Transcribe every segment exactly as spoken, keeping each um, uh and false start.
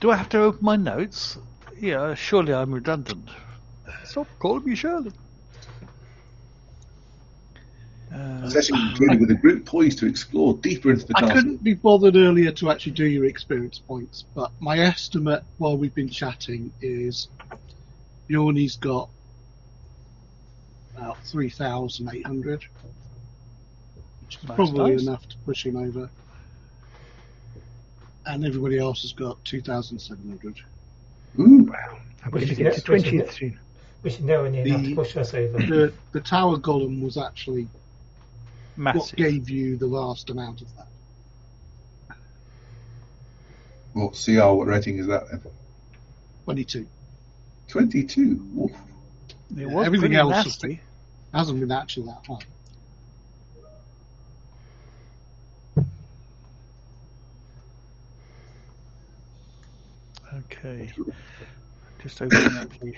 Do I have to open my notes? Yeah, surely I'm redundant. Stop calling me Shirley. Uh, Session concluded with a group poised to explore deeper into the I castle. couldn't be bothered earlier to actually do your experience points, but my estimate while we've been chatting is Bjorny's got about three thousand eight hundred, which is That's probably nice. enough to push him over. And everybody else has got two thousand seven hundred. Ooh. Wow. I wish Which we is get ne- to twenty. which is Which is nowhere near enough to The- push us over. The, the tower golem was actually what Massive. gave you the vast amount of that. What C R, what rating is that then? twenty-two. twenty-two. Oof. It Yeah, was everything pretty else has nasty. Hasn't been actually that high. Okay. Just opening up the.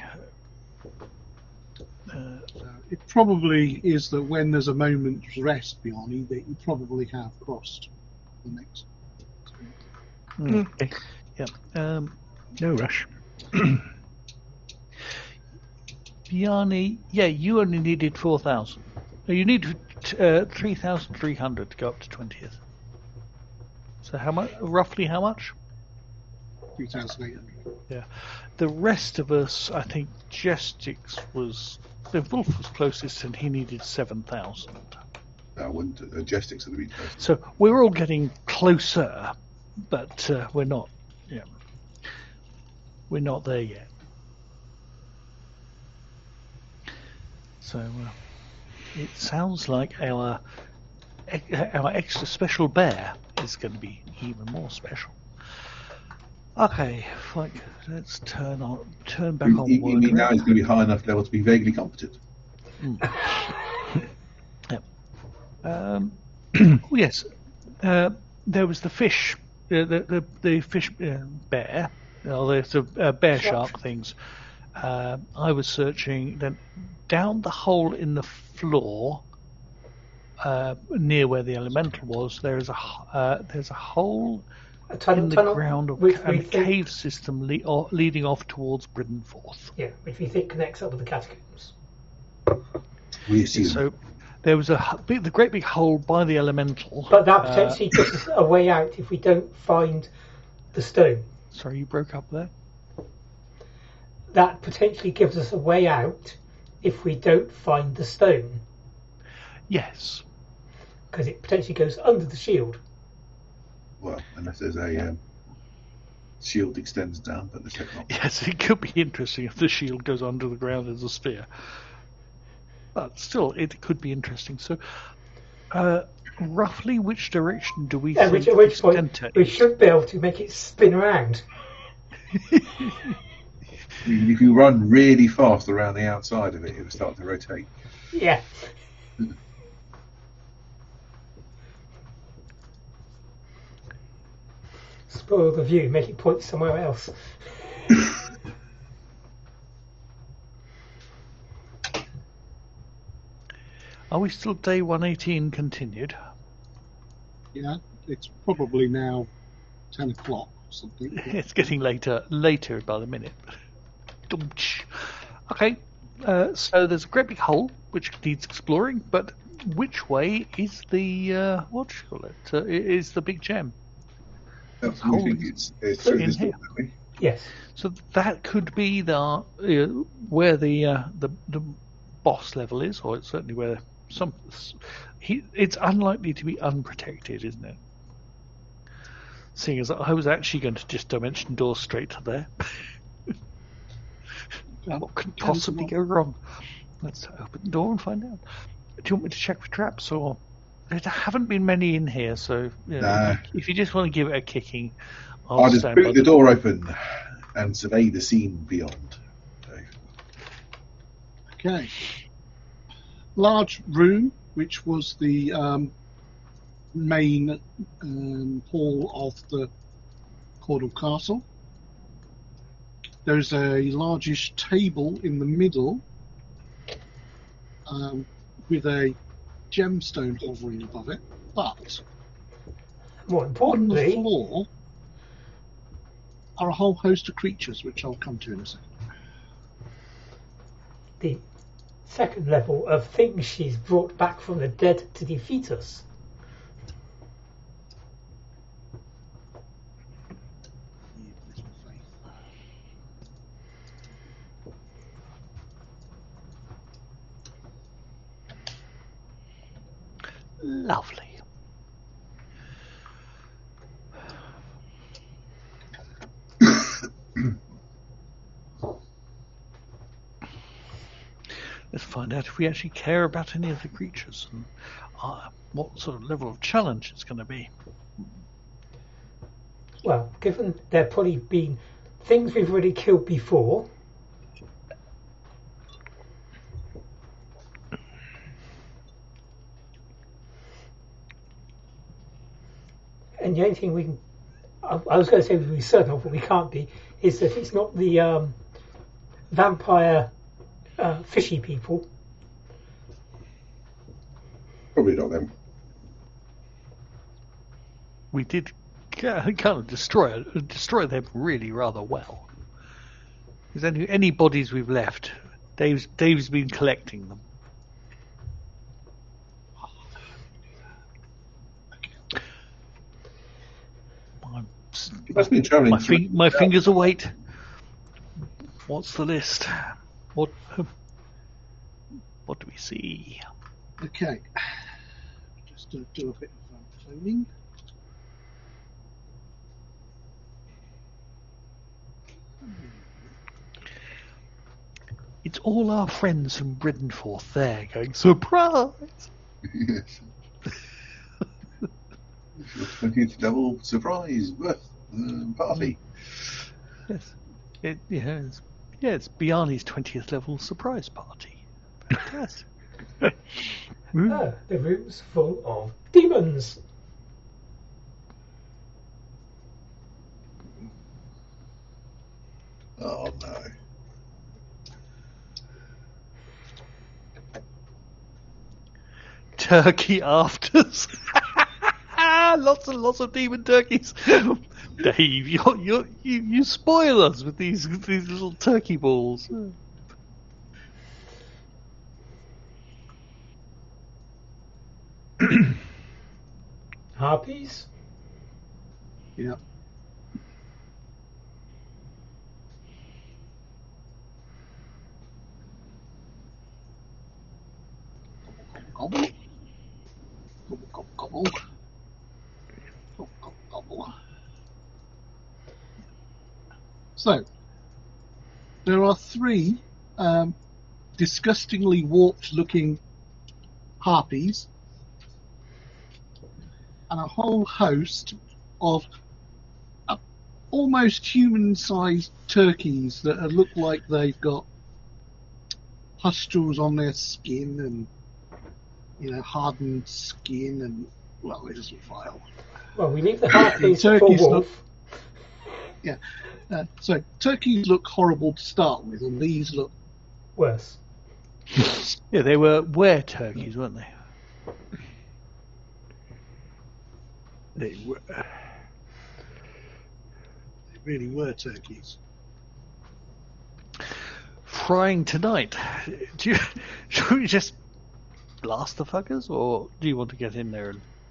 Uh, So it probably is that when there's a moment's rest beyond you, that you probably have crossed the next. mm, Okay. yeah. Um, No rush. Bjarni, yeah, you only needed four thousand. You needed uh, three thousand three hundred to go up to twentieth. So how much? Roughly how much? three thousand eight hundred. Yeah. The rest of us, I think, Jestix was. The Wolf was closest, and he needed seven thousand. I wouldn't. Uh, Gestics at the beach. So we're all getting closer, but uh, we're not. Yeah, we're not there yet. So uh, it sounds like our our extra special bear is going to be even more special. Okay, like, let's turn on, turn back You, on. you, you word mean now rep. he's going to be high enough level to be vaguely competent? Yep. Um, oh yes, uh, there was the fish, uh, the the the fish uh, bear, or the, the uh, bear shark things. Uh, I was searching then down the hole in the floor, uh, near where the elemental was. There is a h- uh, there's a hole A tunnel, in the tunnel, ground of, which and we a think, cave system le- or, leading off towards Bridenforth. yeah, which we think connects up with the catacombs. We assume. So there was a h- big, the great big hole by the elemental. But that uh, potentially gives us a way out if we don't find the stone. Sorry, you broke up there. That potentially gives us a way out if we don't find the stone, Yes. because it potentially goes under the shield. Well, unless there's a um, shield extends down, but let's hope not. Yes, it could be interesting if the shield goes under the ground as a spear. But still, it could be interesting. So, uh, roughly which direction do we At think which, at which the point centre we is? should be able to make it spin around. I mean, if you run really fast around the outside of it, it will start to rotate. Yeah. Spoil the view, make it point somewhere else. Are we still day one eighteen continued? Yeah, it's probably now ten o'clock or something. It's getting later, later by the minute. Dum-tsh. Okay, uh, so there's a great big hole which needs exploring, but which way is the uh, what do you call it? Uh, i- is the big gem? That's Hole we think is it's, it's through in this here. door, don't we? Yes. So that could be the uh, where the uh, the the boss level is, or it's certainly where some. He, it's unlikely to be unprotected, isn't it? Seeing as I was actually going to just dimension doors straight to there. What could possibly go wrong? Let's open the door and find out. Do you want me to check for traps, or there haven't been many in here? So you know, Nah. if you just want to give it a kicking, I'll, I'll just stand by boot the door open and survey the scene beyond. Dave. Okay. Large room, which was the um, main um, hall of the Caudle Castle. There's a largish table in the middle um, with a gemstone hovering above it, but More on the importantly, floor are a whole host of creatures, which I'll come to in a second. The second level of things she's brought back from the dead to defeat us. Lovely. Let's find out if we actually care about any of the creatures and uh, what sort of level of challenge it's going to be. Well, given there probably been things we've already killed before. And the only thing we can, I, I was going to say we'd be certain of, but we can't be, is that it's not the um, vampire uh, fishy people. Probably not them. We did kind of destroy destroy them really rather well. Is any any bodies we've left? Dave's Dave's been collecting them. My, He must be travelling. my, fing, my fingers await. What's the list? What what do we see? Okay. Just to do a bit of um, cloning. It's all our friends from Briddenforth there going, surprise! Yes. twentieth level surprise birth uh, party. Yes. It, yeah, it's, yeah, it's Biani's twentieth level surprise party. Fantastic. Mm. Ah, the room's full of demons. Oh no. Turkey afters. Lots and lots of demon turkeys. Dave, you're, you're, you you spoil us with these these little turkey balls. Harpies? Yeah. Gobble. Gobble, gobble, gobble. Gobble, gobble, gobble. So, there are three um, disgustingly warped-looking harpies and a whole host of uh, almost human-sized turkeys that uh, look like they've got pustules on their skin and, you know, hardened skin and, well, it isn't vile. Well, we leave the harpies The for turkeys Wolf. look- Yeah. Uh, so, turkeys look horrible to start with, and these look... Worse. Yeah, they were were turkeys, weren't they? They were. They really were turkeys. Frying tonight. Do you, should we just blast the fuckers, or do you want to get in there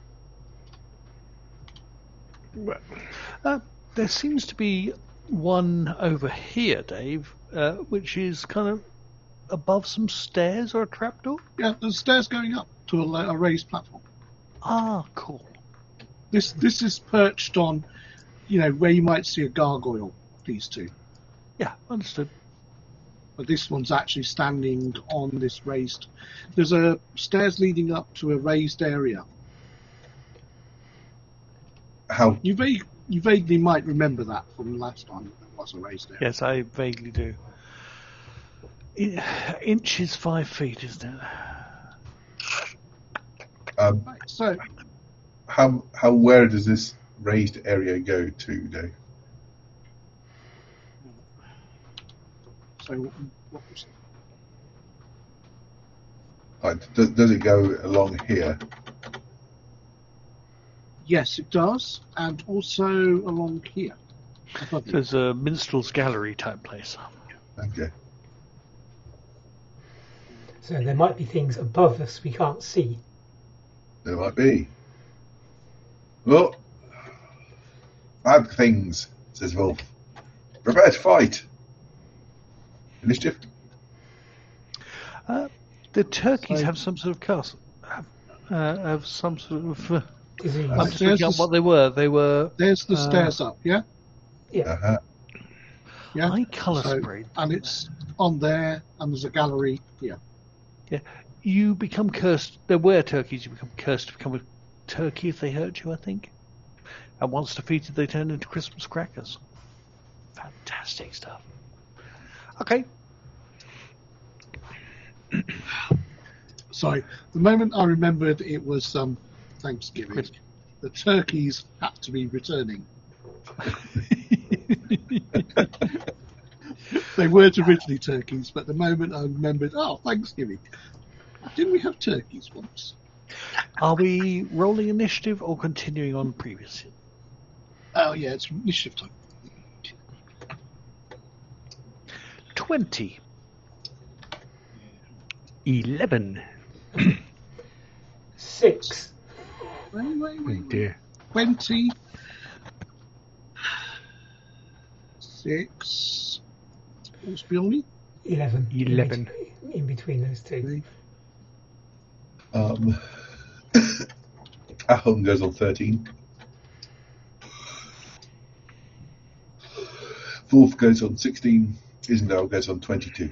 and... Uh, there seems to be one over here, Dave, uh, which is kind of above some stairs or a trapdoor. Yeah, there's stairs going up to a, a raised platform. Ah, cool. This this is perched on, you know, where you might see a gargoyle, these two. Yeah, understood. But this one's actually standing on this raised... There's a stairs leading up to a raised area. How You, vague, you vaguely might remember that from last time there was a raised area. Yes, I vaguely do. I- Inch is five feet, isn't it? um, Right, so, how how where does this raised area go to, Dave? so what was... Like, does, does it go along here? Yes, it does, and also along here. Above you. So it's a minstrel's gallery type place. Okay. So there might be things above us we can't see. There might be. Well, bad things, says Wolf. Prepare to fight. Initiative. Uh, the turkeys So- have some sort of castle. Have, uh, have some sort of. Uh, Disease. I'm just There's looking up the- what they were. They were. There's the Uh, stairs up, yeah? Yeah. Uh-huh. Yeah. Eye colour So- sprayed. And it's on there, and there's a gallery here. You become cursed. There were turkeys. You become cursed to become a turkey if they hurt you, I think. And once defeated, they turn into Christmas crackers. Fantastic stuff. Okay. Sorry, the moment I remembered it was um, Thanksgiving, Chris- the turkeys had to be returning. They weren't originally turkeys, but the moment I remembered, oh, Thanksgiving. Didn't we have turkeys once? Are we rolling initiative or continuing on previous? Oh, yeah, it's initiative time. Twenty. Eleven. Six. Wait, wait, Oh wait. dear. twenty. Six. What's beyond me? Eleven. in Eleven. bet- In between those two. Three. Um, Ahom goes on thirteen. Wolf goes on sixteen. Isendale goes on twenty-two.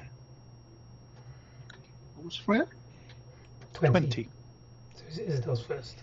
What was Freya? Twenty. Twenty. So Isadel's first.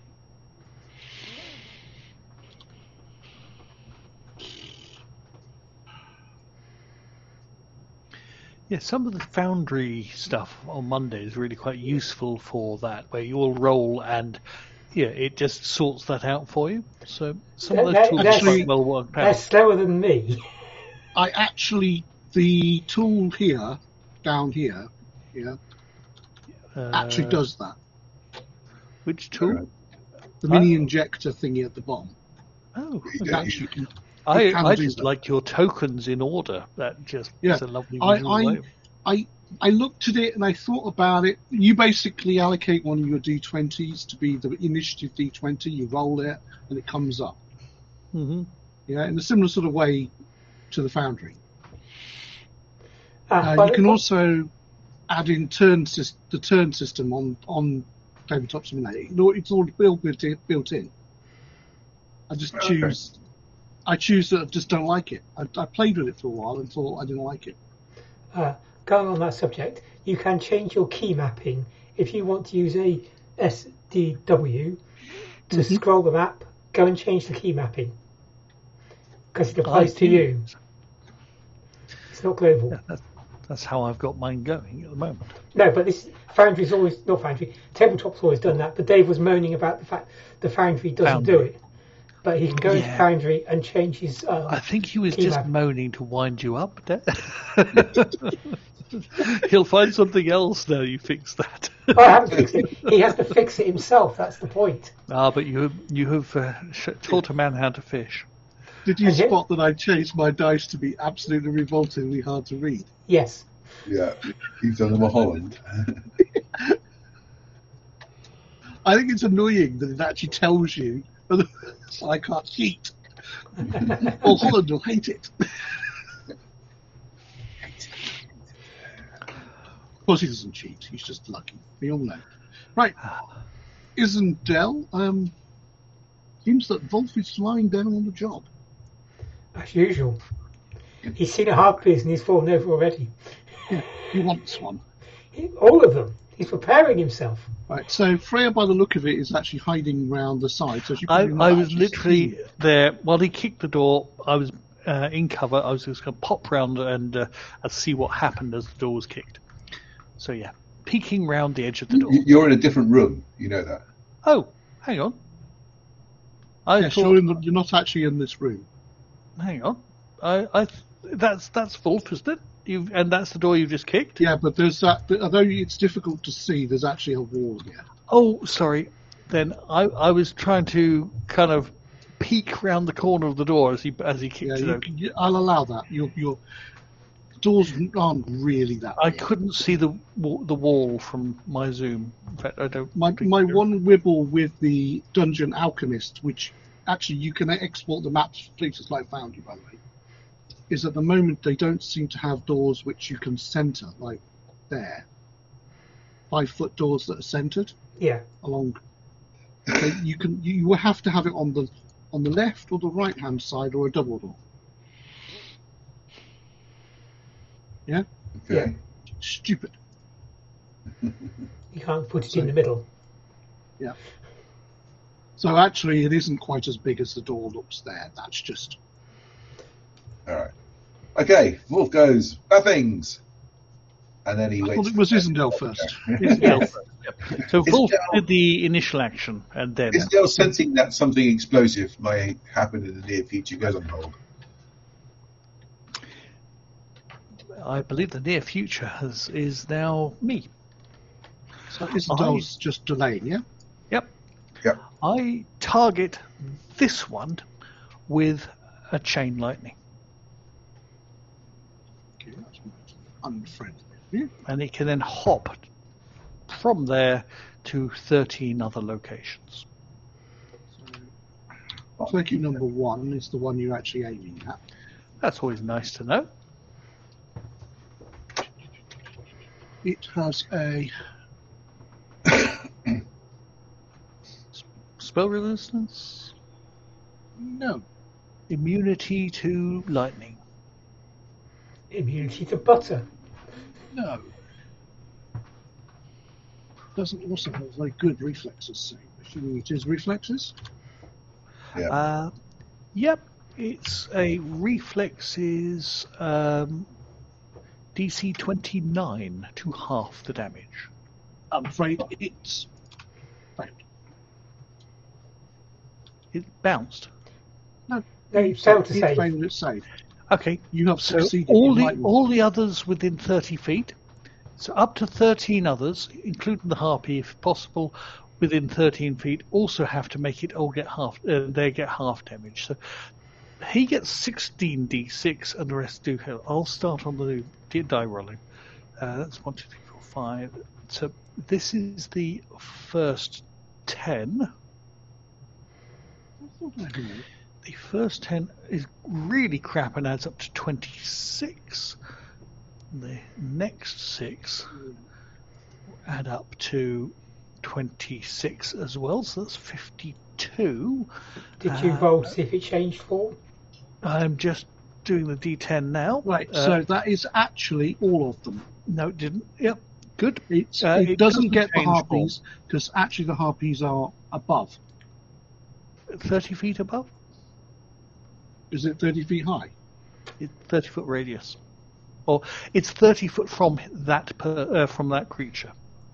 Yeah, some of the Foundry stuff on Monday is really quite useful for that, where you all roll and yeah, it just sorts that out for you. So some of That- those that- tools are that's- quite well worked They're out. slower than me. I actually, the tool here, down here, yeah, Uh, actually does that. Which tool? The mini Oh. injector thingy at the bottom. Oh, It Yeah, actually can, I, it can I do just that. like your tokens in order. That just Yeah, is a lovely I- visual I- way. I I looked at it and I thought about it. You basically allocate one of your D twenties to be the initiative D twenty. You roll it and it comes up. Hmm. Yeah, in a similar sort of way to the Foundry. Ah, Uh, but- you can also add in turn sys- the turn system on on Tabletop Simulator. You know, it's all built built in. Built in. I just Okay. choose. I choose that I just don't like it. I, I played with it for a while and thought I didn't like it. Uh, going on that subject, you can change your key mapping if you want to use a S D W to Mhm. scroll the map. Go and change the key mapping because it applies I to see. you. It's not global. Yeah, that's, that's how I've got mine going at the moment. No, but this Foundry's always not Foundry. Tabletop's always done that. But Dave was moaning about the fact the Foundry doesn't do Foundry. it. But he can go into Yeah. Foundry and change his. Um, I think he was key just map. moaning to wind you up. He'll find something else now you fix that. Oh, I haven't fixed it. He has to fix it himself. That's the point. Ah, but you have, you have uh, sh- taught a man how to fish. Did you And yet- spot that I changed my dice to be absolutely revoltingly hard to read? Yes. Yeah, he's done them a Holland. I think it's annoying that it actually tells you, so I can't cheat. Or Holland will hate it. Of course, he doesn't cheat. He's just lucky. We all know. Right. Isendel, um, seems that Wolf is lying down on the job. As usual. He's seen a harpies and he's fallen over already. He wants one. He- all of them. He's preparing himself. Right. So Freya, by the look of it, is actually hiding round the side. So she I, probably not I was actually literally seen- there while he kicked the door. I was uh, in cover. I was just going to pop round and uh, and see what happened as the door was kicked. So yeah, peeking round the edge of the door. You- You're in a different room. You know that. Oh, hang on. I Yes, thought. you're, in the, you're not actually in this room. Hang on. I, I that's that's Wolf, isn't it? You and that's the door you've just kicked. Yeah, but there's that. But although it's difficult to see, there's actually a wall here. Oh, sorry. Then I I was trying to kind of peek round the corner of the door as he as he kicks Yeah, it you, open. can- you- I'll allow that. Your your doors aren't really that. I big. couldn't see the wa- the wall from my zoom. In fact, I don't. My think my so. one wibble with the Dungeon Alchemist, which actually you can export the maps, places like Foundry, by the way, is at the moment they don't seem to have doors which you can centre, like there. Five foot doors that are centred Yeah. along. They, you can you will have to have it on the on the left or the right hand side or a double door. Okay. Yeah. Stupid. You can't put it So- in the middle. Yeah. So actually, it isn't quite as big as the door looks there. That's just All right. Okay. Wolf goes, nothings. And then he I waits. thought it was Isendel first. Yes. So Is Wolf Del- did the initial action, and then Is Dale sensing that something explosive may happen in the near future goes on hold? I believe the near future has, is now me. So Isendel's just delaying, yeah? Yep. Yep. I target this one with a chain lightning, Okay, that's unfriendly. Yeah. and it can then hop from there to thirteen other locations. So, circuit number one is the one you're actually aiming at. That's always nice to know. It has a Spell resistance, no. immunity to lightning. Immunity to butter. No. Doesn't also have very good reflexes save. Assuming it is reflexes. Yeah. Uh, yep, it's a reflexes um, D C twenty-nine to half the damage. I'm afraid it's failed. It bounced. No, you failed to It save. failed its save. Okay, You have so succeeded. all in the lightning. all the others within thirty feet, so up to thirteen others, including the harpy, if possible, within thirteen feet, also have to make it all get half. Uh, they get half damage. So he gets sixteen d six, and the rest do. Hell. I'll start on the d- die rolling. Uh, that's one, two, three, four, five. So this is the first ten. I thought I knew. The first ten is really crap and adds up to twenty-six. The next six add up to twenty-six as well, so that's fifty-two. Did you Uh, roll to see if it changed form? I'm just doing the D ten now. Right, Uh, so that is actually all of them. no, it didn't. Yep, good. It's, Uh, it, it doesn't doesn't get the change harpies because actually the harpies are above. thirty feet above? Is it thirty feet high? It's thirty foot radius. Or it's thirty foot from that per, uh, from that creature.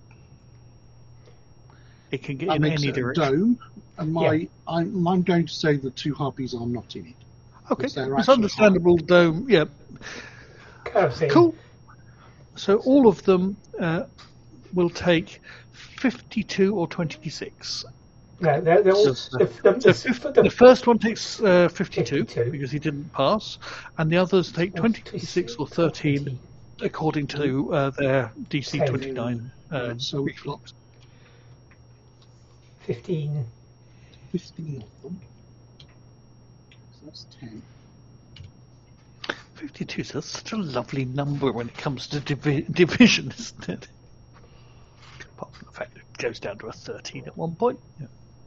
It can get That in makes any it a direction. dome, and my Yeah. I'm, I'm going to say the two harpies are not in it. Okay, Because they're it's actually understandable. Dome, yeah, Curve thing. cool. So all of them uh, will take fifty-two or twenty-six. No, they're, they're all, So, the, the, the, So fif- the, the first one takes uh, fifty-two, fifty-two. because he didn't pass, and the others take twenty-six or thirteen twenty. according to uh, their D C Ten. twenty-nine. Uh, so we've got fifteen. fifteen of them. So that's ten. fifty-two, so that's such a lovely number when it comes to divi- division, isn't it? Apart from the fact that it goes down to a thirteen at one point. Yeah.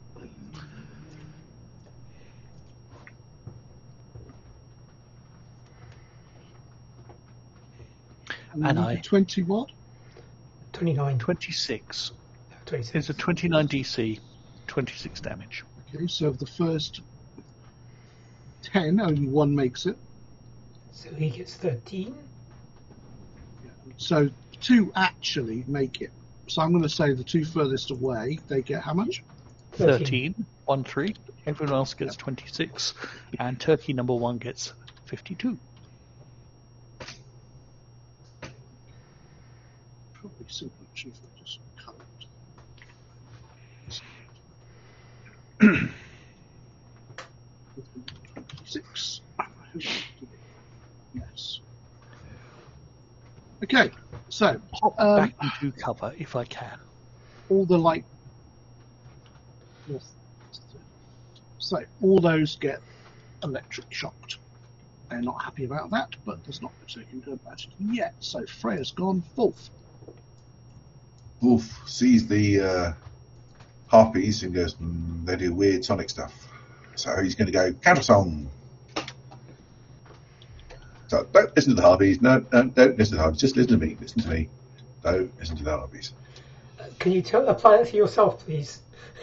And, And then I- for twenty what? twenty-nine. twenty-six. twenty-six. It's a twenty-nine D C, twenty-six damage. Okay, so of the first ten, only one makes it. So he gets thirteen. So two actually make it. So I'm going to say the two furthest away, they get how much? thirteen, one, three. Everyone else gets twenty-six, and turkey number one gets fifty-two. Probably simpler actually if I just cut it. Yes. Okay, so Pop um, back into cover if I can. all the like, so all those get electric shocked. They're not happy about that, but there's not much they can do about it yet. So Freya's gone. Wolf. Wolf sees the uh, harpies and goes, mm, they do weird sonic stuff. So he's going to go counter-song. So don't listen to the harpies. No, no, don't listen to the harpies. Just listen to me. Listen to me. Don't listen to the harpies. Can you tell, apply that to yourself, please?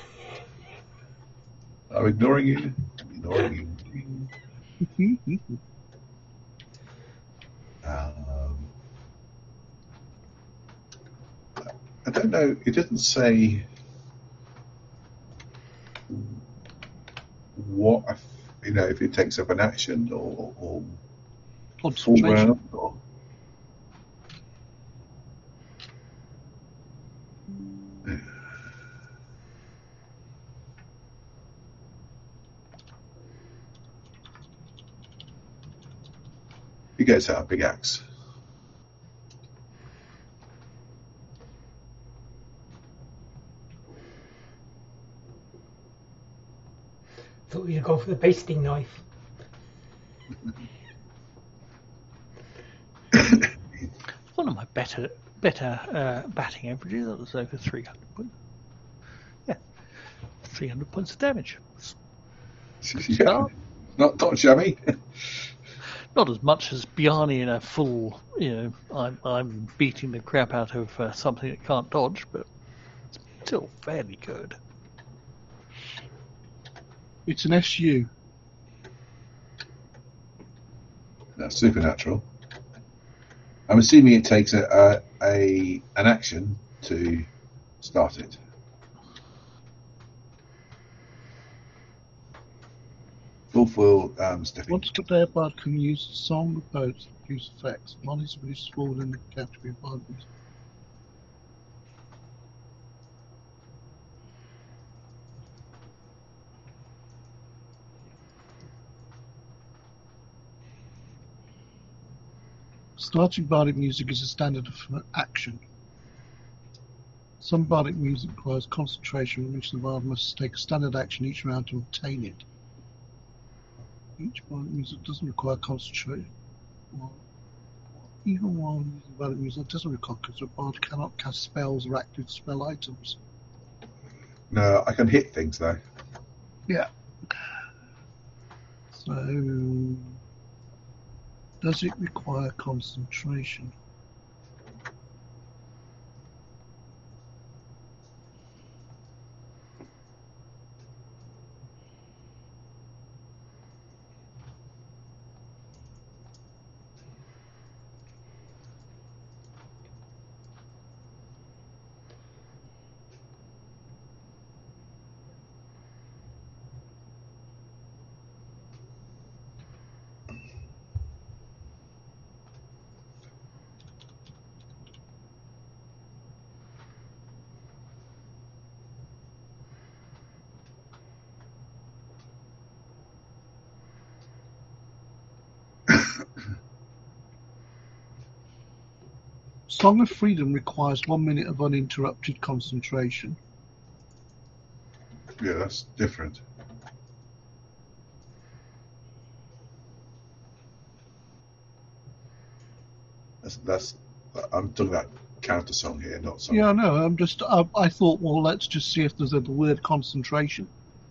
I'm ignoring you. I'm ignoring you. um, I don't know. It doesn't say what, you know, if it takes up an action or, or full Concentration. round or. He gets out a big axe. Thought you'd go for the basting knife. One of my better better uh, batting averages, that was over three hundred points. Yeah, three hundred points of damage. Yeah, not not shabby. Not as much as Bjarni in a full, you know, I'm, I'm beating the crap out of uh, something that can't dodge, but it's still fairly good. It's an S U. That's supernatural. I'm assuming it takes a, a, a an action to start it. Wolf will um, step in. Once the bear bard can use song of boats to use effects. One is released forward in the category of bard music. Starting bardic music is a standard of action. Some bardic music requires concentration, in which the bard must take a standard action each round to obtain it. Each bardic music doesn't require concentration. Well, even while using bardic music, it doesn't require because the bard cannot cast spells or active spell items. No, I can hit things though. Yeah. So, does it require concentration? Song of Freedom requires one minute of uninterrupted concentration. Yeah, that's different. That's, that's I'm talking about counter song here, not song. Yeah, no, I'm just. I, I thought, well, let's just see if there's a the word concentration.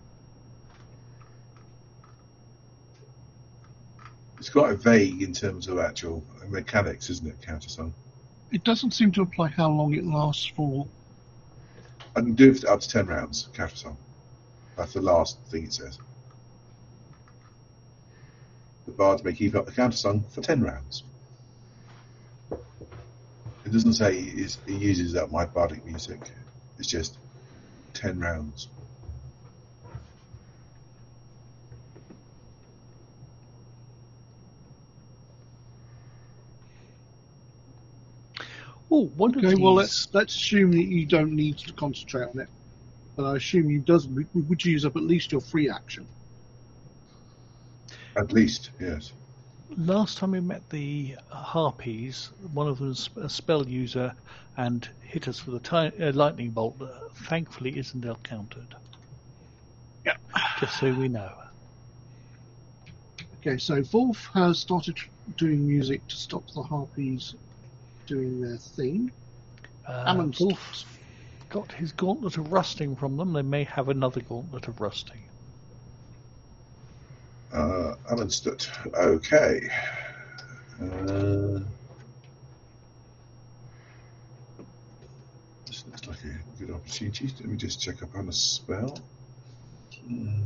It's quite vague in terms of actual mechanics, isn't it? Counter song. It doesn't seem to apply how long it lasts for. I can do it for up to ten rounds. Counter song. That's the last thing it says. The bards may keep up the counter song for ten rounds. It doesn't say he uses up my bardic music. It's just ten rounds. Oh, one Okay, of these. well, let's let's assume that you don't need to concentrate on it. But I assume you does would use up at least your free action. At least, yes. last time we met the harpies, one of them was a spell user and hit us with a ti- uh, lightning bolt that thankfully isn't encountered. Yeah. Just so we know. Okay, so Wolf has started doing music to stop the harpies doing their thing. Uh, Ammon Wolf's got his gauntlet of rusting from them. They may have another gauntlet of rusting. Uh, Amundstut. Okay. Uh, this looks like a good opportunity. Let me just check up on a spell. Hmm.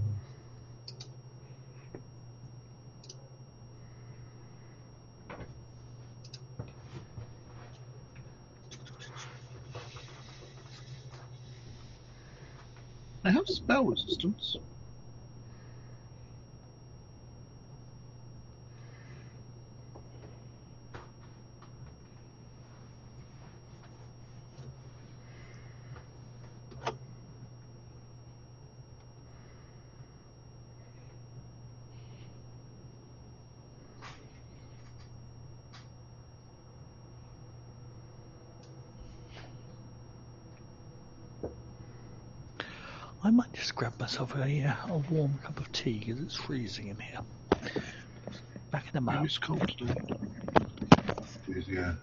They have spell resistance. I might just grab myself a, uh, a warm cup of tea because it's freezing in here. Back in a moment. It's cold today. Yeah.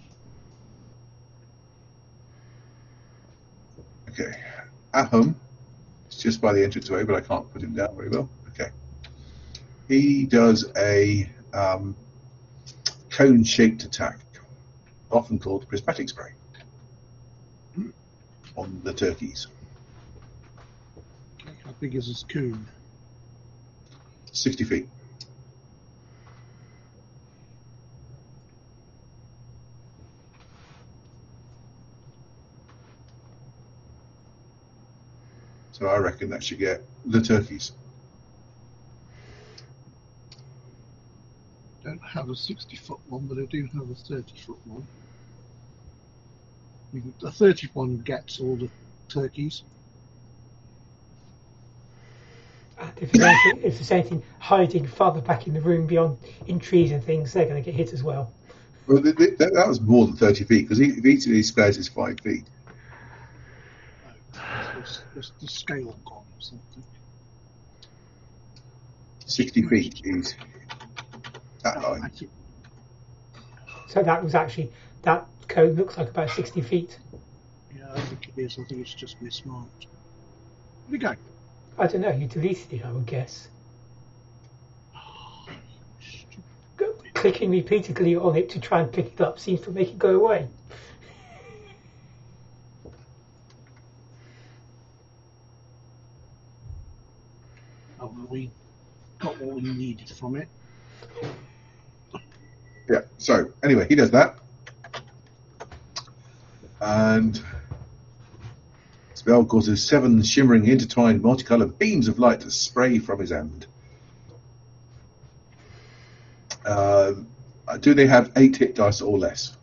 Okay. Ahum. It's just by the entranceway, but I can't put him down very well. Okay. He does a um, cone-shaped attack, often called prismatic spray, on the turkeys. How big is his coon? sixty feet. So I reckon that should get the turkeys. I don't have a sixty foot one, but I do have a thirty foot one. The thirty one gets all the turkeys. And if there's, anything, if there's anything hiding farther back in the room beyond in trees and things, they're going to get hit as well. Well, th- th- that, that was more than thirty feet, because each of these squares is five feet. There's, there's the scale gone or something. sixty feet is that Oh, line. I think, So that was actually, that cone looks like about sixty feet. yeah, I think it is. I think it's just mismarked. Where'd it go? I don't know, you deleted it, I would guess. Go- Clicking repeatedly on it to try and pick it up seems to make it go away. Oh, well, we got what we needed from it. Yeah. So anyway, he does that, and spell causes seven shimmering, intertwined, multicolored beams of light to spray from his end. Uh, do they have eight hit dice or less?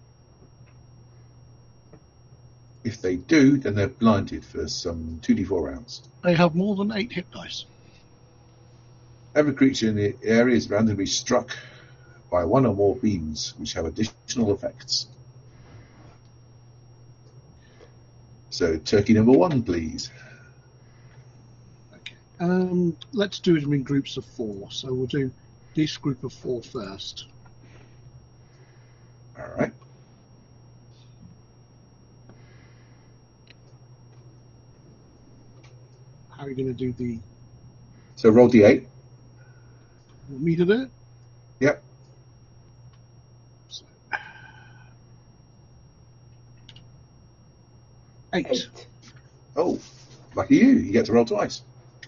If they do, then they're blinded for some two d four rounds. They have more than eight hit dice. Every creature in the area is randomly struck by one or more beams, which have additional effects. So, turkey number one, please. Okay. Um, let's do them in groups of four. So we'll do this group of four first. All right. How are you going to do the? So, roll d eight. Want me to do it? Yep. So, eight. Eight. Oh, lucky you. You get to roll twice.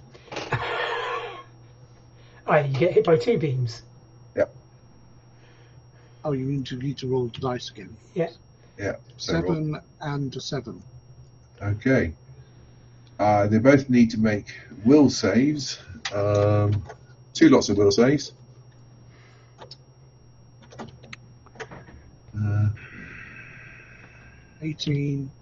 Either you get hit by two beams. Yep. Oh, you need to need to roll the dice again. Yeah. Yeah. So roll. Seven and a seven. Okay. Uh, they both need to make will saves. Um, two lots of will saves. Uh, Eighteen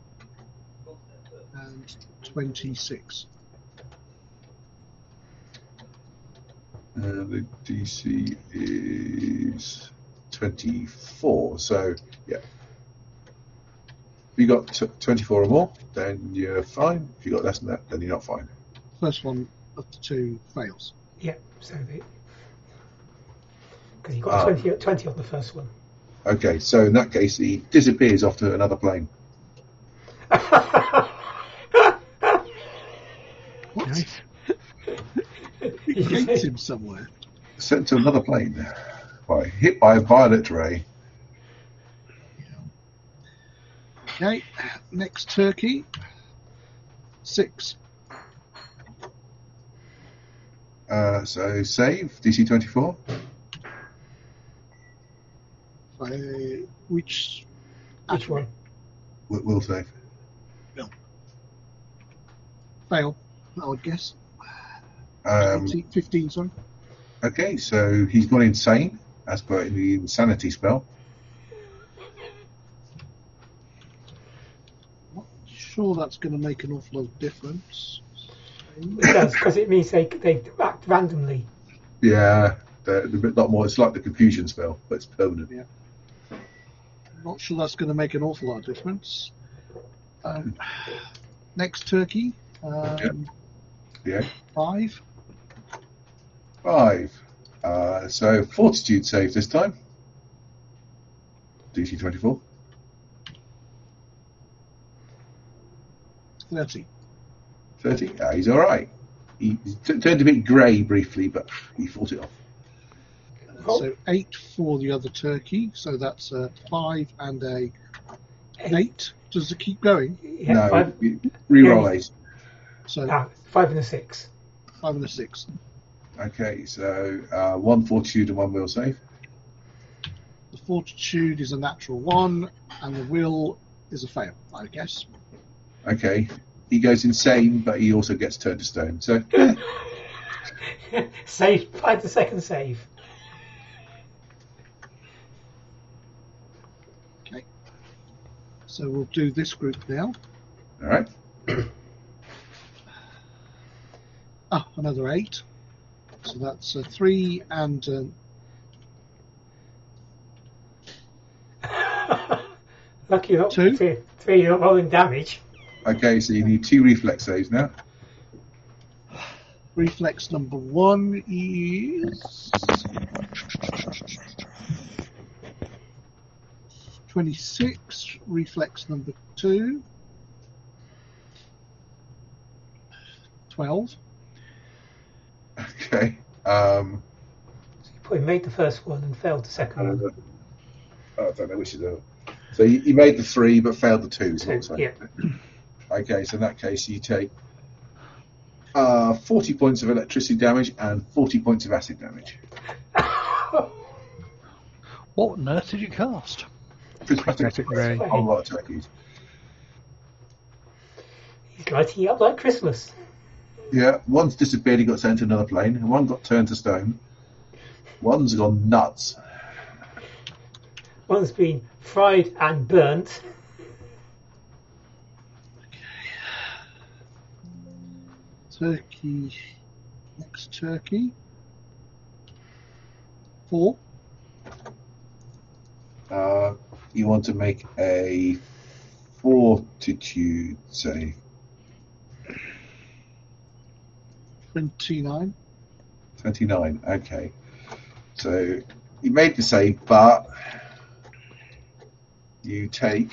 and twenty-six. Uh, the D C is twenty-four, so yeah. If you got t- twenty-four or more, then you're fine. If you got less than that, then you're not fine. First one of the two fails. Yeah, so because you got Ah. twenty, twenty on the first one. Okay, so in that case, he disappears off to another plane. What? Nice. He hates him somewhere. Sent to another plane. By, hit by a violet ray. Okay, next turkey. Six. Uh, so save, D C twenty-four. Uh, which Which one? Will, will save. fail, I would guess. Um, eighteen, fifteen, sorry. okay, so he's gone insane, as per the insanity spell. Not sure that's going to make an awful lot of difference. It does, because it means they they act randomly. Yeah, they're, they're a bit lot more. It's like the confusion spell, but it's permanent. Yeah. Not sure that's going to make an awful lot of difference. Um, next turkey. Um, Yeah. Five. Five. Uh, so fortitude save this time. D C twenty-four. Thirty. thirty. Ah, he's all right. He t- turned a bit grey briefly, but he fought it off. Oh. So eight for the other turkey. So that's a five and a an eight. Does it keep going? Yeah, no, five, you- reroll Yeah. eight. So ah, five and a six. five and a six. Okay, so uh, one fortitude and one will save. The fortitude is a natural one, and the will is a fail, I guess. Okay, he goes insane, but he also gets turned to stone. So eh, Save, five the second save. Okay. So we'll do this group now. all right. Ah, another eight. So that's a three and uh, Lucky you're not Two. three, three you're not rolling damage. Okay, so you need two reflex saves now. reflex number one is twenty-six. Reflex number two, twelve. Okay. Um, You probably made the first one and failed the second I one. don't know, I don't know which is the. So you, you made the three, but failed the two. Is what I'm Two, saying. yeah. Okay, so in that case, you take uh, forty points of electricity damage and forty points of acid damage. What on earth did you cast? Prismatic ray. A whole lot of turkeys. He's lighting it up like Christmas. Yeah, one's disappeared, he got sent to another plane, and one got turned to stone. One's gone nuts. One's been fried and burnt. Turkey. Next turkey. Four. Uh, you want to make a fortitude save. Twenty-nine. twenty-nine, okay. So you made the save, but you take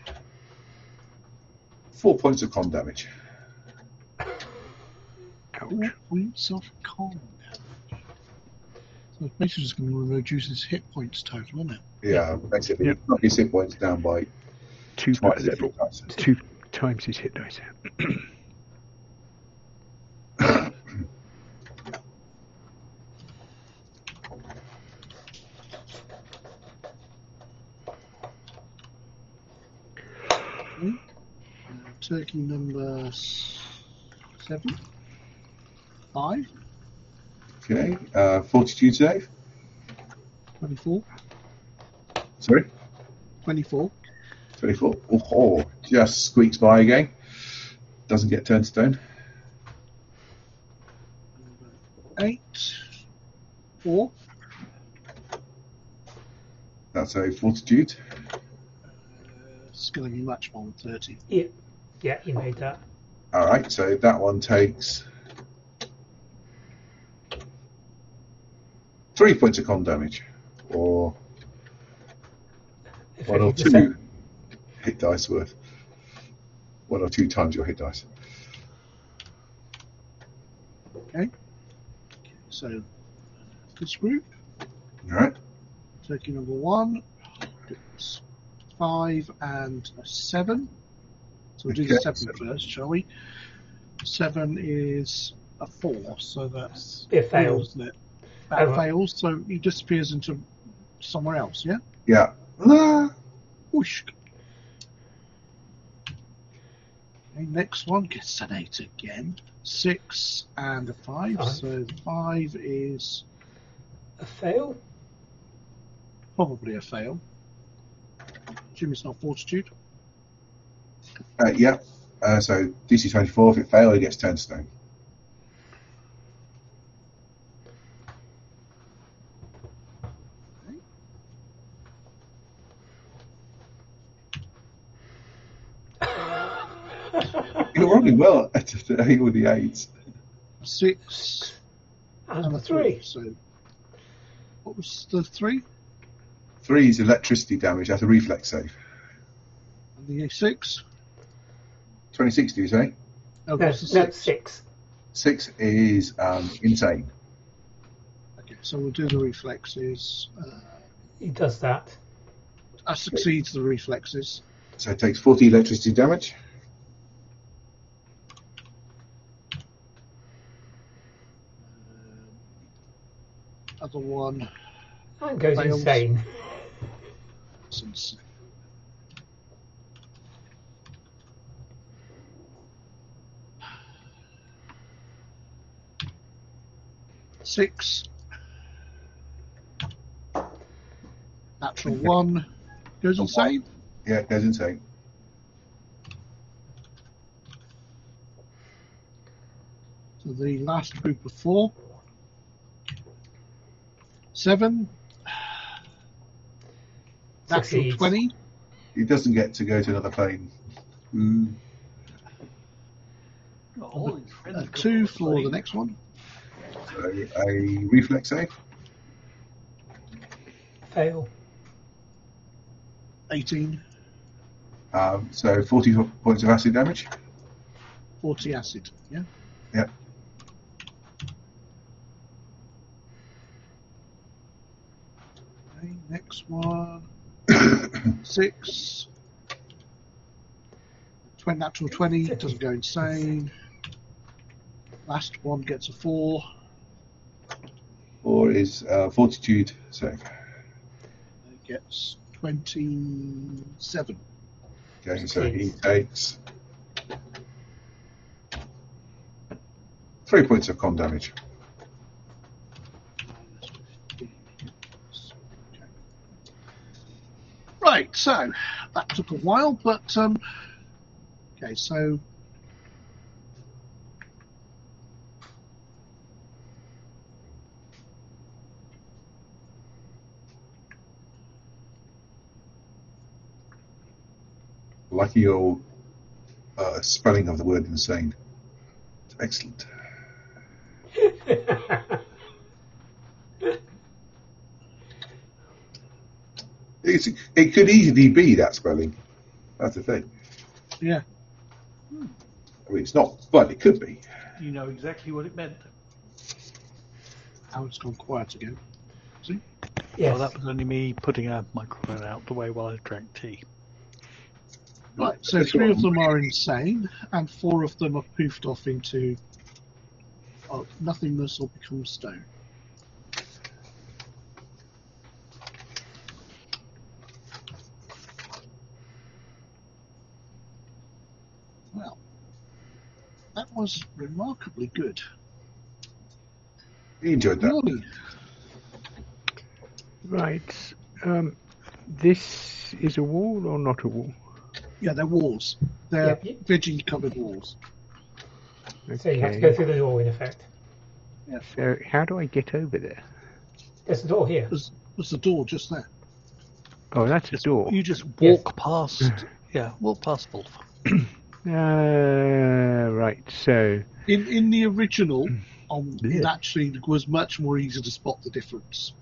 four points of con damage. Four points of con damage. So it's basically just going to reduce his hit points total, isn't it? Yeah, basically, Yep. knock his hit points down by Two, twice his hit dice. two times his hit dice. Uh, turkey number s- seven. Five. Okay, uh, fortitude save. Twenty-four. Sorry, Twenty-four. twenty-four. Oh, oh, just squeaks by again. Doesn't get turned to stone. Eight. Four. That's a fortitude. It's going to be much more than thirty. Yeah, yeah, you made that. All right, so that one takes three points of con damage, or one or fifty percent. two hit dice worth. One or two times your hit dice. Okay. So this group, All right. taking number one, it's five and a seven. So we'll do the Okay, seven seven. first, shall we? Seven is a four, so that's It fails. four, isn't it? That Oh. fails, so he disappears into somewhere else, yeah? Yeah. Ah, Whoosh. Okay, next one gets an eight again. Six and a five, Five. so five is A fail? probably a fail. Assume it's not fortitude. uh, yeah. Uh, so D C twenty-four. If it fails, it gets ten stone. You're running well at the with the eights. Six And and a three. three. So what was the three? Three is electricity damage. That's a reflex save. And the six? twenty-six, do you say? Oh, No, that's the no, six. six. Six is um, insane. Okay, so we'll do the reflexes. Uh, He does that. that succeeds the reflexes. So it takes forty electricity damage. Uh, other one. And goes Fails. insane. Since six. Natural one goes insane. Yeah, it goes insane. So the last group of four. Seven. Natural Succeeds. twenty. He doesn't get to go to another plane. Mm. All his friends Uh, got two on for plane. the next one. So a reflex save. Fail. eighteen. Um, so forty points of acid damage. forty acid. Yeah. Yep. Okay, next one. Six. twenty, natural twenty. Doesn't go insane. Last one gets a four. Or is uh, fortitude save. It gets twenty-seven. Okay, so he takes three points of con damage. Right, so that took a while, but um, okay, so Lucky your uh, spelling of the word insane. It's excellent. It's, it could easily be that spelling. That's the thing. yeah, I mean, it's not, but it could be. You know exactly what it meant. now it's gone quiet again. See? Yes. Well, that was only me putting a microphone out the way while I drank tea. Right, so three of them are insane, and four of them are poofed off into oh, nothingness or become stone. Well, that was remarkably good. You enjoyed that. Really? Right. Um, this is a wall or not a wall? Yeah, they're walls. They're Yeah. veggie covered walls. So you have to go through the door, in effect. So how do I get over there? There's a door here. There's, there's the door just there. Oh, that's a door. You just walk Yes. past. Yeah, walk past Wolf. Uh, right, so... In in the original, um, it Yeah. actually was much more easy to spot the difference.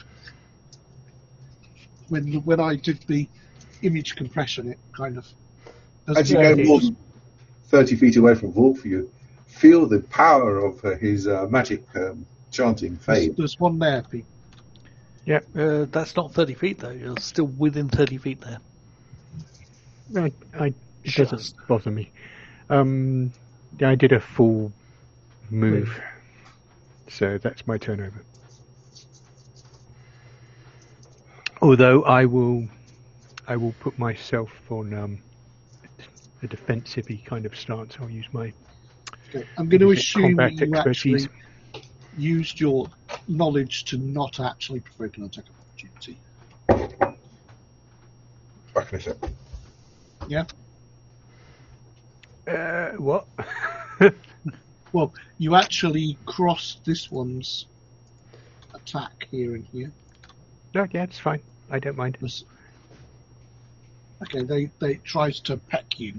When when I did the image compression, it kind of As you Yeah, go it more is. than thirty feet away from Wolf, you feel the power of uh, his uh, magic um, chanting there's, fade. there's one there, Pete. Uh, that's not thirty feet though. You're still within thirty feet there. I, I, it Just. doesn't bother me. Um, I did a full move, so that's my turnover. Although I will, I will put myself on um, a defensive-y kind of stance. I'll use my Okay. I'm going to Is it assume that combat you expertise? actually used your knowledge to not actually provoke an attack of opportunity. Back in a sec. Yeah. Uh, what? Well, you actually crossed this one's attack here and here. No, yeah, it's fine. I don't mind. This- Okay, they they it tries to peck you.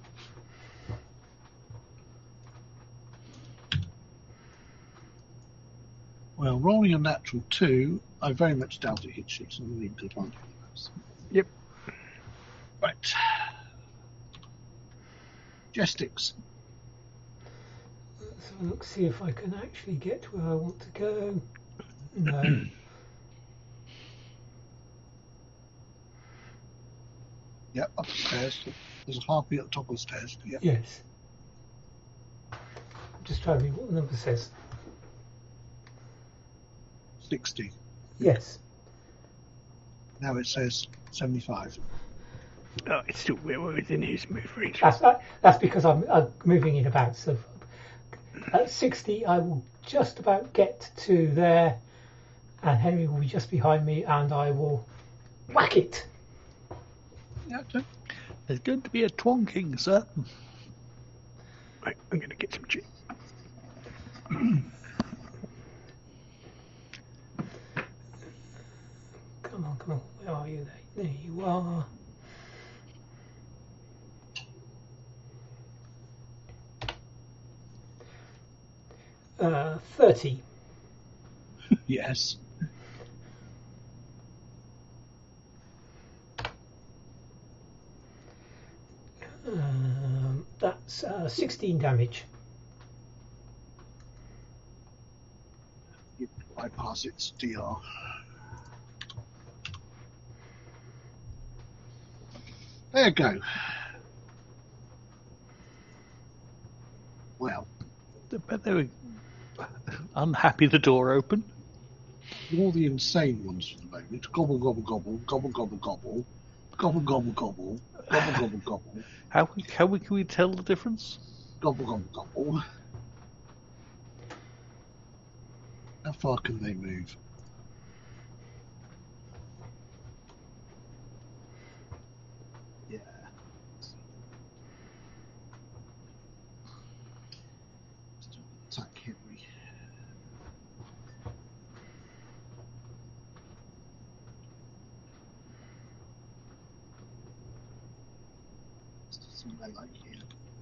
Well, rolling a natural two, I very much doubt it hits you, so I'm going to need advantage on those. Yep. Right. Gestics. Let's have a look, see if I can actually get to where I want to go. No. Yep, up the stairs. There's a harpy at the top of the stairs. Yep. Yes. I'm just trying to read what the number says. sixty. Yes. Now it says seventy-five. Oh, it's still we're within his move range. That's that's because I'm, I'm moving it about. So at sixty, I will just about get to there, and Henry will be just behind me, and I will whack it. Yeah, okay. There's going to be a twonking, sir. Right, I'm going to get some gin. Come on, come on. Where are you? There, there you are. Uh, thirty. Yes. Um, that's uh, sixteen damage. You bypass its D R. There you go. Well, But they were unhappy the door opened. all the insane ones for the moment. Gobble, gobble, gobble, gobble, gobble, gobble, gobble, gobble, gobble, gobble, gobble, gobble, How, how can we tell the difference? gobble, gobble, gobble. How far can they move? Yeah. Attack Henry. Something I like here.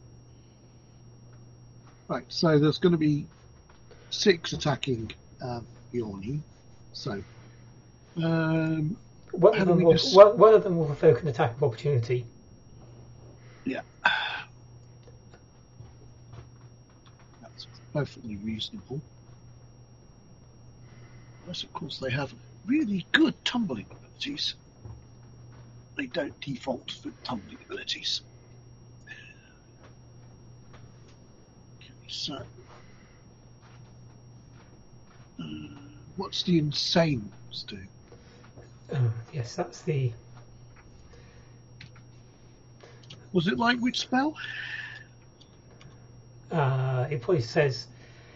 Right, so there's going to be six attacking um, Bjorny. So, um, One How of do them we will, just- one, one of them will provoke an attack of opportunity. yeah. That's perfectly reasonable. Unless, of course, they have really good tumbling abilities. They don't default for tumbling abilities. Okay, so. Uh, what's the insane ones do? Uh, yes, that's the. Was it like which spell? Uh, it probably says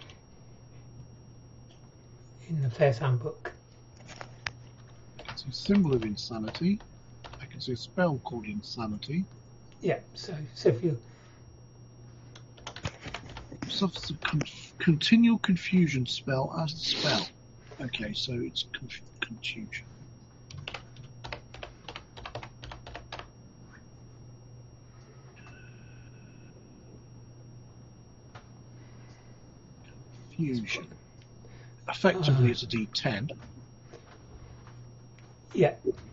in the Player's Handbook. It's a symbol of insanity. I can see a spell called insanity. Yeah, so so if you Suffers a con- continual confusion spell as the spell. Okay, so it's conf- confusion. Confusion. Effectively, it's a D ten. Yeah.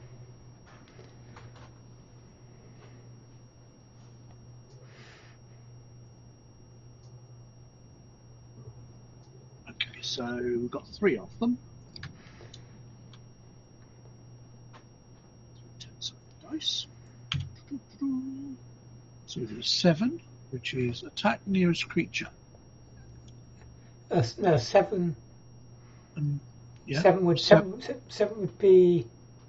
Okay, so we've got three of them. Three dice. So there's seven, which is attack nearest creature. Uh, no, seven. And yeah, Seven would seven. seven, seven would be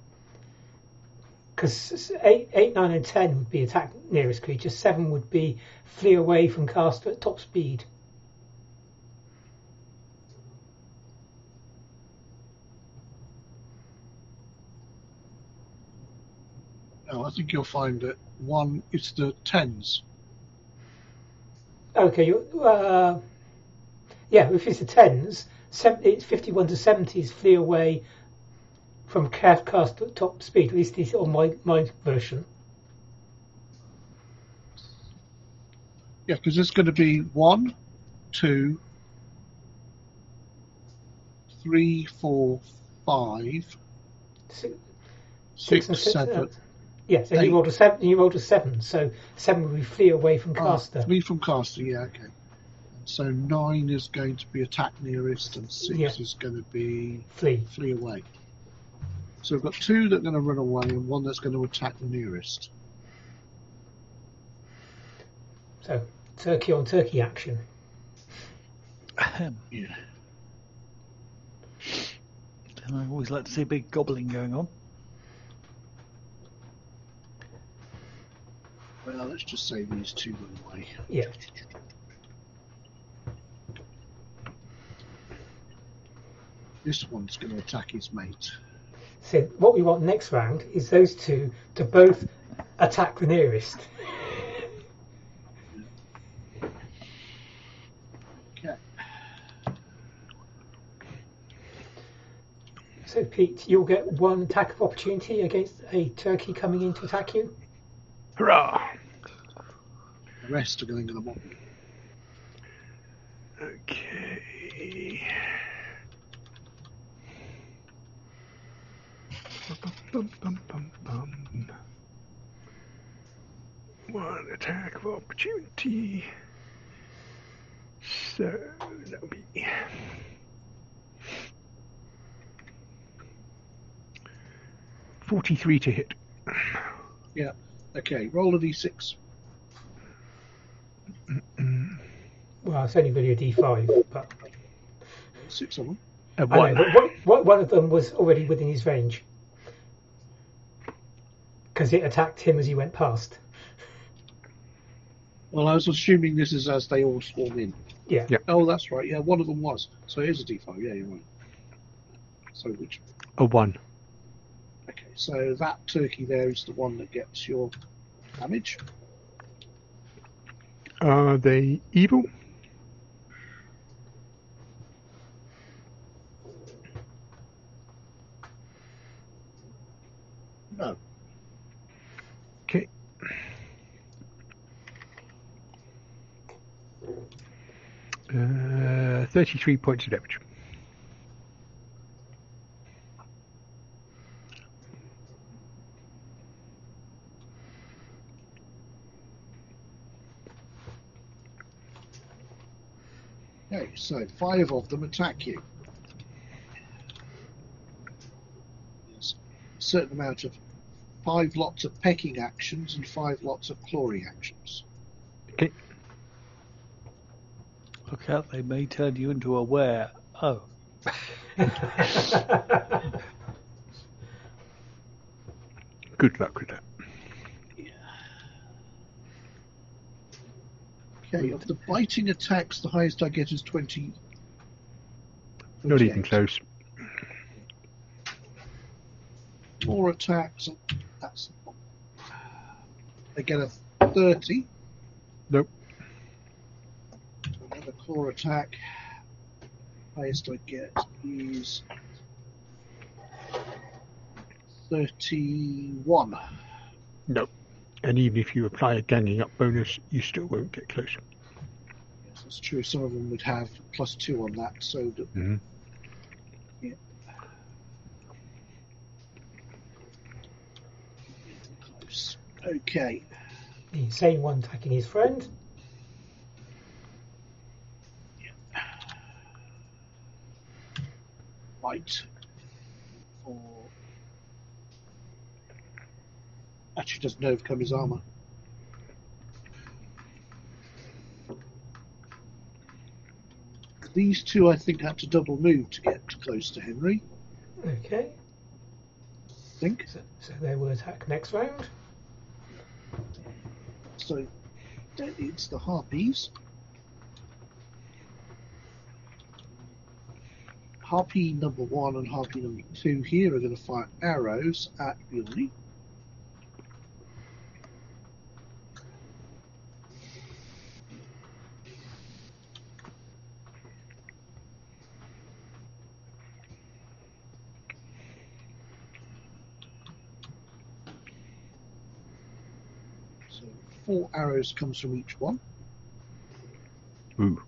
because eight, eight, nine, and ten would be attack nearest creature. Seven would be flee away from caster at top speed. No, I think you'll find that one. It's the tens. Okay, you uh, yeah. If it's the tens, seven, it's fifty-one to seventies. Flee away from cast cast at top speed. At least it's on my my version. Yeah, because it's going to be one, two, three, four, five, Six, six, and six, seven. uh, yes, and eight. you rolled a seven. You rolled a seven, so seven would be flee away from Oh, caster. three from caster. Yeah, okay. So nine is going to be attack nearest, and six Yeah. is going to be Flee. flee away. So we've got two that are going to run away and one that's going to attack the nearest. So turkey on turkey action. Ahem. Yeah. And I always like to see a big gobbling going on. Well, let's just say these two run away. Yeah. This one's going to attack his mate. So what we want next round is those two to both attack the nearest. Okay. So Pete, you'll get one attack of opportunity against a turkey coming in to attack you. Hurrah! The rest are going to mob you. Okay. Bum, bum, bum, bum. One attack of opportunity. So that'll be forty-three to hit. Yeah. Okay, roll a d six. Well, it's only really a D five, but Six of them. A I one. know, but one, one- one of them was already within his range because it attacked him as he went past. Well, I was assuming this is as they all swarm in. Yeah. Yeah. Oh, that's right. Yeah, one of them was. So it is a d five. Yeah, you're right. So which? A one. Okay, so that turkey there is the one that gets your damage. Are they evil? No. Okay. Uh, thirty-three points of damage. Okay, so five of them attack you. There's a certain amount of five lots of pecking actions and five lots of clawing actions. Okay. Look out, they may turn you into a were. Oh. Good luck with that. Okay, of the biting attacks, the highest I get is twenty. Not even twenty-eight. close. More attacks, that's they get a thirty. Nope. Another claw attack. Highest I get is thirty-one. No. And even if you apply a ganging up bonus, you still won't get close. Yes, that's true. Some of them would have plus two on that, so that, Mm-hmm. yeah. Close. Okay. The same one attacking his friend. Right. For actually doesn't overcome his armor. These two, I think, had to double move to get close to Henry. Okay. I think So, so they will attack next round. so. It's the harpies. Harpy number one and Harpy number two here are going to fire arrows at Bjorny. So four arrows comes from each one. Ooh.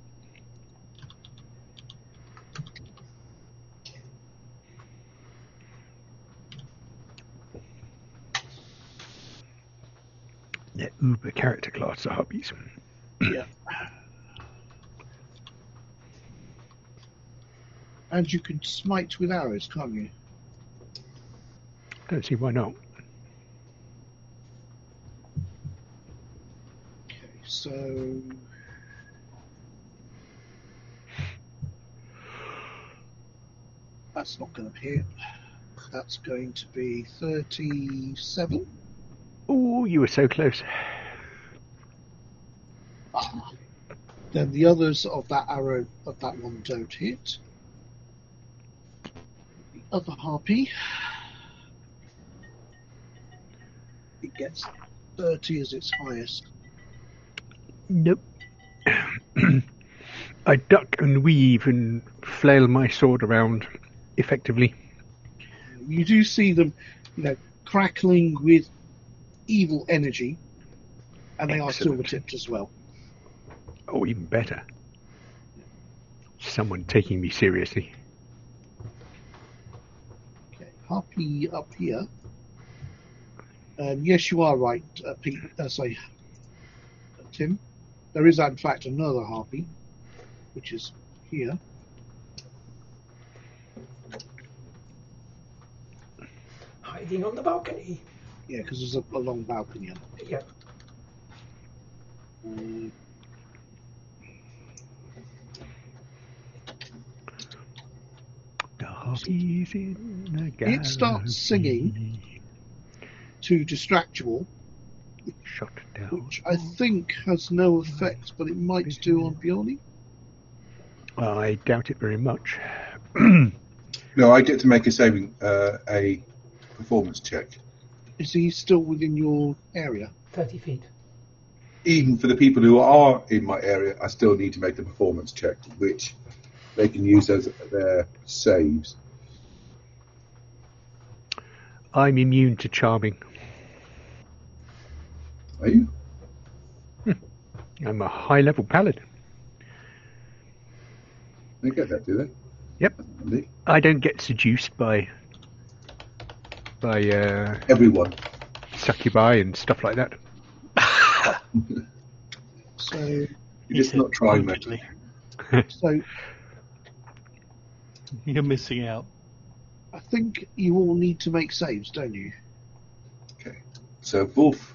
They're uber character class, the hobbies. Yeah. And you can smite with arrows, can't you? Don't see why not. Okay, so that's not going to hit. That's going to be thirty-seven. Oh, you were so close. Ah. Then the others of that arrow of that one don't hit. The other harpy, it gets thirty as its highest. Nope. I duck and weave and flail my sword around effectively. You do see them, you know, crackling with evil energy, and they are Excellent. silver tipped as well. Oh, even better. Someone taking me seriously. Okay, harpy up here. Um, yes, you are right, uh, Pete. Uh, sorry, uh, Tim. There is, in fact, another harpy, which is here. Hiding on the balcony. Yeah, because there's a, a long balcony. Yep. Um, The harpies in the gallery. It starts singing. to distract you all, Shot down. which I think has no effect, but it might do on Bjorny. I doubt it very much. No, I get to make a saving, uh, a performance check. Is he still within your area? thirty feet. Even for the people who are in my area, I still need to make the performance check, which they can use as their saves. I'm immune to charming. Are you? I'm a high-level paladin. They get that, do they? Yep. Handy. I don't get seduced by by uh, Everyone. succubi and stuff like that. So, You're just not trying, mate. Pointedly. so You're missing out. I think you all need to make saves, don't you? Okay. So Wolf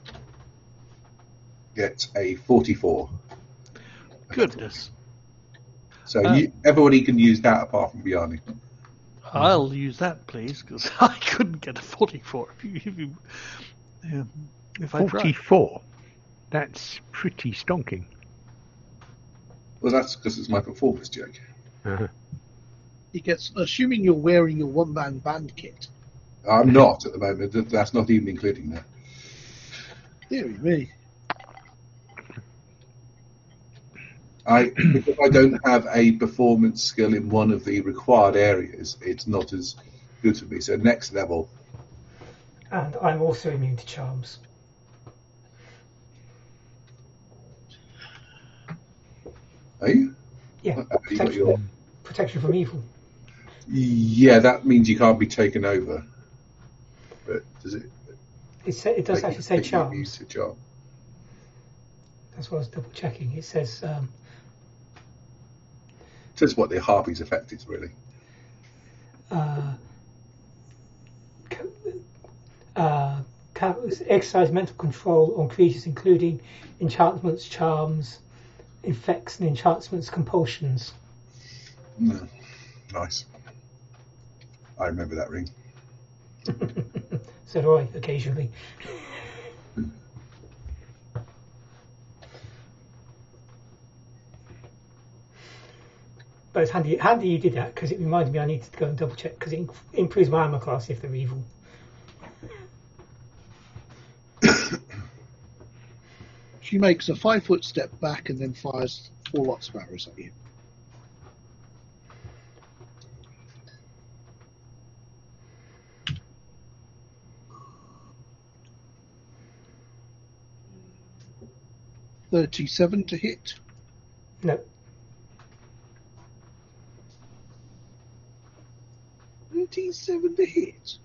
gets a forty-four. Goodness. So Uh, you, everybody can use that apart from Bjarni. I'll use that, please, because I couldn't get a forty-four if you, if, you, yeah, if I tried. forty-four. That's pretty stonking. Well, that's because it's my performance check. Uh-huh. He gets, assuming you're wearing your one-man band kit. I'm not at the moment. That- That's not even including that. Deary me. I because I don't have a performance skill in one of the required areas, it's not as good for me. So next level, And I'm also immune to charms. Are you? Yeah, Uh, you got protection, your... protection from evil. Yeah, that means you can't be taken over. But does it? It, say, it does make actually you- say make you immune charms. to charm? That's what I was double checking. It says um, Says what the harpy's effect is really. uh, co- uh, ca- exercise mental control on creatures, including enchantments, charms, effects, and enchantments, compulsions. Mm. Nice. I remember that ring. So do I occasionally. But it's handy, handy you did that because it reminded me I needed to go and double check because it improves my armor class if they're evil. She makes a five foot step back and then fires four lots of arrows at you. Thirty-seven to hit. No, Thirty-seven to hit.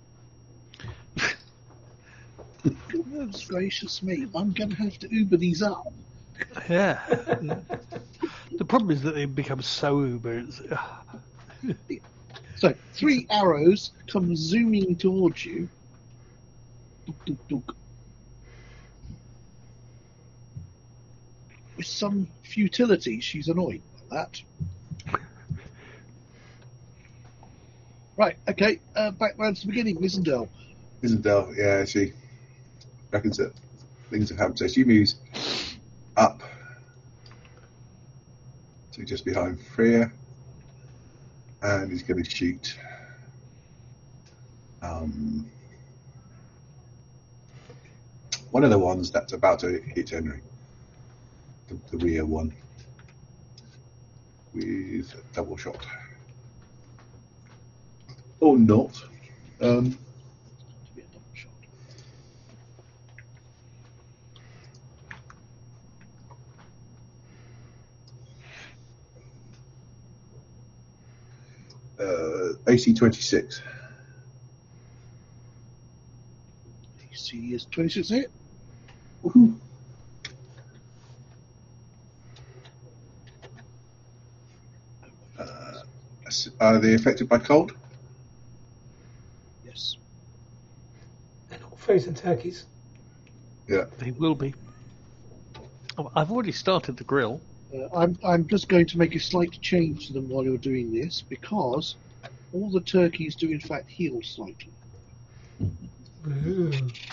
Goodness gracious me! I'm going to have to Uber these up. Yeah. The problem is that they become so uber. It's, So three arrows come zooming towards you. Duk, duk, duk. With some futility, she's annoyed by that. Right, okay, uh, back round to the beginning, Lizendale. Isendel, yeah, she reckons that things have happened. So she moves up to just behind Freya, and he's going to shoot. Um, one of the ones that's about to hit Henry, the, the rear one, with a double shot. Or not. Um, To be a double shot. uh, A C twenty-six. A C is twenty-six hit. Woohoo. Uh, are they affected by cold? Yes. they're not frozen turkeys. Yeah. they will be. Oh, I've already started the grill. Uh, I'm I'm just going to make a slight change to them while you're doing this because all the turkeys do in fact heal slightly. Ooh.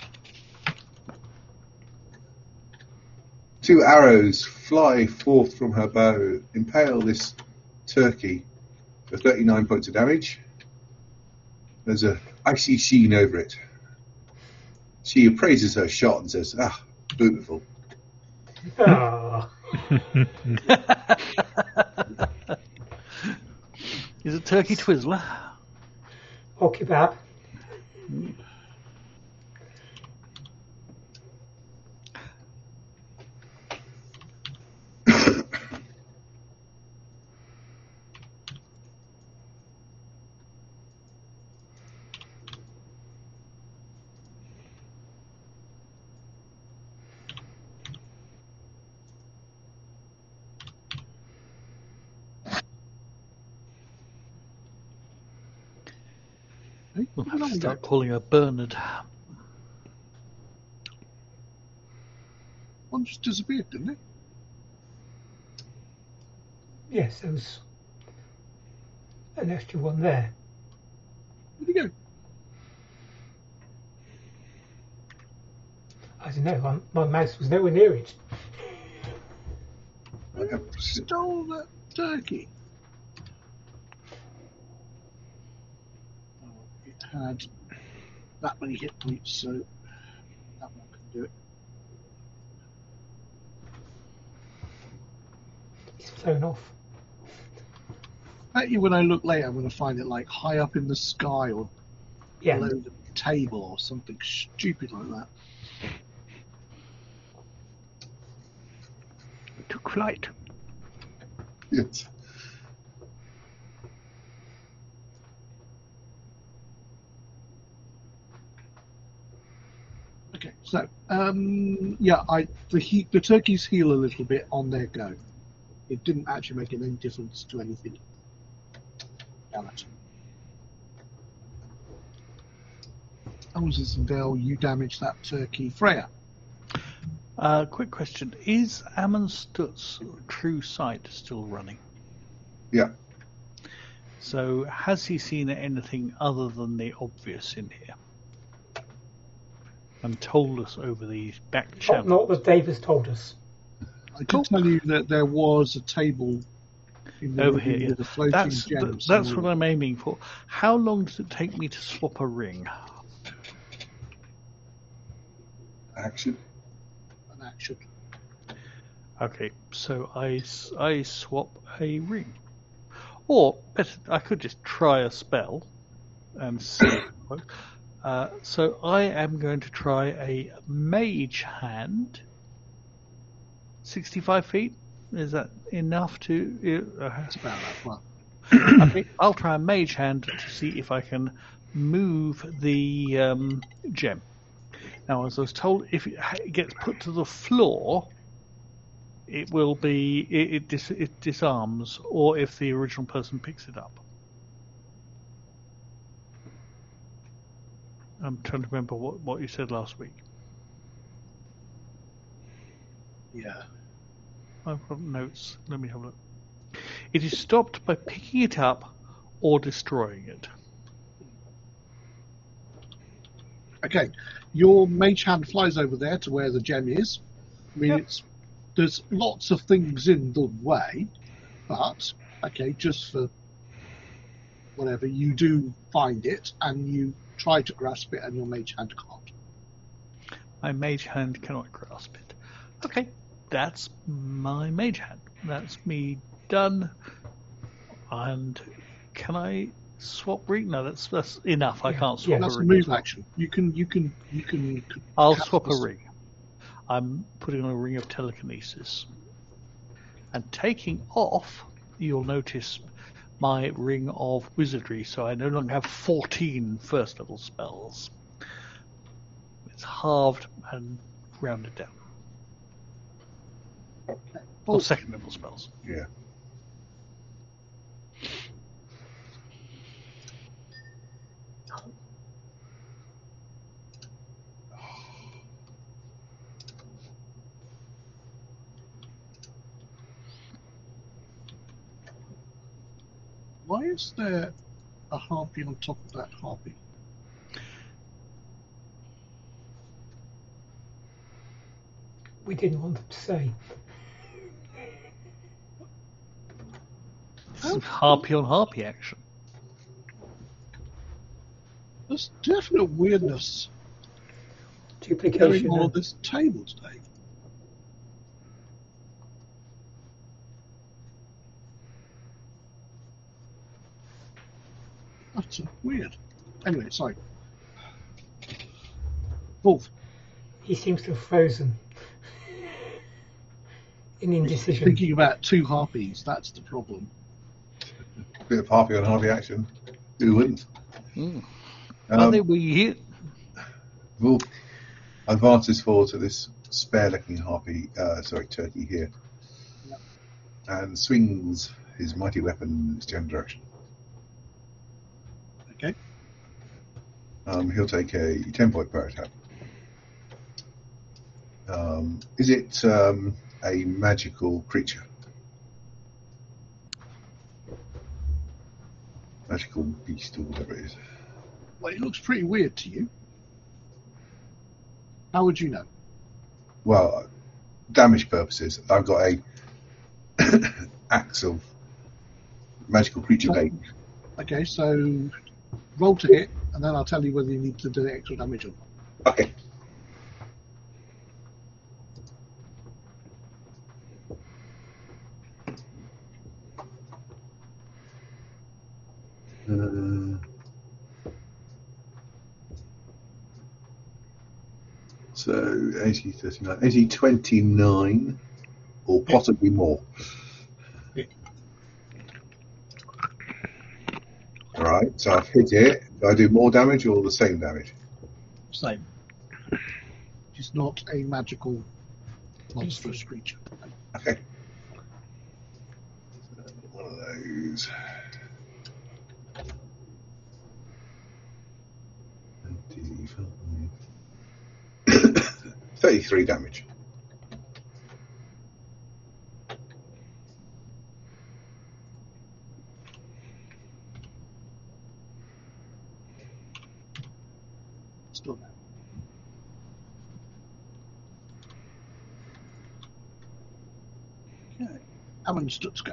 Two arrows fly forth from her bow, impale this turkey for thirty-nine points of damage. There's a icy sheen over it. She appraises her shot and says, "Ah, beautiful." Ah. Is it Turkey Twizzler? Or kebab. Hey, We'll where have are to we start going? calling her Bernard. One just disappeared, didn't it? Yes, there was an extra one there. Where'd he go? I don't know, my, my mouse was nowhere near it. I have Stole that turkey. Oh, it had that many hit points, so that one can do it. He's flown off. Bet you when I look later, I'm going to find it like high up in the sky or Yeah, below the table or something stupid like that. It took flight. Yes. Okay, so um, yeah, I the he, the turkeys heal a little bit on their go. It didn't actually make any difference to anything else. Moses and Dale, you damaged that turkey. Freya, Uh, quick question: is Ammonstut's true sight still running? Yeah. So has he seen anything other than the obvious in here? And told us over the back Not, channel. not that Dave has told us. I did Cool. tell you that there was a table in the Over room here, yeah. with a floating That's gem. th- that's what somewhere. I'm aiming for. How long does it take me to swap a ring? Action. An action. Okay, so I, s- I swap a ring. Or better, I could just try a spell and see if it works. Uh, so I am going to try a mage hand. sixty-five feet. Is that enough to? Uh, It's about that far. okay, I'll try a mage hand to see if I can move the um, gem. Now, as I was told, if it ha- it gets put to the floor, it will be it it, dis- it disarms, or if the original person picks it up. I'm trying to remember what, what you said last week. Yeah. I've got notes. Let me have a look. It is stopped by picking it up or destroying it. Okay, your mage hand flies over there to where the gem is. I mean, Yep. it's there's lots of things in the way, but okay, just for whatever, you do find it and you try to grasp it, and your mage hand can't. My mage hand cannot grasp it. Okay, that's my mage hand. That's me done. And can I swap ring? No, that's that's enough. I Yeah, can't yeah. swap That's a a ring. move as well. action. You can you can you can. I'll cast swap a this- ring. I'm putting on a ring of telekinesis. And taking off, you'll notice my ring of wizardry, so I no longer have fourteen first level spells. It's halved and rounded down. Oh, Or second level spells. Yeah. why is there a harpy on top of that harpy? We didn't want them to say. It's harpy on harpy action. There's definite weirdness going Duplication. on at And, this table today. That's weird. Anyway, sorry. Wolf, he seems to have frozen. In indecision. thinking about two harpies, that's the problem. Bit of harpy on harpy action. Who wouldn't? Mm. Um, Are they we hit? Wolf advances forward to this spare-looking harpy, uh, sorry, turkey here, and swings his mighty weapon in its general direction. Okay. Um, he'll take a ten-point power attack. Um, is it um, a magical creature? Magical beast or whatever it is. Well, it looks pretty weird to you. How would you know? Well, damage purposes, I've got a axe of magical creature bait. Okay, so roll to hit, and then I'll tell you whether you need to do extra damage or not. Okay. Uh, So eighty, thirty-nine, eighty, twenty-nine, or possibly more. Yeah. All right, so I've hit it. Do I do more damage or the same damage? Same. She's not a magical monstrous creature. Okay. So one of those. thirty-three damage. Still there. Okay. Alan Stutzko.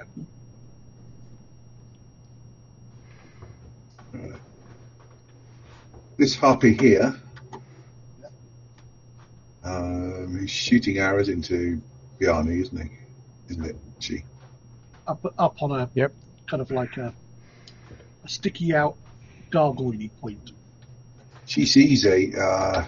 Right. This harpy here um, is shooting arrows into Bjarni, isn't he? Isn't it? She. Up, up on a Yep. kind of like a, a sticky out gargoyle point. She sees a uh,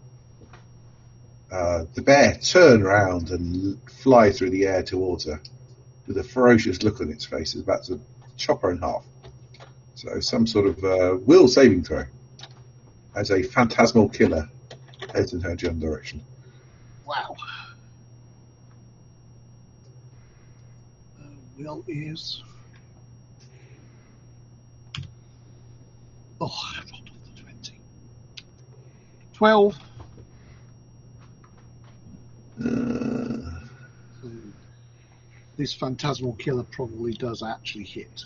uh, the bear turn around and l- fly through the air towards her with a ferocious look on its face. It's about to chop her in half. So some sort of uh, will saving throw as a phantasmal killer heads in her general direction. Wow. Uh, Will is. Oh, I've rolled off the twenty. twelve. Uh, So this phantasmal killer probably does actually hit.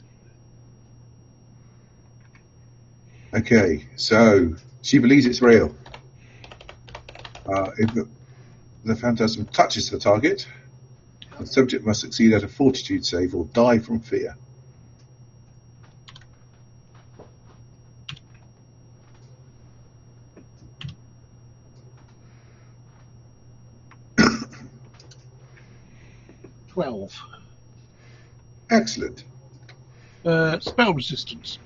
okay, so she believes it's real. Uh, if the, the phantasm touches the target, the subject must succeed at a fortitude save or die from fear. twelve. Excellent. Uh, spell resistance.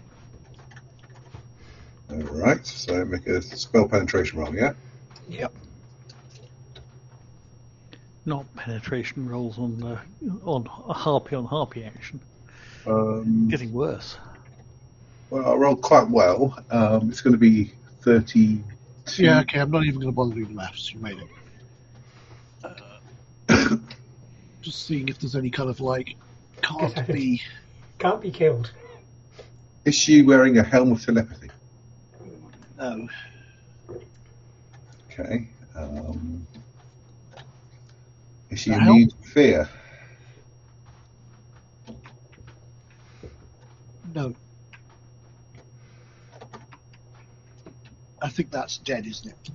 All right, so make a spell penetration roll, yeah? Yep. Not penetration rolls on uh, on a harpy on harpy action. Um, Getting worse. well, I rolled quite well. Um, it's going to be thirty-two. Yeah, okay, I'm not even going to bother doing the maths. You made it. Uh, just seeing if there's any kind of like, can't be. Can't be killed. Is she wearing a helm of telepathy? No. Okay. Um, is she A immune to fear? No. I think that's dead, isn't it?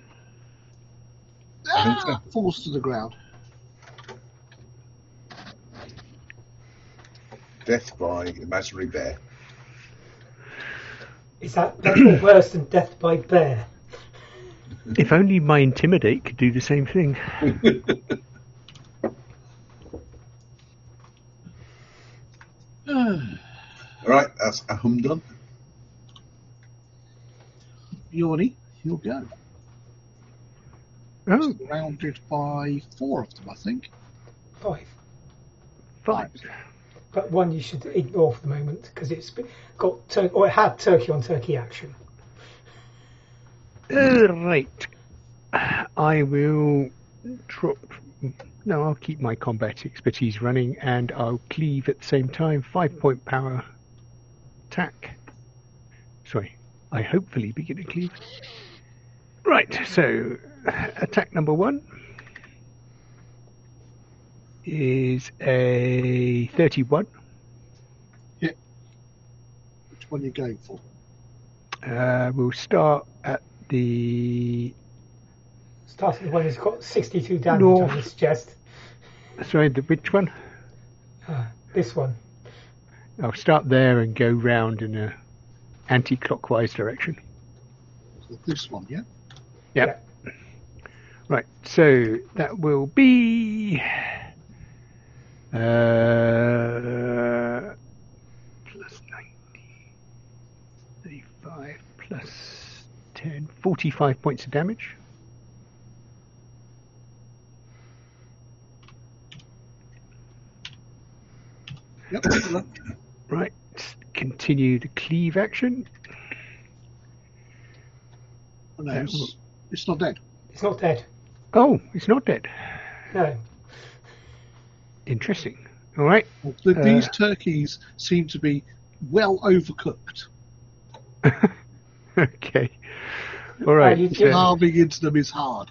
I think so. Ah, falls to the ground. Death by imaginary bear. Is that that's all worse than death by bear? If only my Intimidate could do the same thing. All right, that's Ahum done. Yorni, you'll go. Oh, Surrounded by four of them, I think. Five. five. But one you should ignore for the moment because it's got tur- or it had turkey on turkey action. Uh, right. I will drop. No, I'll keep my combat expertise running and I'll cleave at the same time. Five point power attack. Sorry, I hopefully begin to cleave. Right, so attack number one is a thirty-one. Which one are you going for? Uh, we'll start at the. Starting with one who's got sixty-two damage North. on his chest. Sorry, the which one? Uh, this one. I'll start there and go round in a anti-clockwise direction. So this one, yeah? Yep. Right, so that will be uh, plus ninety, thirty-five, plus ten, forty-five points of damage. Yep. Right. Continue the cleave action. Oh, no, it's, it's not dead. It's not dead. Oh, it's not dead. No. Interesting. All right. But these Uh, turkeys seem to be well overcooked. Okay. All right. Uh, you- you- so, Carving into them is hard.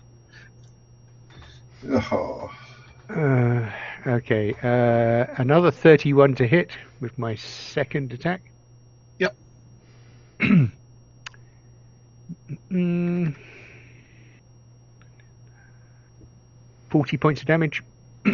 Oh, uh, okay. Uh, another thirty-one to hit with my second attack. Yep. mm, forty points of damage.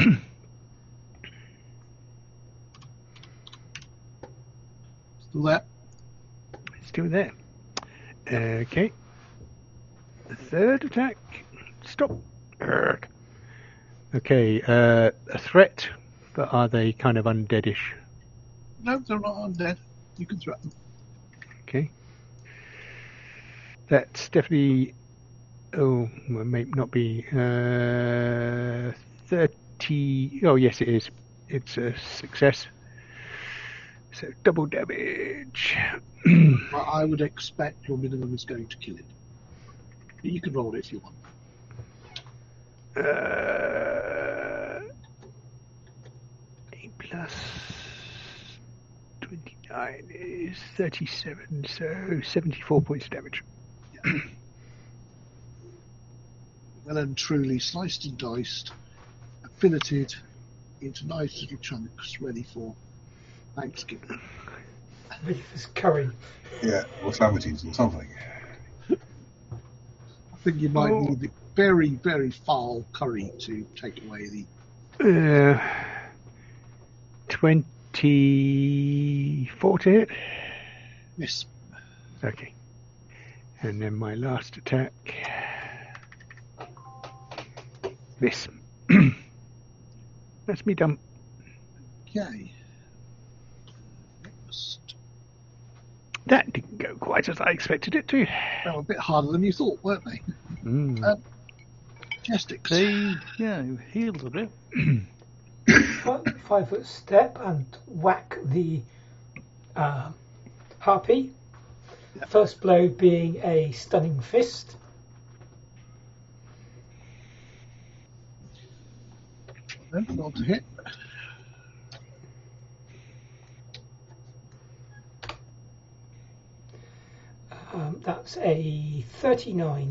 Still there. Still there. Okay. The third attack. Stop. Urgh. Okay. Uh, a threat, but are they kind of undeadish? No, they're not undead. You can threaten them. Okay. That's definitely. Oh, well, may not be. Uh, thirty. Oh, yes, it is. It's a success. So double damage. I I would expect your minimum is going to kill it. But you can roll it if you want. Uh, eight plus twenty-nine is thirty-seven, so seventy-four points of damage. Well and truly sliced and diced, and filleted into nice little chunks ready for Thanksgiving. Ready for this curry. yeah, or sandwiches or something. I think you might Oh. need the very, very foul curry to take away the. Uh, twenty-four to hit. Miss. Okay. And then my last attack. Miss. That's me done. Okay. Next. That didn't go quite as I expected it to. They were a bit harder than you thought, weren't they? Mm. Um, Jestics. They, yeah, healed a bit. Five, five foot step and whack the uh, harpy. Yeah. First blow being a stunning fist. Then roll to hit. Um, that's a thirty-nine.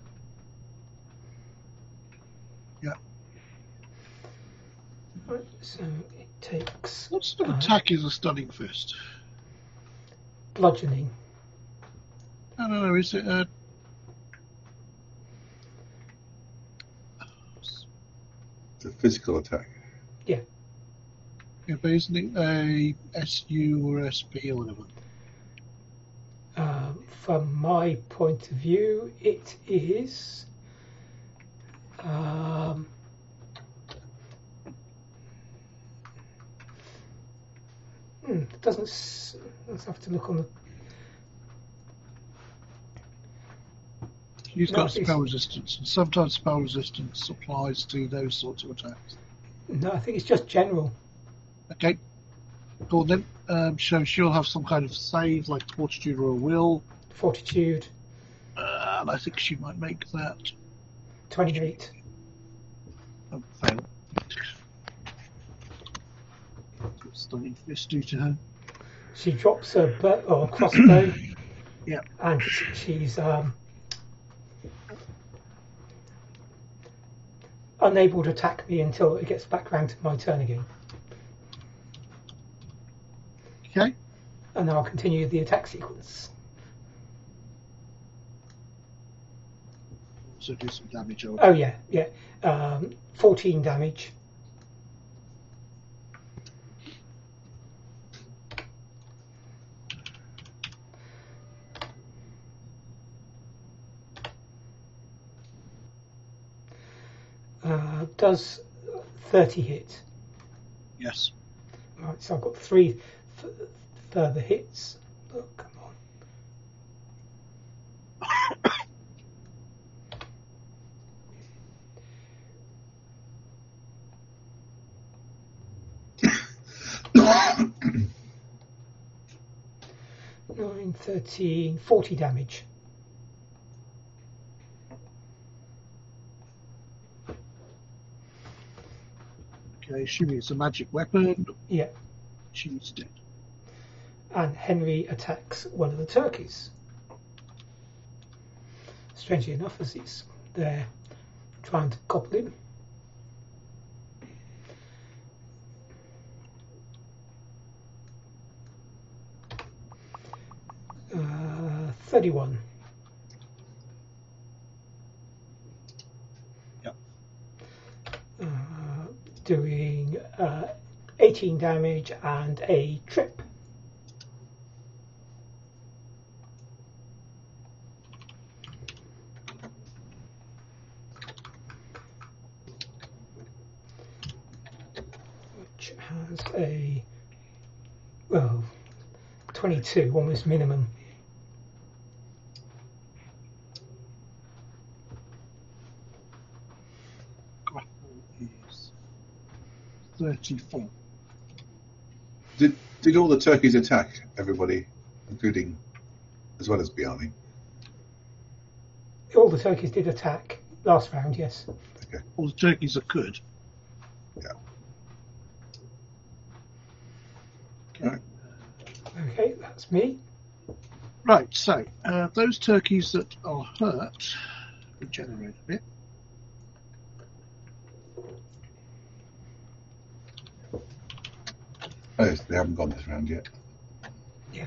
Yeah. Right, so it takes What sort of uh, attack is a stunning fist? bludgeoning. I don't know, is it a. It's a physical attack. Yeah, but isn't it a S U or S P or whatever? Um, from my point of view, it is. Um, hmm, it doesn't. s- Let's have to look on the. He's No, got it's- spell resistance, and sometimes spell resistance applies to those sorts of attacks. No, I think it's just general. Okay. Go on then. Um, so she'll have some kind of save, like fortitude or a will, Fortitude, uh, and I think she might make that. twenty-eight. Oh, fail. What's stunning fist do to her? She drops her bow or crossbow. Yeah. And sh- she's um, unable to attack me until it gets back round to my turn again. Okay. And then I'll continue the attack sequence. So do some damage over. Oh yeah, yeah. Um, fourteen damage. Uh, does thirty hit? Yes. Right, so I've got three f- further hits. Oh, come on. nine, thirteen, forty damage. Okay, assuming it's a magic weapon, Yeah. she's dead. And Henry attacks one of the turkeys. Strangely enough, as he's there trying to gobble him. Uh, thirty-one. Yep. Uh, doing uh, eighteen damage and a trip. Which has a, well, twenty-two, almost minimum. Grapple is thirty-four. Did did all the turkeys attack everybody, including as well as Bjarni? All the turkeys did attack last round, yes. All the turkeys are good. Yeah. Okay. Right. Okay, that's me. Right, so uh, those turkeys that are hurt regenerate a bit. Oh, yes, they haven't gone this round yet. Yeah.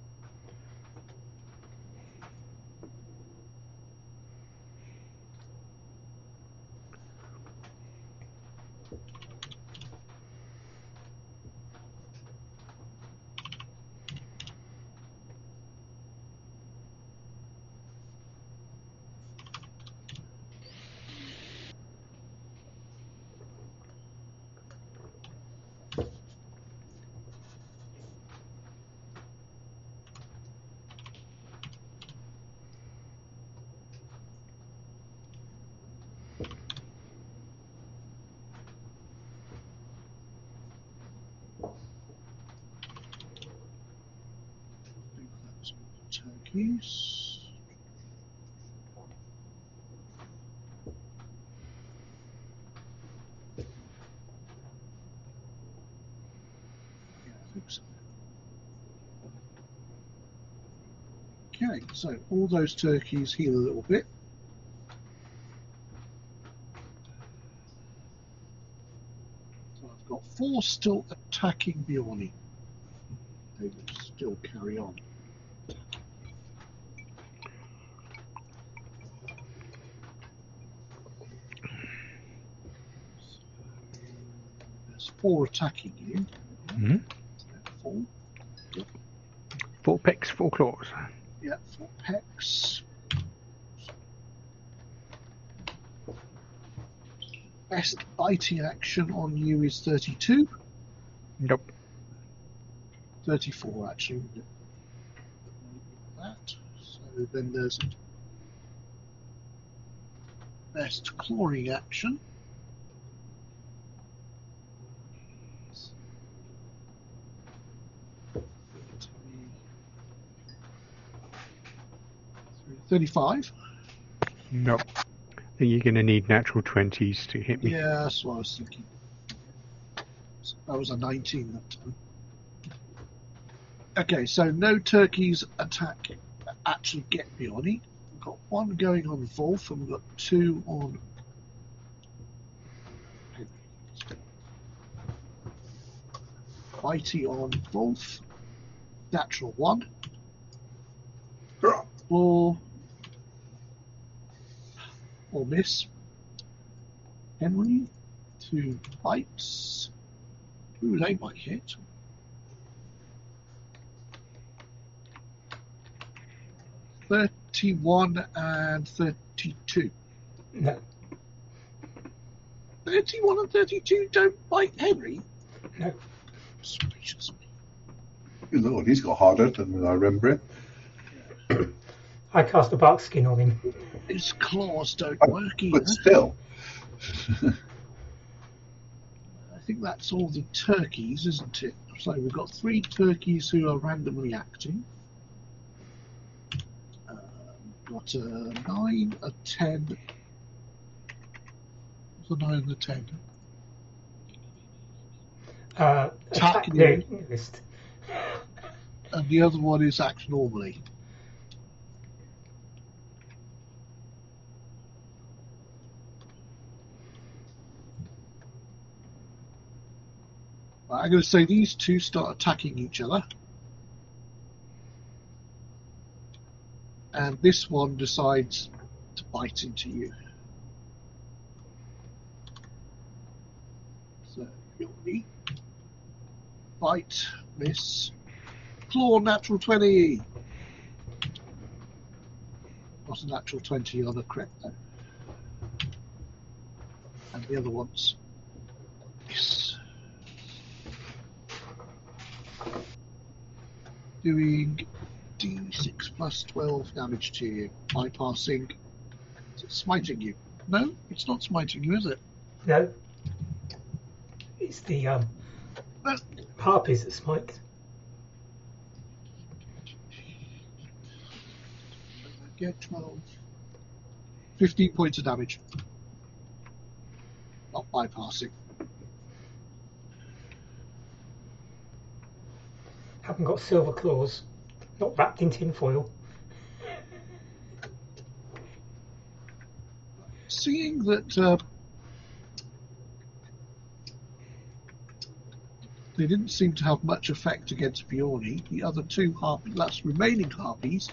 I think that's all the turkeys. Yeah, I think so. Okay, so all those turkeys heal a little bit. So I've got four still attacking Bjarni. They will still carry on. There's four attacking you. Hmm? Four. Four picks, four claws. Yeah, four pecks. Best biting action on you is thirty-two. Nope. thirty-four, actually. That. So then there's best clawing action. thirty-five. Nope. I think you're going to need natural twenties to hit me. Yeah, that's what I was thinking. That was a nineteen that time. Okay, so no turkeys attack actually get Bjarni. We've got one going on Wolf and we've got two on Mighty on Wolf. Natural one. Or or miss. Henry, two bites. Ooh, they might hit. Thirty-one and thirty-two. No. Thirty-one and thirty-two don't bite Henry. No. Gracious me. Good Lord, he's got harder than I remember it. I cast a bark skin on him. His claws don't Oh, work either. But still. I think that's all the turkeys, isn't it? So we've got three turkeys who are randomly acting. got a nine, a ten. What's a nine and a ten? Uh, attack Attack nearest. And the other one is act normally. Right, I'm going to say these two start attacking each other. And this one decides to bite into you. So, you'll need bite, miss, claw, natural twenty. Not a natural twenty on a crit though. And the other one's miss. Doing d six plus twelve damage to you, bypassing. Is it smiting you? No, it's not smiting you, is it? No. It's the um, No. harpies that smite. Get twelve. fifteen points of damage. Not bypassing. Haven't got silver claws. Not wrapped in tinfoil. Seeing that uh, they didn't seem to have much effect against Bjorni, the other two harp- last remaining harpies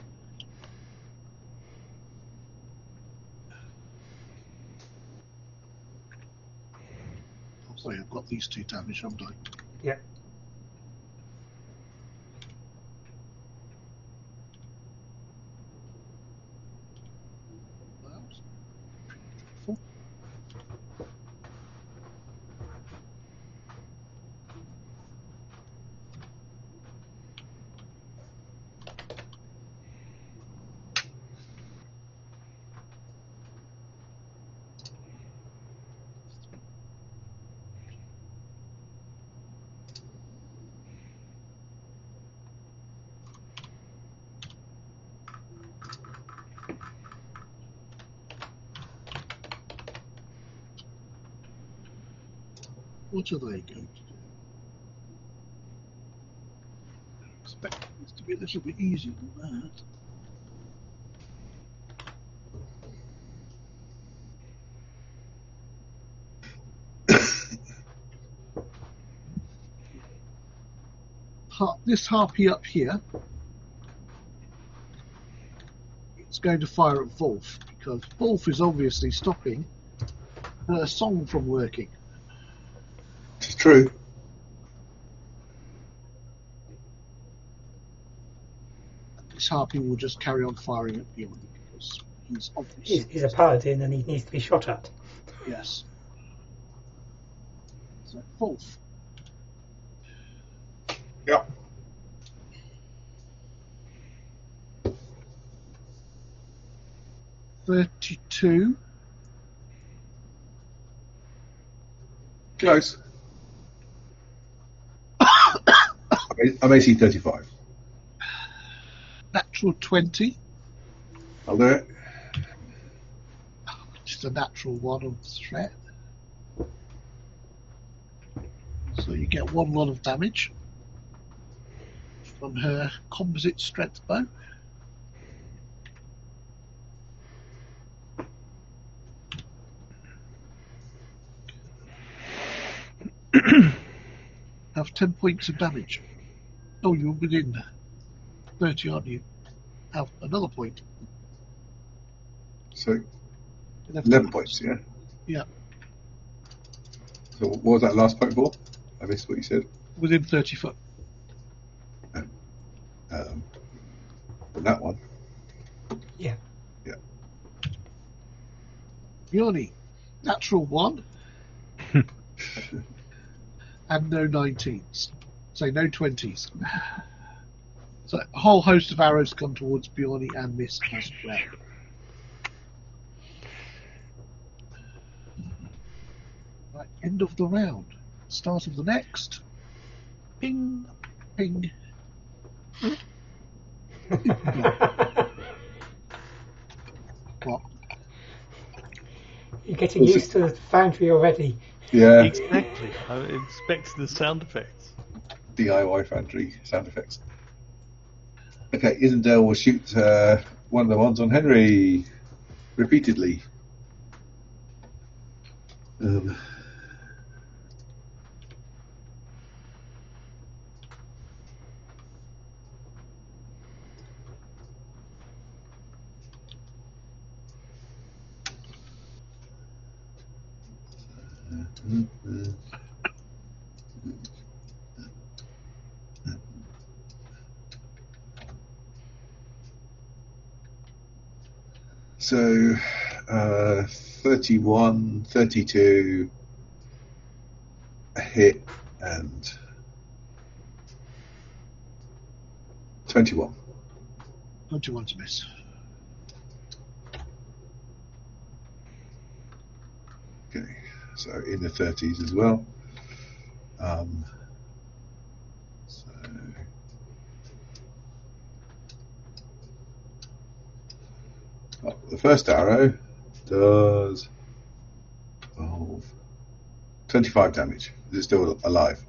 oh, sorry, I've got these two damage, haven't I? Yeah. What are they going to do? I expect this to be a little bit easier than that. This harpy up here, it's going to fire at Wolf, because Wolf is obviously stopping her song from working. It's true. This harpy will just carry on firing at Bjorn, because he's obviously... He's, he's a paladin and he needs to be shot at. Yes. So, Wolf. Yeah. Thirty-two. Close. I'm A C thirty-five. Natural twenty. I'll do it. Just a natural one on threat. So you get one lot of damage from her composite strength bow. Have ten points of damage. Oh, you're within thirty, aren't you? Have another point. So eleven, eleven points, yeah. Yeah, So what was that last point for? I missed what you said. within thirty foot. Um, and that one. Yeah. Yeah. Bjorni, natural one. And no nineteens. So no twenties. So a whole host of arrows come towards Bjorni and miss as well. Right, end of the round. Start of the next. Ping, ping. You're getting Was used to the foundry already. Yeah, Exactly. I expected the sound effects. D I Y foundry sound effects. Okay, Isendale will shoot uh, one of the ones on Henry repeatedly. Um, So, uh, thirty-one, thirty-two, a hit, and twenty-one. twenty-one to miss. Okay, so in the thirties as well. Um, so oh, the first arrow does twelve, twenty-five damage. Is it still alive?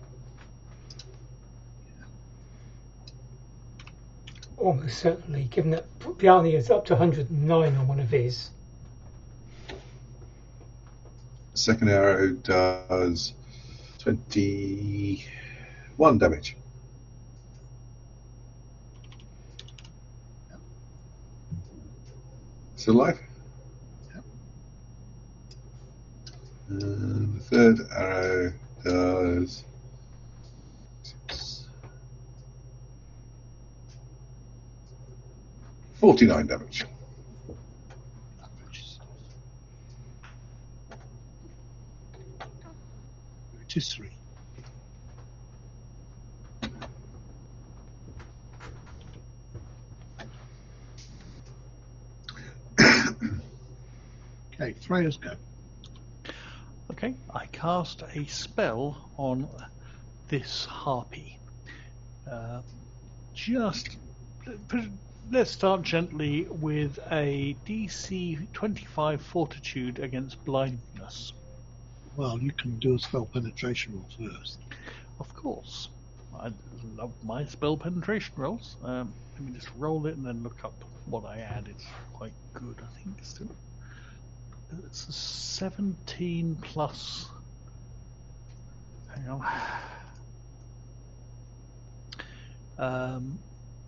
Almost certainly, given that Bjarni is up to one hundred nine on one of his. Second arrow does twenty-one damage. Still alive? Yep. And the third arrow does six, forty-nine damage. It is three. Okay, Freya's go. Okay, I cast a spell on this harpy. Uh, just let's start gently with a D C twenty-five fortitude against blindness. Well, you can do a spell penetration roll first. Of course, I love my spell penetration rolls. Um, let me just roll it and then look up what I add. It's quite good, I think. Still. It's a seventeen plus. Hang on. Um,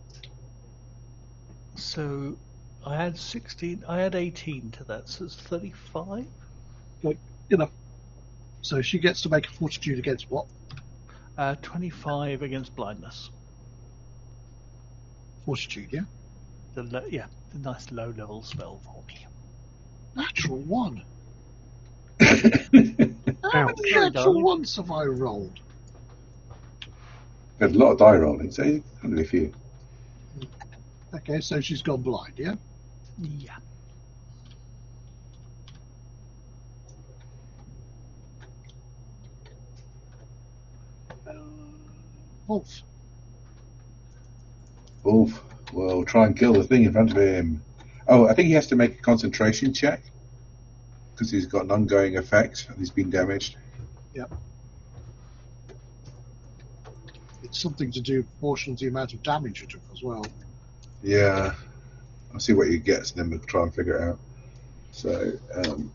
so I add sixteen. I add eighteen to that, so it's thirty-five. Like, you know. So she gets to make a fortitude against what? Uh, twenty-five against blindness. Fortitude, yeah? The lo- yeah, the nice low level spell for me. Natural one. Ouch. How many natural ones have I rolled? There's a lot of die rolling, so only a few. Okay, so she's gone blind, yeah? Yeah. Uh, Wolf. Wolf will try and kill the thing in front of him. Oh, I think he has to make a concentration check because he's got an ongoing effect and he's been damaged. Yep. It's something to do proportional to the amount of damage you took as well. Yeah, I'll see what he gets and then we'll try and figure it out. So, um,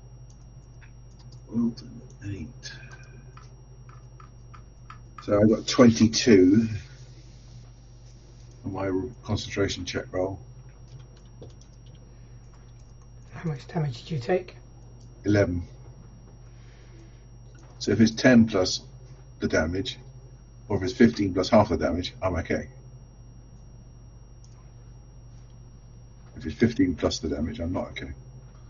eight. So I got twenty-two on my concentration check roll. How much damage did you take? eleven. So if it's ten plus the damage, or if it's fifteen plus half the damage, I'm okay. If it's fifteen plus the damage, I'm not okay.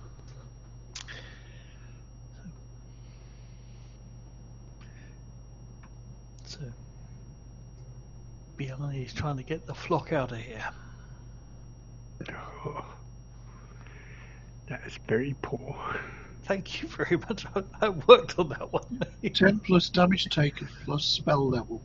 So, Bjarni is trying to get the flock out of here. Oh, that is very poor. Thank you very much. I, I worked on that one. ten plus damage taken plus spell level.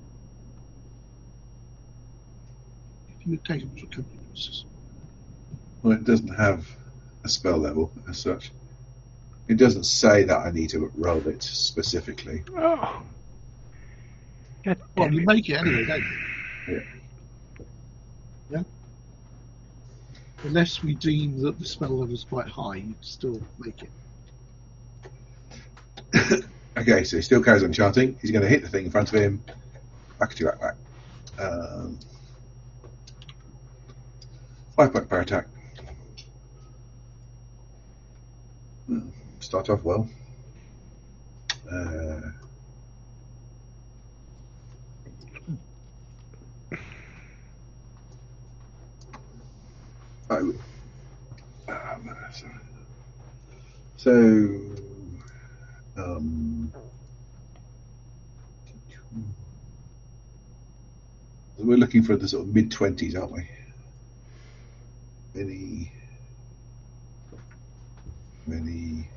If you take it to companies. Well, it doesn't have a spell level as such. It doesn't say that I need to roll it specifically. Oh. God Well, damn you it. make it anyway, don't you? Yeah. Yeah. Unless we deem that the spell level is quite high, you'd still make it. Okay, so he still carries on chanting. He's going to hit the thing in front of him. Back to whack whack. Um, five point power attack. Hmm, Start off well. Uh, I, um, so, so um, we're looking for the sort of mid twenties, aren't we? Many, many.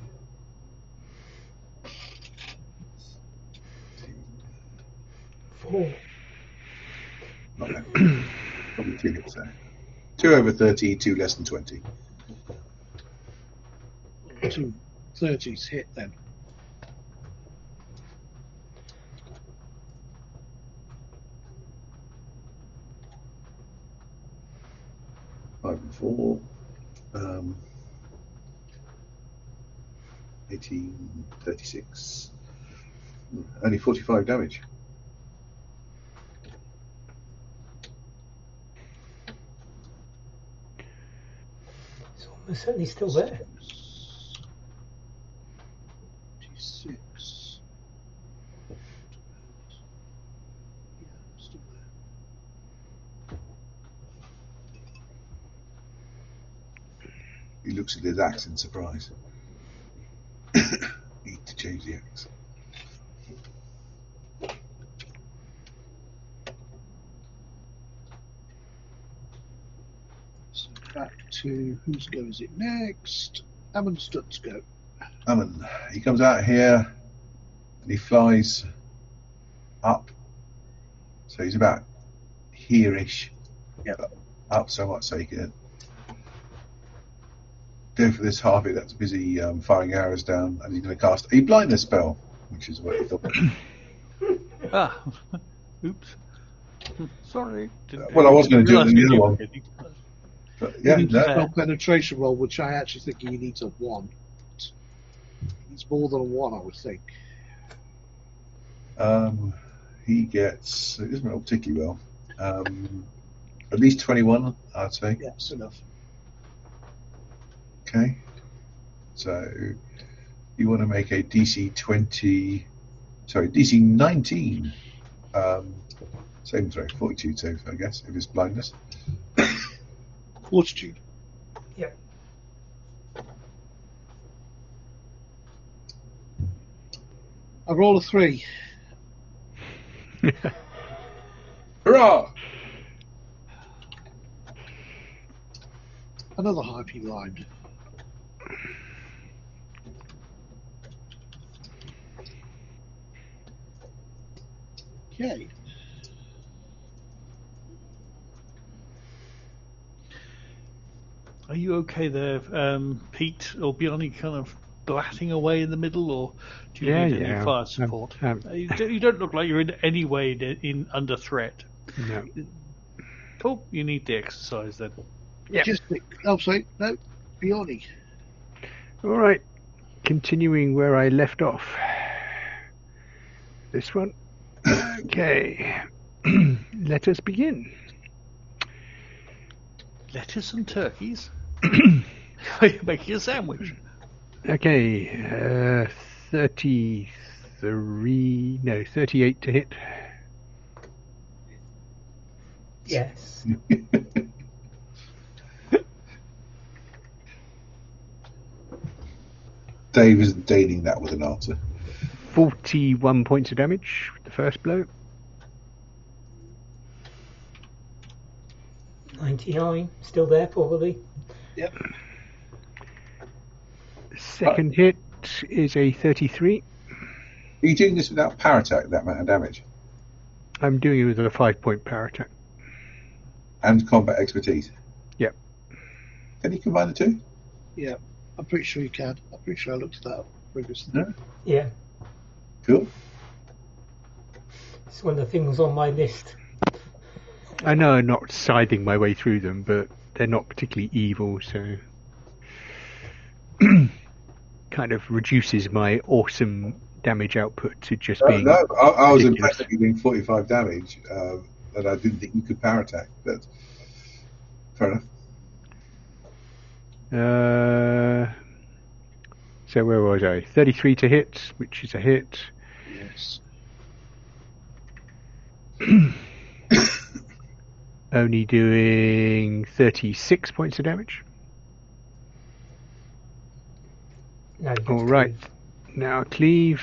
Four. Not that. Probably two hits there. Two over thirty, two less than twenty. Two thirties hit then. Five and four. Um, eighteen, thirty-six. Only forty-five damage. It's almost certainly still there. Six. Yeah, still there. He looks at his axe in surprise. Need to change the axe. So back to whose go is it next? Ammon Stut's go. Ammon, he comes out here and he flies up. So he's about here-ish. Yep. Up so much so he can go for this harpy that's busy um, firing arrows down, and he's going to cast a blindness spell, which is what he thought. Ah, oops. Sorry. Didn't- Well, I was going to do it in the Realised other one. you- But yeah, You need no, to spell penetration roll, which I actually think he needs a one. It's more than a one, I would think. um, he gets, it doesn't roll particularly well, um, at least twenty-one, I'd say. Yeah, it's enough. Okay. So you want to make a D C twenty, sorry, D C nineteen. Um, same throw, forty-two save, I guess, if it's blindness. Fortitude. Yep. I roll a three. Hurrah! Another harpy blind. Okay. Are you okay there, um, Pete or Bjorny, kind of blatting away in the middle, or do you Yeah, need yeah. any fire Um, support? um, Uh, you, don't, you don't look like you're in any way in, in under threat. No. Cool. You need the exercise then. Yeah. Just oh, sorry, no, Bjorny. All right. Continuing where I left off. This one. Okay. Let us begin. Lettuce and turkeys. You're making a sandwich. Okay. Uh, thirty-three. No, thirty-eight to hit. Yes. Dave isn't deigning that with an answer. forty-one points of damage with the first blow. ninety-nine. Still there, probably. Yep. Second hit is a thirty-three. Are you doing this without power attack, that amount of damage? I'm doing it with a five-point power attack. And combat expertise? Yep. Can you combine the two? Yeah. I'm pretty sure you can. I'm pretty sure I looked at that up previously. No? Yeah, Cool. it's one of the things on my list. I know I'm not scything my way through them, but they're not particularly evil, so kind of reduces my awesome damage output to just Uh, being. no, I, I was ridiculous. impressed that you're doing forty-five damage, uh, and I didn't think you could power attack, but fair enough. Uh, so where was I? thirty-three to hit, which is a hit. Yes. Only doing thirty-six points of damage. No, you All right. Now cleave.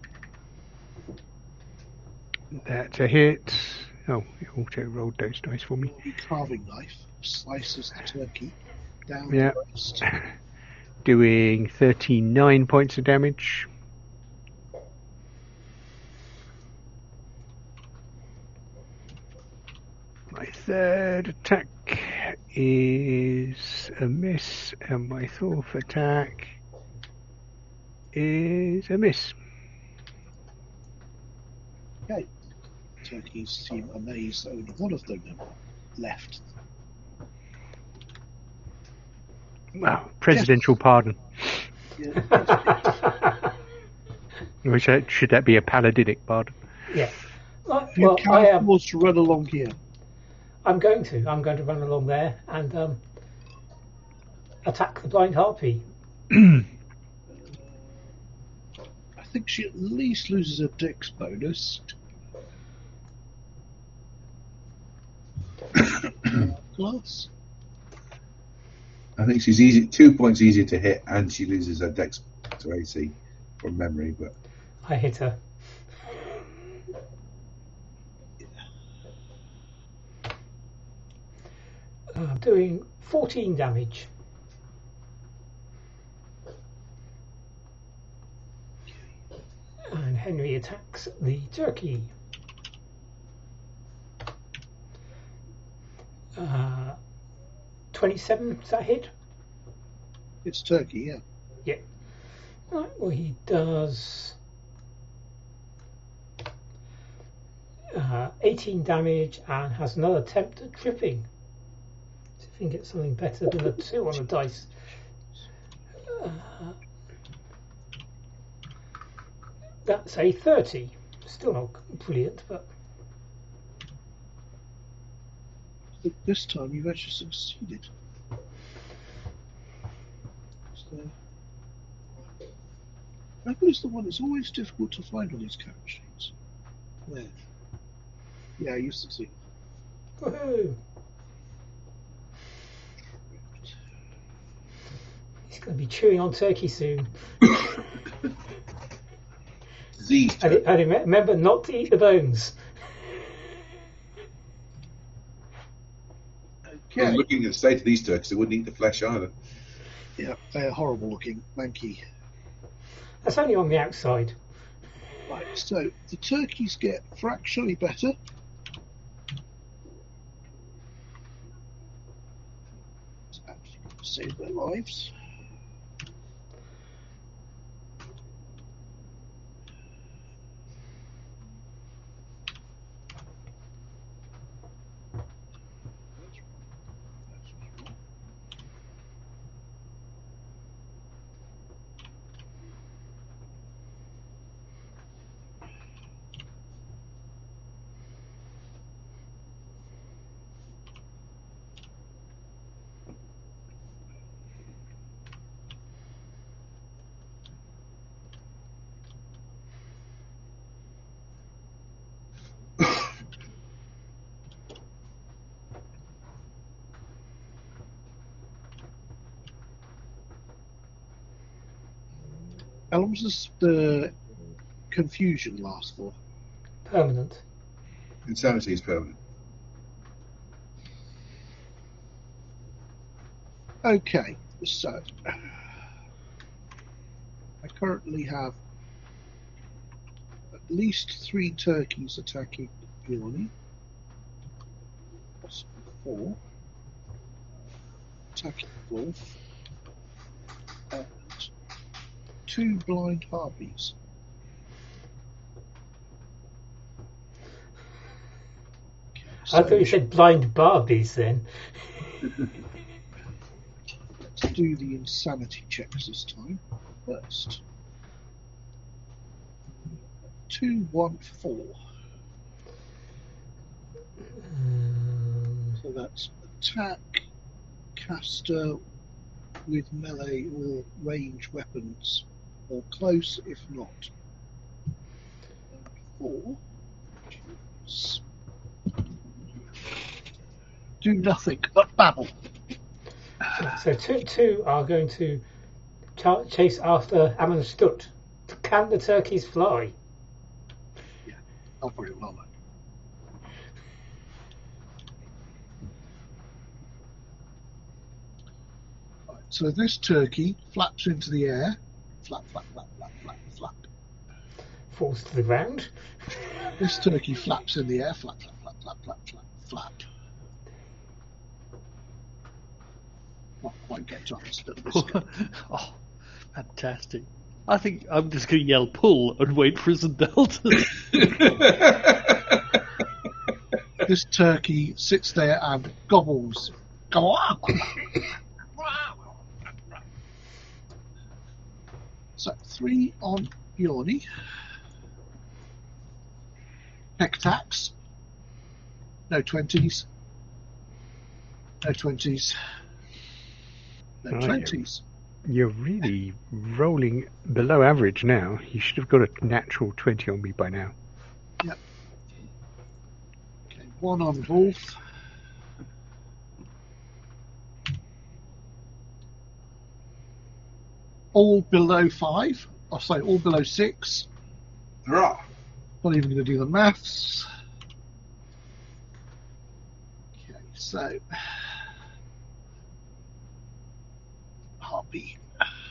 That's a hit. Oh, it auto rolled those dice for me. The carving knife slices the turkey down Yeah. the breast. Doing thirty-nine points of damage. My third attack is a miss, and my fourth attack is a miss. Okay. Turkeys seem amazed that only one of them left. Wow, presidential pardon. Yeah. Which uh, should that be a paladinic pardon? Yeah. Well, You well, can I am. force to run along here. I'm going to. I'm going to run along there and um, attack the blind harpy. I think she at least loses a dex bonus. Glass. I think she's easy, two points easier to hit, and she loses her dex to A C from memory. But I hit her. Uh, doing fourteen damage. And Henry attacks the turkey. Uh, twenty-seven, is that hit? It's turkey, yeah. Yeah. Right, well, he does uh, eighteen damage and has another attempt at tripping. See if we can get something better than a two on the dice. Uh, that's a thirty. Still not brilliant, but I think this time you've actually succeeded. So, Apple is the one that's always difficult to find on these character sheets. There. Yeah, you succeed. woohoo! He's going to be chewing on turkey soon. disease. And, and remember not to eat the bones. Yeah. Okay. Looking at the state of these turkeys, they wouldn't eat the flesh either. Yeah, they're horrible looking, manky. That's only on the outside. Right, so the turkeys get fractionally better. Let's actually save their lives. How long does the confusion last for? Permanent. Insanity is permanent. Okay, so I currently have at least three turkeys attacking Peony. Possibly four. Attacking Wolf. And two blind harpies. I thought you said blind Barbies then. Let's do the insanity checks this time first. Two, one, four. Um, So that's attack, caster with melee or range weapons, or close if not. And four. Choose. Do nothing but babble. so two, two are going to ch- chase after Ammonstut. Can the turkeys fly? Not very well, though. Right, so this turkey flaps into the air. Flap, flap, flap, flap, flap, flap. Falls to the ground. This turkey flaps in the air. Flap, flap, flap, flap, flap, flap, flap. Not quite get to understand this yet. Oh, fantastic. I think I'm just going to yell pull and wait for Isendel to... This turkey sits there and gobbles. Go on! So, three on Bjorny. Peck attacks. No twenties. No twenties. No Oh, twenties. You're really rolling below average now. You should have got a natural twenty on me by now. Yep. Okay, one on Wolf. All below five. I'll say all below six. Hurrah! Not even going to do the maths. Okay, so Harpy.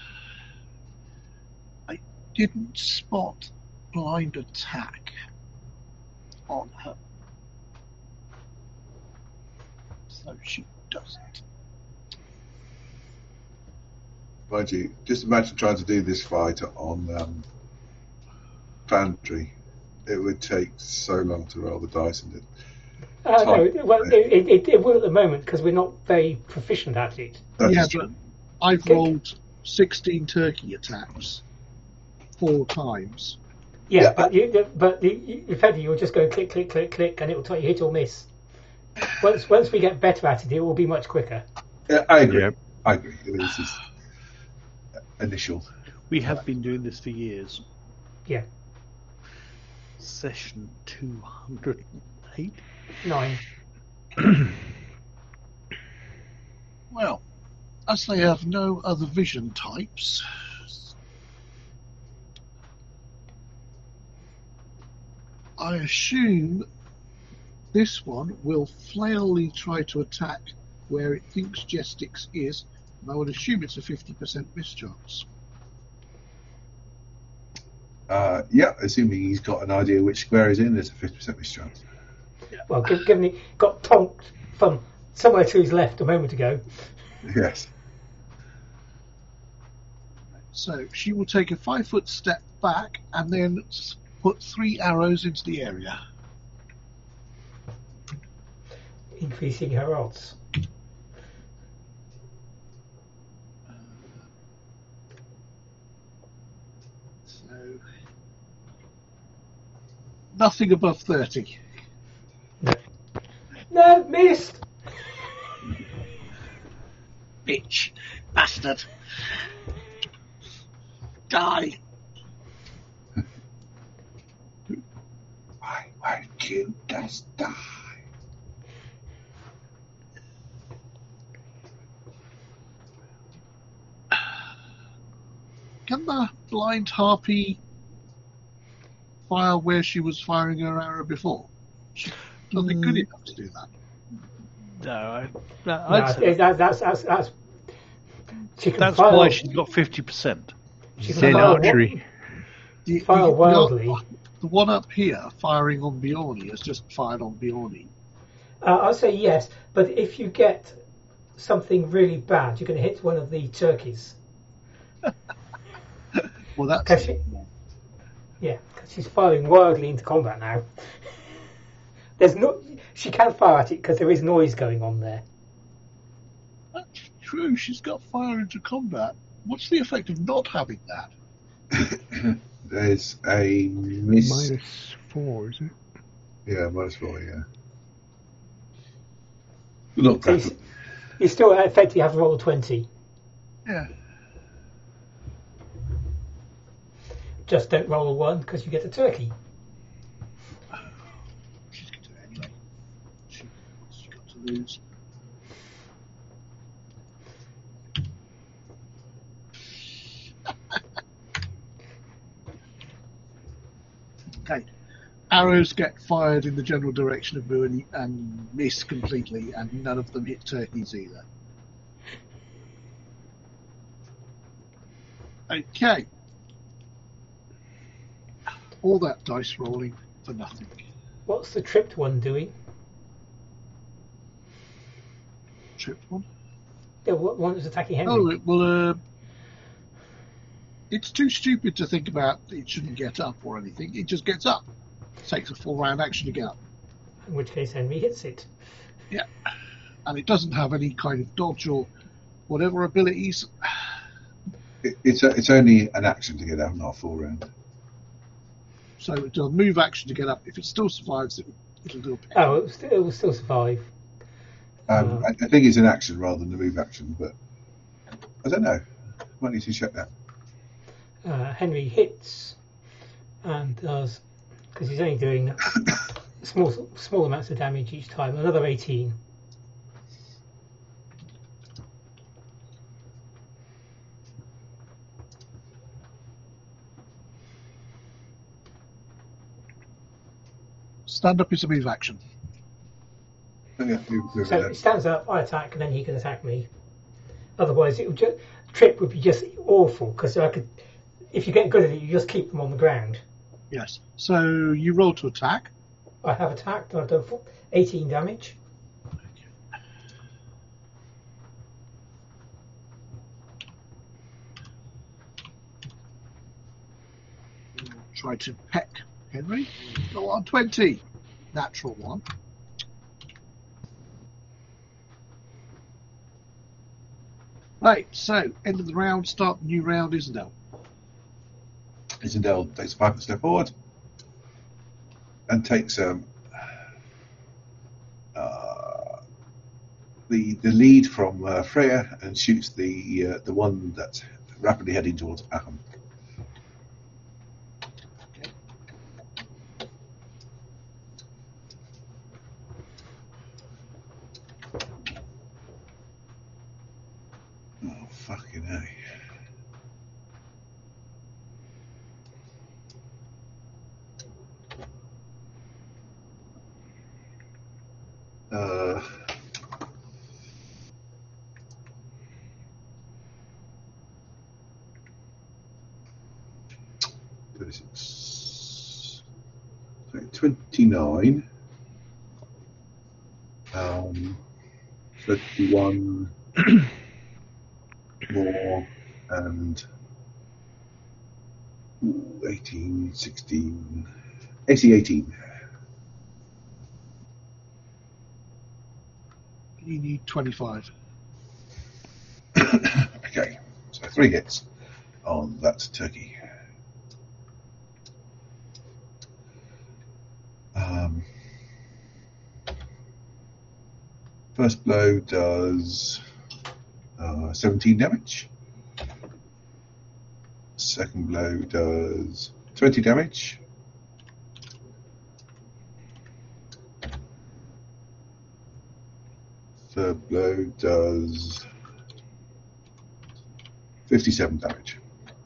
I didn't spot blind attack on her, so she doesn't. Mind you, just imagine trying to do this fight on um, Foundry. It would take so long to roll the dice, and it. Uh, no, well, it, it, it will at the moment because we're not very proficient at it. That Yeah, is but true. I've Okay. rolled sixteen turkey attacks four times. Yeah, Yeah. but you, but the, you, effectively you'll just go click, click, click, click, and it will tell you hit or miss. Once once we get better at it, it will be much quicker. Yeah, I agree. Yep. I agree. This is initial. We have been doing this for years. Yeah, Session two hundred eight. nine. Well, as they have no other vision types, I assume this one will flailly try to attack where it thinks Jestix is, and I would assume it's a fifty percent mischance. Uh, yeah, assuming he's got an idea which square he's in, there's a fifty percent mischance. Well, gi- given he got tonked from somewhere to his left a moment ago. Yes. So she will take a five foot step back and then s- put three arrows into the area. Increasing her odds. So nothing above thirty. No, no, missed. Bitch. Bastard. Die. Why won't you just die? Can the blind harpy fire where she was firing her arrow before? She's nothing good enough to do that. No, I, no, No, I'd say that, that's that's that's. She can that's fire, why she's got fifty percent. she can Zen fire archery. The, Fire the- wildly. The one up here firing on Bjorny has just fired on Bjorny. Uh, I'll say yes, but if you get something really bad, you're going to hit one of the turkeys. Well, that's Because she, yeah, because she's firing wildly into combat now. There's no, she can fire at it because there is noise going on there. that's true. She's got fire into combat. What's the effect of not having that? There's a miss. Minus four, is it? Yeah, minus four. Yeah. Not So you, grapple. you still effectively have to roll a twenty. Yeah. Just don't roll a one because you get a turkey. She's going to do it anyway. She, what's she got to lose? Okay. Arrows get fired in the general direction of Boo and, and miss completely, and none of them hit turkeys either. Okay. All that dice rolling for nothing. What's the tripped one doing? Tripped one. The one that's attacking Henry. Oh, it will. Uh, it's too stupid to think about it shouldn't get up or anything. It just gets up. Takes a full round action to get up. In which case Henry hits it. Yeah. And it doesn't have any kind of dodge or whatever abilities. It, it's a, it's only an action to get out, not a full round. So it does move action to get up. If it still survives, it, it'll do a peck. Oh, it will, st- it will still survive. Um, Oh. I, I think it's an action rather than a move action, but I don't know. Might need to check that. Uh, Henry hits and does, because he's only doing small small amounts of damage each time. Another eighteen. Stand up is a move action. Oh, yeah, move, move So it he stands up, I attack, and then he can attack me. Otherwise, it would just trip would be just awful because I could, if you get good at it, you just keep them on the ground. Yes. So you roll to attack. I have attacked. I've done eighteen damage. Try to peck Henry. Go on, twenty. Natural one. Right, so end of the round, start the new round, Isabel. Isendel takes a five step forward and takes um, uh, the the lead from uh, Freya and shoots the uh, the one that's rapidly heading towards Aham. Oh fucking hell. Uh, thirty-six, twenty-nine, um, thirty-one more, and ooh, eighteen, sixteen, eighty, eighteen. You need twenty-five. Okay, so three hits on that turkey. Um, first blow does uh, seventeen damage. Second blow does twenty damage. Third blow does fifty-seven damage.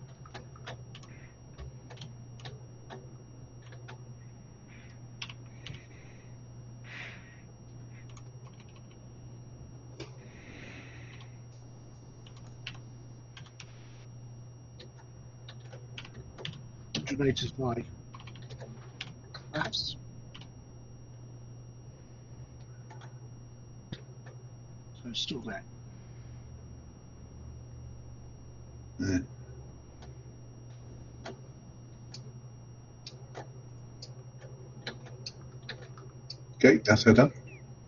Donated by Maps. So it's still there. Yeah. Okay, that's her done.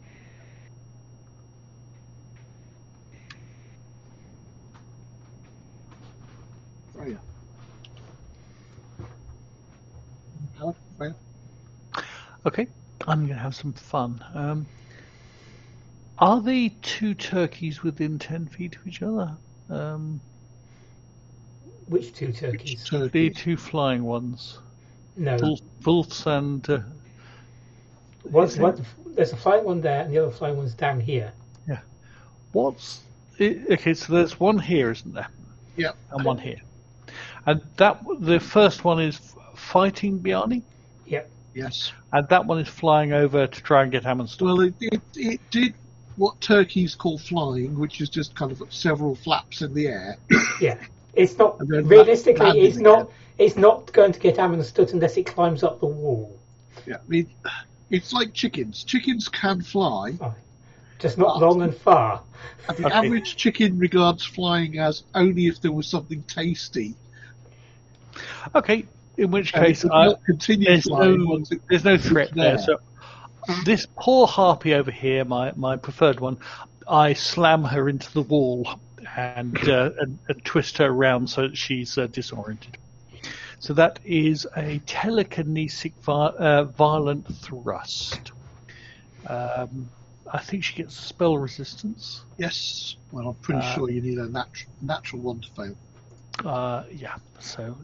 Freya. Helen, Freya. Okay, I'm going to have some fun. Um, are the two turkeys within ten feet of each other? Um, Which two turkeys? the Turkey. two flying ones. No. Wolf, Wolf's and... Uh, One, is it- one, there's a flying one there, and the other flying one's down here. what's... It, okay, so there's one here, isn't there? Yep. And one here. And that the first one is fighting Bjarni, Yep. Yes. and that one is flying over to try and get Amundsen. Well, it, it it did what turkeys call flying, which is just kind of several flaps in the air. Yeah. It's not And then realistically. landing It's not. again. It's not going to get Amundsen unless it climbs up the wall. Yeah, I mean, it's like chickens. Chickens can fly, Right. Just not long and far. and the Okay. average chicken regards flying as only if there was something tasty. Okay, in which And it case would I, not continue there's flying no once it there's no was threat there. there. So this poor harpy over here, my, my preferred one, I slam her into the wall and uh, and, and twist her around so that she's uh, disoriented. So that is a telekinetic vi- uh, violent thrust. Um, I think she gets spell resistance. Yes. Well, I'm pretty Uh, sure you need a nat- natural one to fail. Uh, yeah. So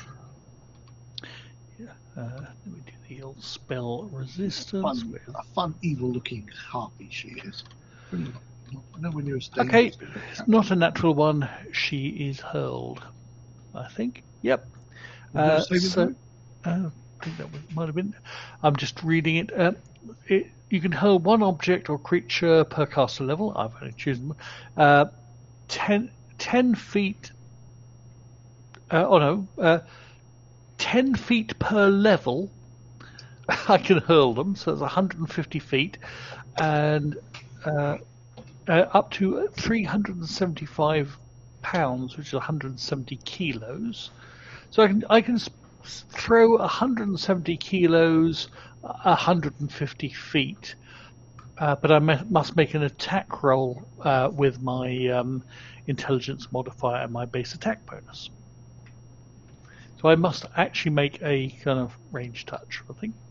yeah, uh, let me do the old spell resistance. Fun, a fun, evil-looking harpy she is. Pretty not- not- Nowhere near as dangerous. Okay, as a it's cat. not a natural one. She is hurled, I think. Yep. Was there a Uh, saving so, throw? uh, I think that was, might have been. I'm just reading it. Uh, it. You can hurl one object or creature per caster level. I've only chosen uh, ten, ten feet. Uh, oh no, uh, ten feet per level. I can hurl them, so it's one hundred fifty feet, and uh, uh, up to three hundred seventy-five pounds, which is one hundred seventy kilos. So I can I can s- throw one hundred seventy kilos, one hundred fifty feet, uh, but I me- must make an attack roll uh, with my um, intelligence modifier and my base attack bonus. So I must actually make a kind of range touch, I think.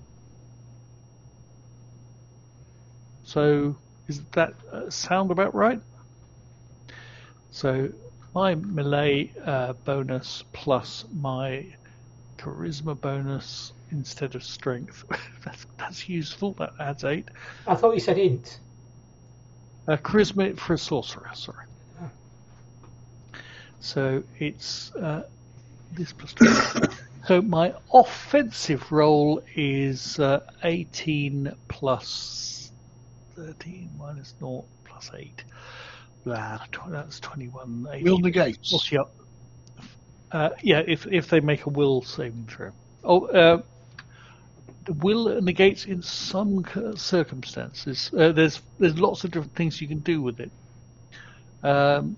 So is that uh, sound about right? So my melee uh, bonus plus my charisma bonus instead of strength. that's that's useful. That adds eight. I thought you said int. Uh, charisma for a sorcerer. Sorry. So it's uh, this plus two. So my offensive roll is uh, eighteen plus thirteen minus zero plus eight. Blah, tw- that's twenty-one. eighteen. Will negates. Oh, yeah. Uh, yeah, if if they make a will saving throw. Oh, uh, the will negates in some c- circumstances. Uh, there's there's lots of different things you can do with it. Um,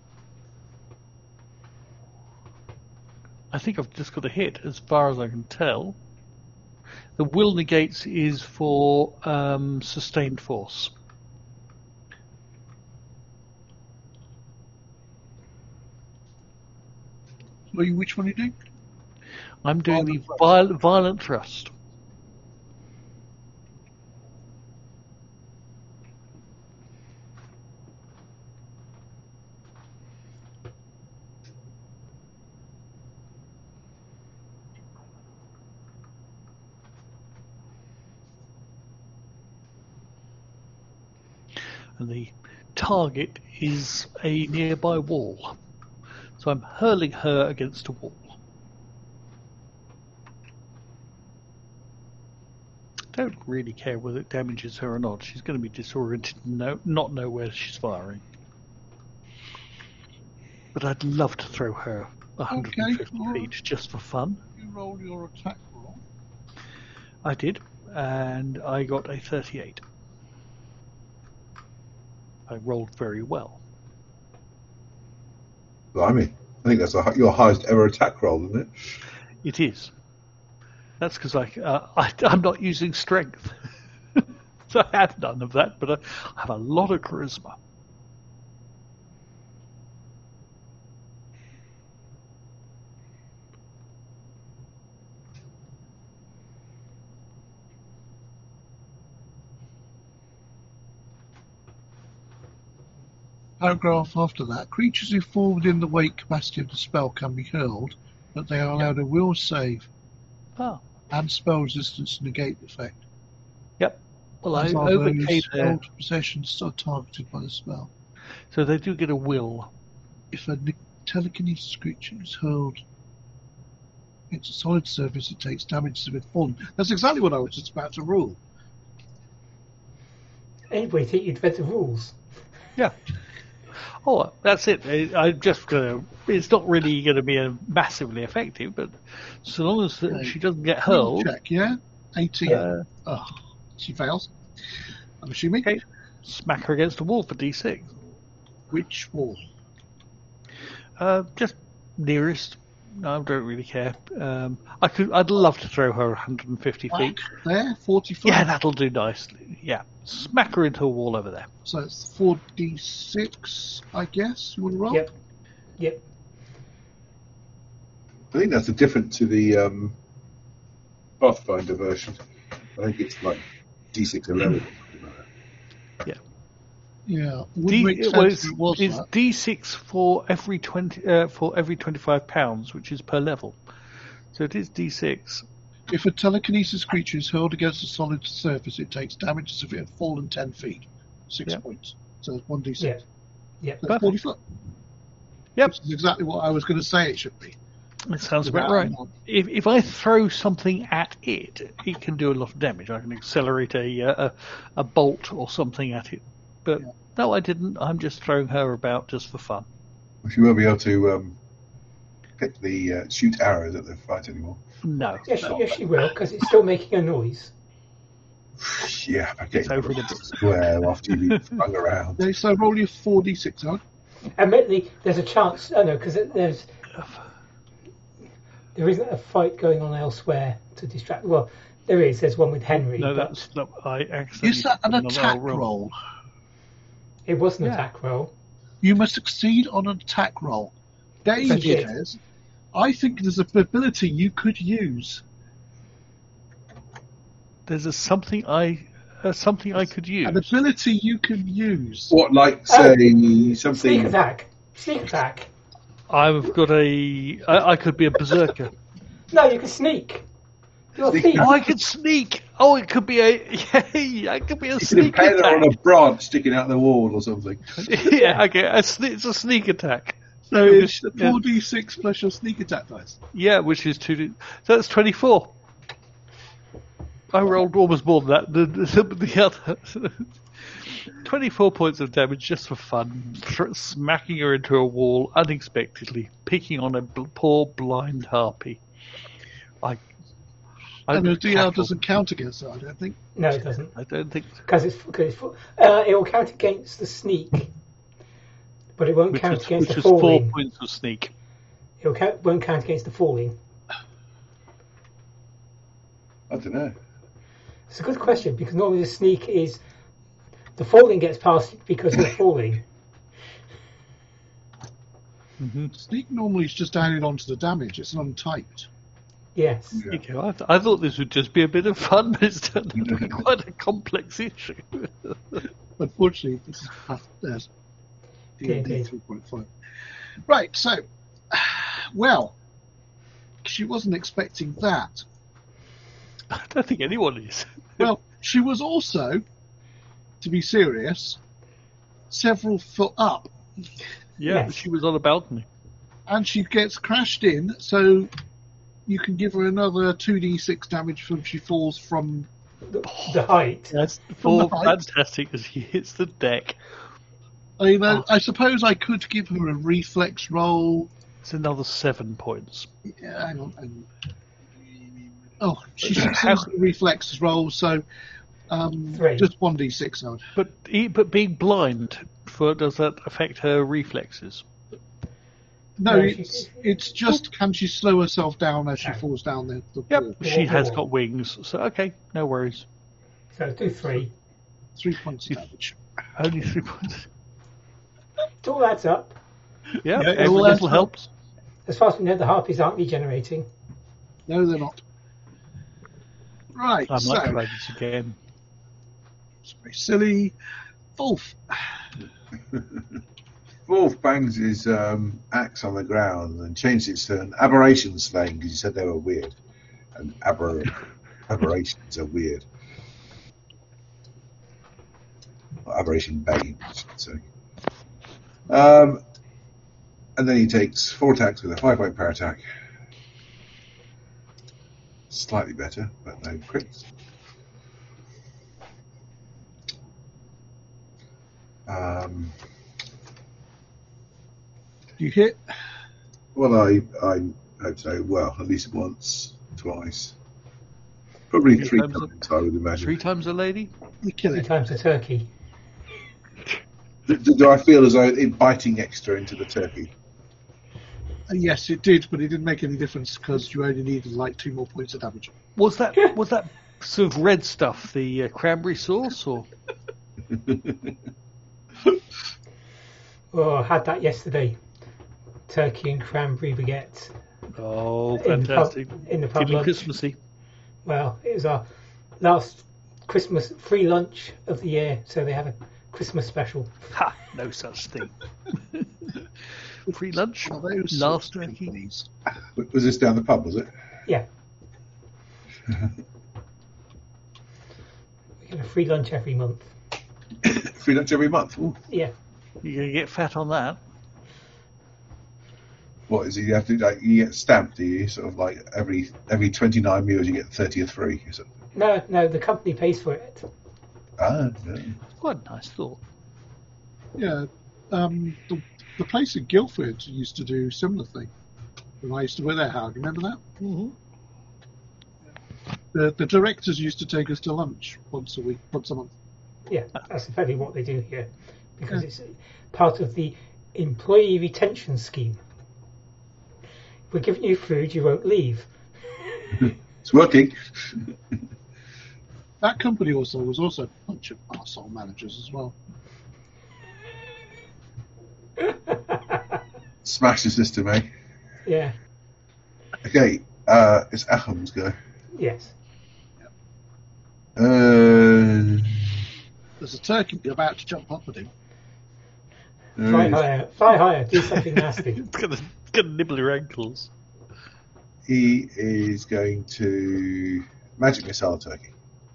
I think I've just got a hit, as far as I can tell. The will negates is for um, sustained force. Well, you- which one are you doing? I'm doing Violent the viol- violent thrust. And the target is a nearby wall. So I'm hurling her against a wall. Don't really care whether it damages her or not. She's going to be disoriented and no, not know where she's firing. But I'd love to throw her one hundred fifty Okay, alright. feet just for fun. You roll your attack roll. I did, and I got a thirty-eight. I rolled very well. Blimey. I think that's a, your highest ever attack roll, isn't it? It is. That's because I, uh, I I'm not using strength. So I have none of that, but I have a lot of charisma. Paragraph after that. Creatures who fall within the weight capacity of the spell can be hurled, but they are allowed a will save Oh, and spell resistance to negate the effect. yep. Well, I As are overcame those their... held possessions are targeted by the spell. So they do get a will. If a ne- telekinesis creature is hurled into solid surface, it takes damage to it fallen. That's exactly what I was just about to rule. Anybody think you'd read the rules? Yeah. Oh, that's it. I- I'm just gonna. It's not really going to be a massively effective, but so long as that Okay. she doesn't get Will hurled, check, yeah? eighteen. uh, Oh, she fails. I'm assuming. okay, smack her against the wall for D six. Which wall? Uh, just nearest. No, I don't really care. Um, I could. I'd love to throw her one hundred fifty feet. Back there, forty foot. Yeah, that'll do nicely. Yeah, smack her into a wall over there. So it's four d six, I guess. You want to roll? Yep. Yep. I think that's a different to the um, Pathfinder version. I think it's like D six eleven. Yeah. Would D, make sense well, if it's, it was it's that. D six for every twenty uh, for every twenty-five pounds, which is per level. So it is D six. If a telekinesis creature is hurled against a solid surface, it takes damage as if it had fallen ten feet. Six Yeah. points. So it's one d Yeah. six. Yep. That's forty foot. Yep, Which is exactly what I was going to say it should be. that sounds about Without right. one. If if I throw something at it, it can do a lot of damage. I can accelerate a uh, a, a bolt or something at it. But Yeah. no, I didn't. I'm just throwing her about just for fun. She won't be able to um, pick the uh, shoot arrows at the fight anymore. No, Yes, she, yes, she will, because it's still making a noise. Yeah, okay. It's over the book. Square after you've been flung around. Okay, so roll your four d six on. Admittedly, there's a chance. Oh no, because there's there isn't a fight going on elsewhere to distract. Well, there is. There's one with Henry. No, but that's no, I accidentally. Is that an put another attack roll. roll? it was an Yeah. attack roll. You must succeed on an attack roll. Dave Thank you. says, I think there's an ability you could use. There's a something I uh, something I could use. An ability you can use. What, like, Oh. say, Sneak something... attack. Sneak attack. I've got a. I, I could be a berserker. No, you can sneak. You're a Sneak thief. Oh, I could sneak. Oh, it could be a. Yeah, it could be a You can sneak impale her on attack. a branch sticking out the wall or something. Yeah, okay. A, sne- it's a sneak attack. So Yeah, it's which- four d six plus your sneak attack dice. Yeah, which is two. So that's twenty-four. I rolled almost more than that. The, the, the other. twenty-four points of damage just for fun. Thr- smacking her into a wall unexpectedly. Picking on a bl- poor blind harpy. I. I And the would D L cackle. doesn't count against that, I don't think. No, it doesn't. I don't think. Because it's because it's uh, it will count against the sneak, but it won't Which count is, against which the is four falling. points of sneak. It will count, won't count against the falling. I don't know. It's a good question because normally the sneak is the falling gets past because you're falling. Mm-hmm. Sneak normally is just added onto the damage. It's untyped. Yes. Yeah. Okay, I, th- I thought this would just be a bit of fun, but it's turned out to be quite a complex issue. Unfortunately, this is past there's D and D Indeed. three point five. Right, so, well, she wasn't expecting that. I don't think anyone is. Well, she was also, to be serious, several foot up, Yeah, Yes. she was on a balcony. and she gets crashed in, so you can give her another two d six damage when she falls from. The, the height. That's From for the height. fantastic as he hits the deck. I mean, I, I suppose I could give her a reflex roll. It's another seven points. Yeah, hang on. hang on. Oh, she How- succeeds the reflex roll, so um, Three. just one d six. I would. But he, but being blind, for does that affect her reflexes? No, No, it's she- it's just can she slow herself down as she No. falls down the, the Yep, pool? she Yeah. has got wings, so okay, no worries. So do three. Three points of damage. Only three points. It all adds up. Yeah, Yeah, it every all adds little up. helps. As far as we know, the harpies aren't regenerating. No, they're not. Right, I so might try this again. it's very silly. Wolf. Wolf bangs his um, axe on the ground and changed it to an aberration slaying because he said they were weird. And aber- aberrations are weird. Or aberration bane, I should say. Um, and then he takes four attacks with a five point power attack. Slightly better, but no crits. Um, You hit. well, I I hope so. Well, at least once, twice, probably Three three times a- times. I would imagine. Three times a lady? You kill Three it. times a turkey. Do, do I feel as though it biting extra into the turkey? Uh, yes, it did, but it didn't make any difference because you only needed like two more points of damage. Was that was that sort of red stuff the uh, cranberry sauce or? Oh, I had that yesterday. Turkey and cranberry baguette. Oh, In the pub- fantastic! in the pub Feeling lunch. Christmassy. Well, it was our last Christmas free lunch of the year, so they had a Christmas special. Ha! No such thing. Free lunch. Are those Last sorts of turkey. companies? Was this down the pub? Was it? Yeah. We get a free lunch every month. Free lunch every month. Ooh. Yeah. You're gonna get fat on that. What is it? You have to like you get stamped, do you? Sort of like every every twenty nine meals you get thirtieth free. Is it? No, no, the company pays for it. Ah, no. It's quite a nice thought. Yeah. Um, the, the place in Guildford used to do a similar thing when I used to work there. How do you remember that? Mm-hmm. The the directors used to take us to lunch once a week, once a month. Yeah, that's exactly what they do here, because it's part of the employee retention scheme. If we're giving you food, you won't leave. It's working. That company also was also a bunch of arsehole managers as well. Smash the system, eh? Yeah. Okay, uh, it's Aham's go. Yes. Uh, There's a turkey about to jump up at him. Fly uh, higher. Fly higher. Do something nasty. It's gonna, it's gonna nibble your ankles. he is going to magic missile the turkey.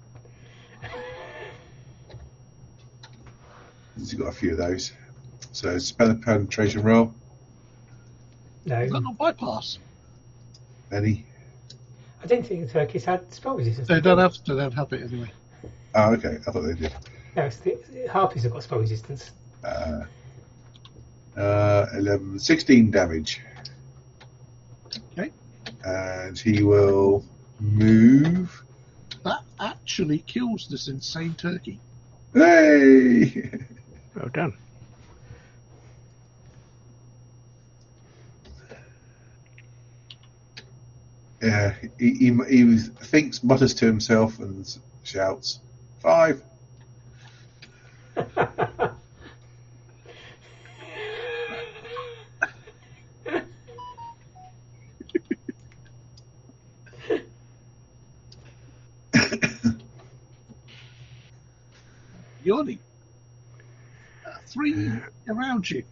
He's got a few of those. So spell a penetration roll. No. Is that not bypass? Any? I didn't think the turkeys had spell resistance. They don't have. They don't have it anyway. Oh, okay. I thought they did. No, it's the, the harpies have got spell resistance. Uh, uh, eleven, sixteen damage. Okay. And he will move. That actually kills this insane turkey. Hey! Well done. Yeah, he, he, he was, thinks, mutters to himself and shouts, five. Yawning. Uh, three around you.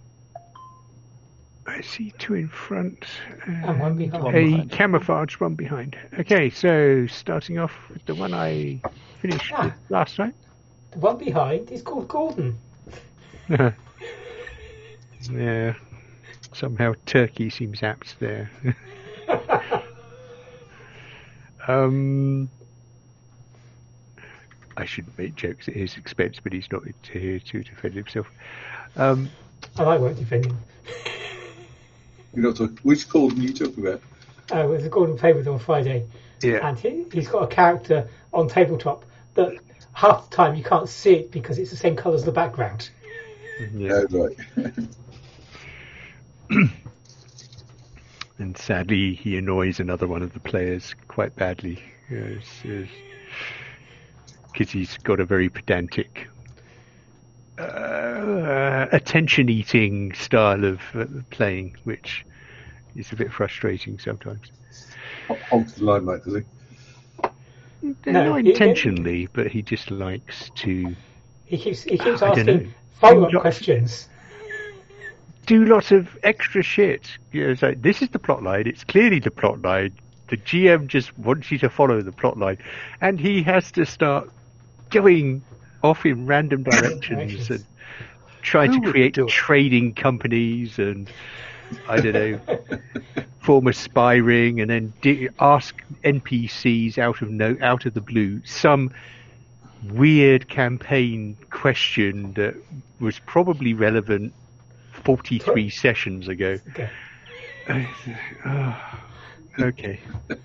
I see two in front. And one behind. One A behind. camouflage one behind. Okay, so starting off with the one I finished Ah. with last time. The one behind is called Gordon. Yeah. Somehow Turkey seems apt there. um, I shouldn't make jokes at his expense, but he's not here to defend himself. Um, And I won't defend him. You're not talking, which Gordon are you talking about? Uh, with the Gordon played with on Friday. yeah. And he, he's got a character on tabletop that half the time you can't see it because it's the same colour as the background. yeah. Oh, right. And sadly, he annoys another one of the players quite badly. Yes, yes. because he's got a very pedantic, uh, attention-eating style of uh, playing, which is a bit frustrating sometimes. Hogs the limelight, does he? No, No, not he- intentionally, but he just likes to He keeps he keeps I don't asking know. follow-up Do lots- questions. do lots of extra shit. You know, it's like, this is the plot line. It's clearly the plot line. The G M just wants you to follow the plot line, and he has to start going off in random directions Directions. and trying Who to would create do it? trading companies and I don't know, form a spy ring, and then di- ask N P Cs out of no out of the blue some weird campaign question that was probably relevant forty-three sessions ago. Okay. Oh, okay.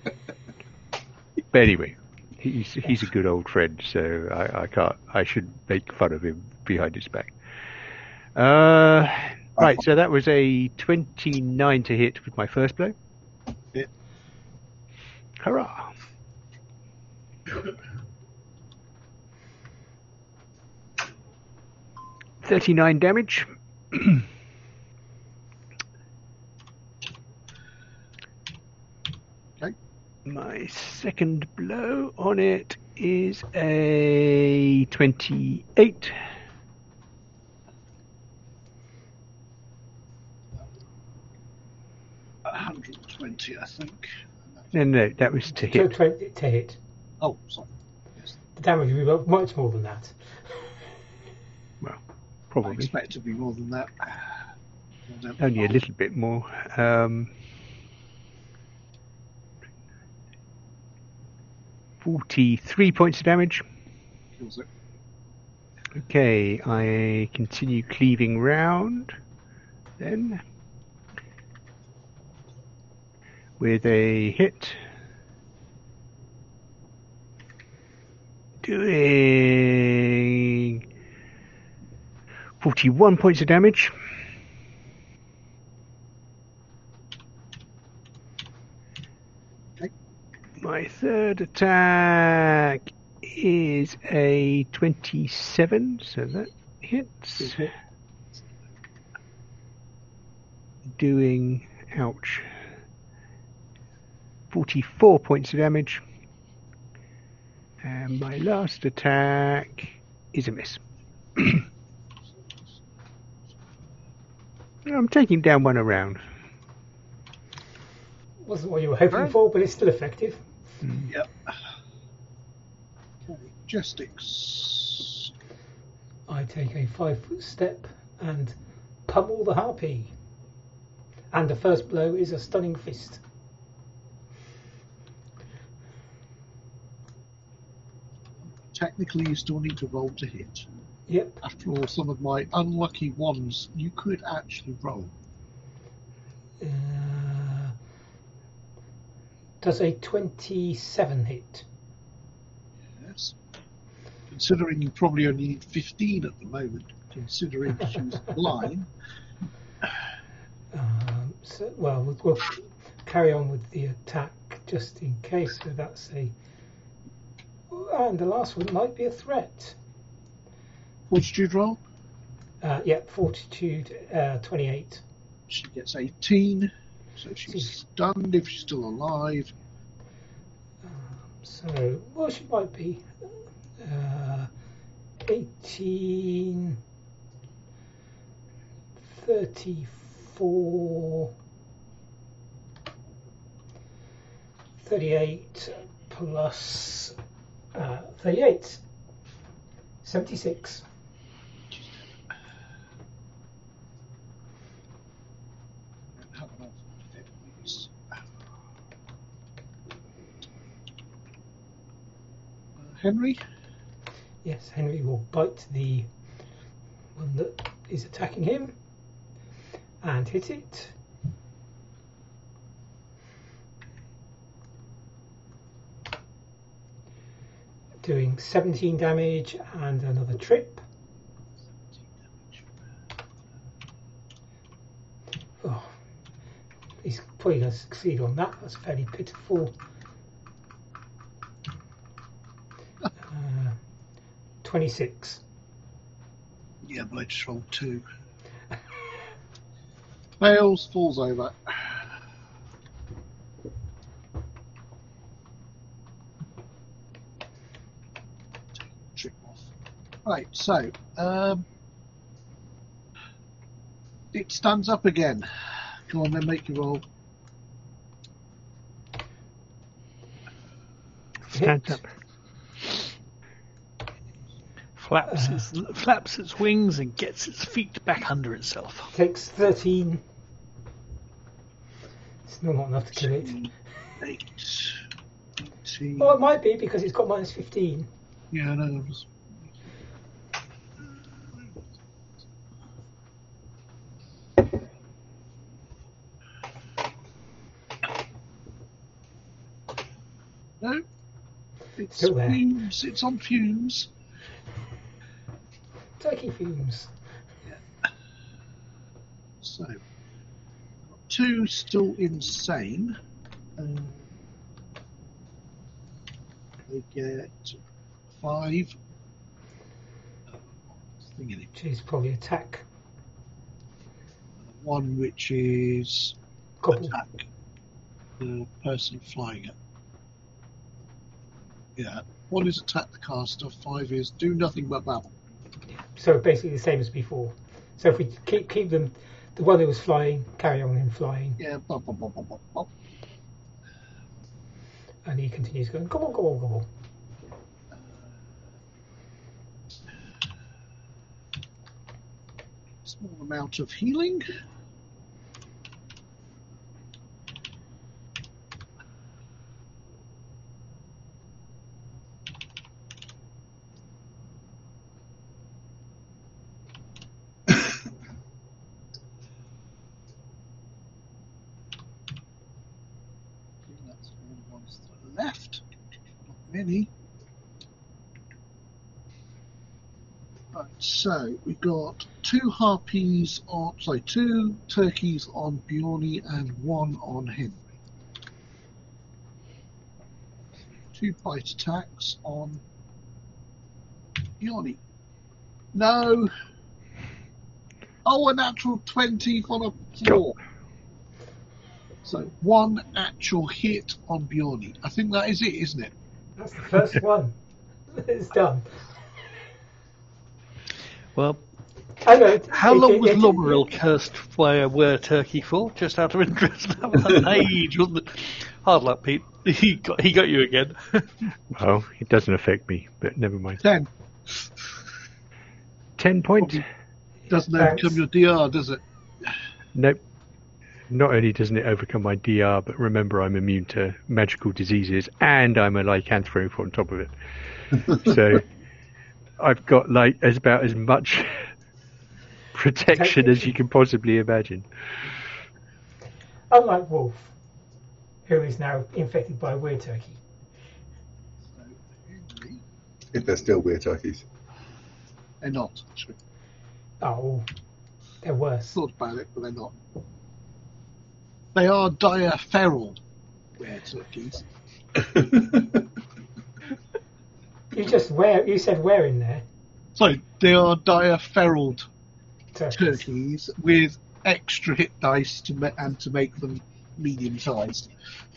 But anyway, he's he's a good old friend, so I, I can't I shouldn't make fun of him behind his back. Uh, right, so that was a twenty-nine to hit with my first blow. Yeah. Hurrah! thirty-nine damage. Okay. My second blow on it is a twenty-eight. one hundred twenty, I think. No, no, that was to To, hit. twenty to hit. Oh, sorry. Yes. The damage will be much more than that. Well, I probably expect it to be more than that. I don't only a know. little bit more. Um, forty-three points of damage. Kills it. Okay, I continue cleaving round then with a hit doing forty-one points of damage. Okay. My third attack is a twenty-seven, so that hits. Good hit. Doing, ouch, forty-four points of damage. And my last attack is a miss. I'm taking down one around. Wasn't what you were hoping Right. for, but it's still effective. Yep. Okay. Gestics. I take a five foot step and pummel the harpy. And the first blow is a stunning fist. Technically, you still need to roll to hit. Yep. After all, some of my unlucky ones you could actually roll. Uh, does a twenty-seven hit? Yes. Considering you probably only need fifteen at the moment, considering she was blind. Um, so, well, well, we'll carry on with the attack just in case. So that's a. And the last one might be a threat. Fortitude roll. Uh, yeah, fortitude, uh, twenty-eight. She gets eighteen, so she's stunned if she's still alive. So, well, she might be uh, eighteen, thirty-four, thirty-eight plus uh, thirty-eight, seventy-six. Have enough hit points. Uh, Henry? Yes, Henry will bite the one that is attacking him and hit it. Doing seventeen damage and another trip. Oh, he's probably going to succeed on that. That's fairly pitiful. Uh, twenty-six. Yeah, but I just rolled two. Fails, falls over. Trick off. Right, so um, it stands up again. Come on, then make your roll. Stands up. Flaps its flaps its wings and gets its feet back under itself. Takes thirteen. It's not enough to kill it. Eight. eighteen. Well, it might be because it's got minus fifteen. Yeah, I know. Just... No. It's Still there. fumes. It's on fumes. Turkey fumes. So, two still insane. Um, they get five. Thinking it. Which is probably attack. One which is Gobble. attack the person flying it. Yeah. One is attack the caster. Five is do nothing but babble. So basically the same as before. So if we keep keep them, the one that was flying, carry on him flying, Yeah. Bop, bop, bop, bop, bop, bop. and he continues going gobble gobble gobble. Small amount of healing. That's all the ones that are left. Not many. Right, so we got two harpies on, sorry, two turkeys on Bjorny and one on Henry. Two bite attacks on Bjorny. No. Oh, a natural twenty on a floor. So one actual hit on Bjorny. I think that is it, isn't it? That's the first one. It's done. Well, I know. how it- long it- was it- Lomril cursed by a were turkey for? Just out of interest. That was an age, wasn't it? Hard luck, Pete. He got he got you again. Well, it doesn't affect me, but never mind. Ten. Ten points? Doesn't Thanks. overcome your D R, does it? Nope. Not only doesn't it overcome my D R, but remember I'm immune to magical diseases and I'm a lycanthrope on top of it. So I've got like as about as much protection as you can possibly imagine. Unlike Wolf, who is now infected by weird turkey. So, Henry, If they're still weird turkeys. they're not, actually. Oh, they're worse. Thought about it, but they're not. They are dire feral rare turkeys. You just wear. You said where in there? So they are dire feral Turkeys. turkeys with extra hit dice to ma- and to make them medium sized.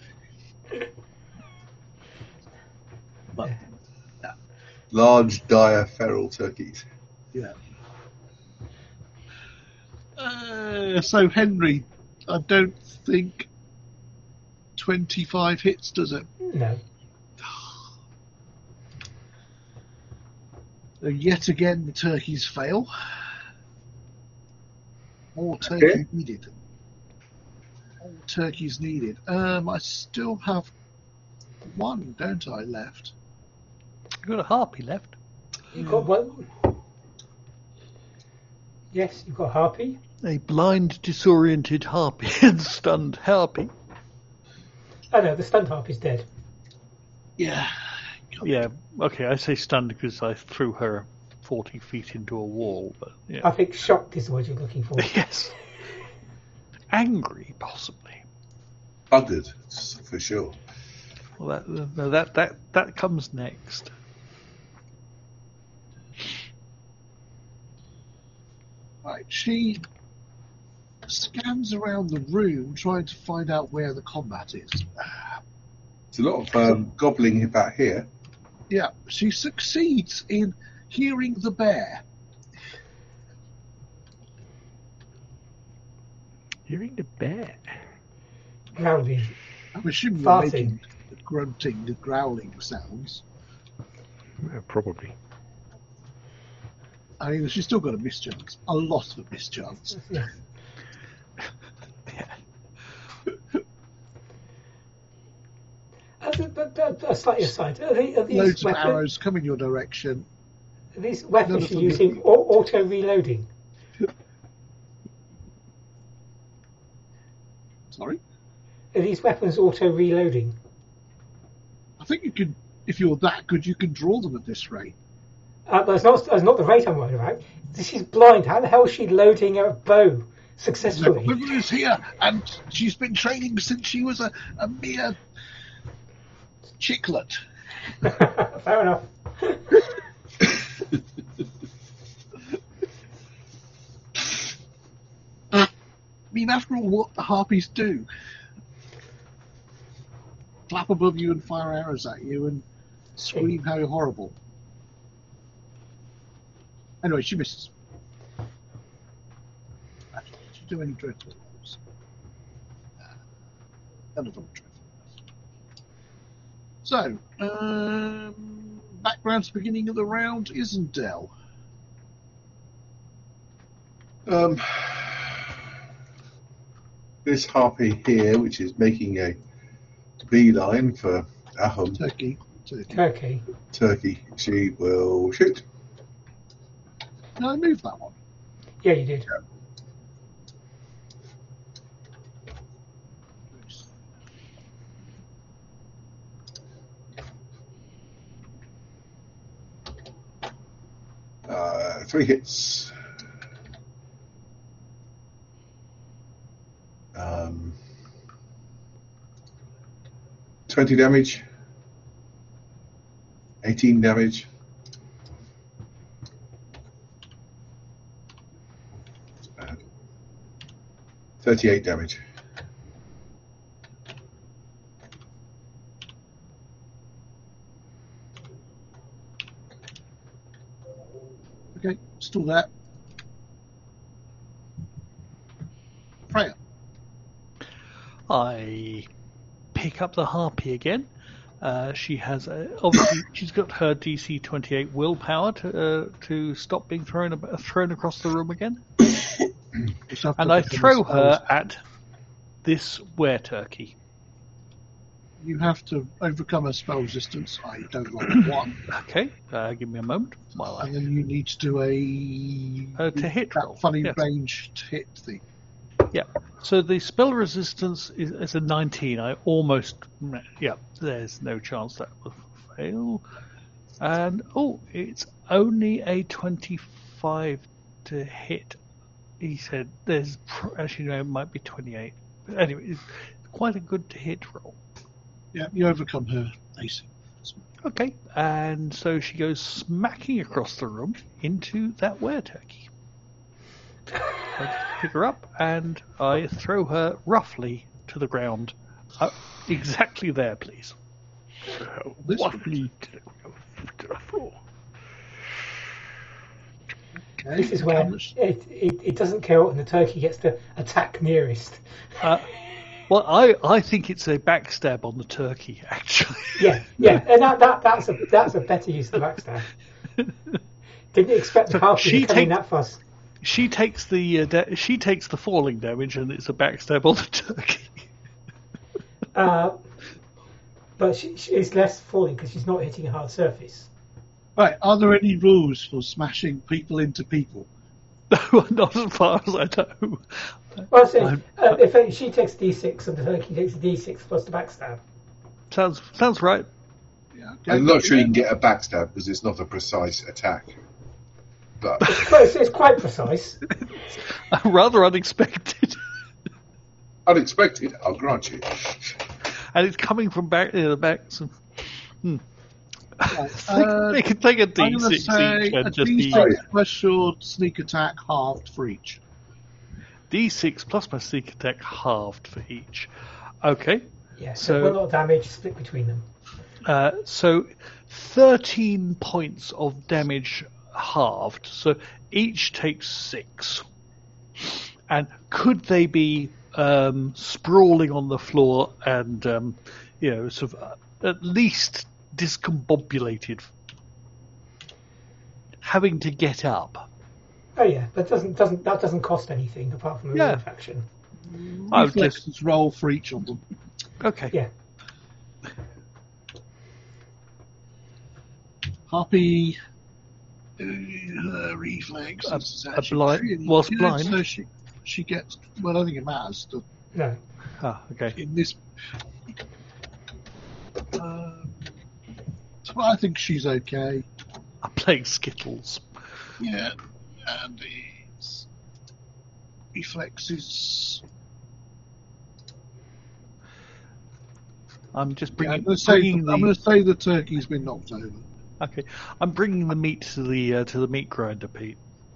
But Large, dire, feral turkeys. yeah. Uh, so Henry, I don't think twenty-five hits, does it? No. So yet again, the turkeys fail. More turkey Okay. needed. More turkeys needed. Um, I still have one, don't I, left? You've got a harpy left. You got one. Yes, you've got harpy. A blind, disoriented harpy and stunned harpy. Oh no, the stunned harpy's dead. Yeah. Yeah, okay, I say stunned because I threw her forty feet into a wall, but I yeah. think shocked is the word you're looking for. Yes. Angry, possibly. Buggered, for sure. Well, that, no, that, that, that comes next. Right, she scans around the room trying to find out where the combat is. There's a lot of um, gobbling about here. Yeah, she succeeds in hearing the bear. Hearing the bear. Growling. I'm assuming you're Farting. making the grunting, the growling sounds. Well, probably. I mean, she's still got a mischance. A lot of mischance. Yeah. As a, but, but, uh, slightly aside, are, the, are these Loads weapons, of arrows coming your direction. are these None weapons of you're them using hit. au- auto reloading? Sorry? Are these weapons auto reloading? I think you could, if you're that good, you can draw them at this rate. Uh, that's not that's not the rate I'm worried about. She's blind. How the hell is she loading a bow successfully? The woman is here, and she's been training since she was a, a mere chicklet. Fair enough. I mean, after all, what the harpies do? Flap above you and fire arrows at you and scream how you're horrible. Anyway, she misses. Actually, did she do any dreadful rolls? None of them were dreadful. So, um, background to the beginning of the round, Isendel. Um, this harpy here, which is making a beeline for Ahum, Turkey. Turkey. Turkey. Turkey, she will shoot. No, I moved that one. Yeah, you did. Uh, three hits. Um, twenty damage. eighteen damage. That's bad. thirty-eight damage. Okay, still there. Freya. I pick up the harpy again. Uh, she has a, obviously she's got her D C twenty-eight willpower to uh, to stop being thrown ab- thrown across the room again, and I throw her at this were turkey. You have to overcome a spell resistance. I don't roll one. Okay, uh, give me a moment while And I then you need to do a Uh, to hit that roll, funny yes. range to hit thing. yeah. So the spell resistance is, is a nineteen. I almost yeah. There's no chance that will fail. And oh, it's only a twenty-five to hit. He said there's pr- actually no, it might be twenty-eight. But anyway, it's quite a good to hit roll. Yeah, you overcome her A C. Okay, and so she goes smacking across the room into that were turkey. I pick her up and I throw her roughly to the ground. Uh, exactly there, please. This Waffly to the floor. Okay. This is where Cameras. it, it, it doesn't kill and the turkey gets to attack nearest. Uh, well, I, I think it's a backstab on the turkey, actually. Yeah, yeah, and that, that that's a that's a better use of the backstab. Didn't expect the harpy she to come in take- that fuss. She takes the uh, da- she takes the falling damage, and it's a backstab on the turkey. Uh, but she, she is less falling because she's not hitting a hard surface. Right, are there any rules for smashing people into people? No, not as far as I know. Well, so, I'm- uh, if she takes d six and the turkey takes a d six plus the backstab. Sounds sounds right. Yeah, I'm not sure you can get a backstab because it's not a precise attack. But Well, it's, it's quite precise. Rather unexpected, unexpected, I'll grant you. and it's coming from back near the back. So, hmm. Right, uh, they can take a I'm D going to six say each a and just D be six plus your sneak attack halved for each. D six plus my sneak attack halved for each. Okay. Yeah, so, So- one lot of damage split between them. Uh, so thirteen points of damage halved. So each takes six. And could they be um, sprawling on the floor and, um, you know, sort of uh, at least discombobulated, having to get up? Oh yeah, but doesn't doesn't that doesn't cost anything apart from a Yeah. move action. I would Reflexes just roll for each of them. okay. Yeah. Harpy, uh, her reflex A- is a actually blind- pretty whilst good, blind? so she she gets. Well, I don't think it matters. The, No. Ah, okay. in this, um, so I think she's okay. I'm playing Skittles. Yeah, and it's reflexes. I'm just Yeah, bringing, I'm going to say bringing I'm the going to say the turkey's been knocked over. okay. I'm bringing the meat to the uh, to the meat grinder, Pete.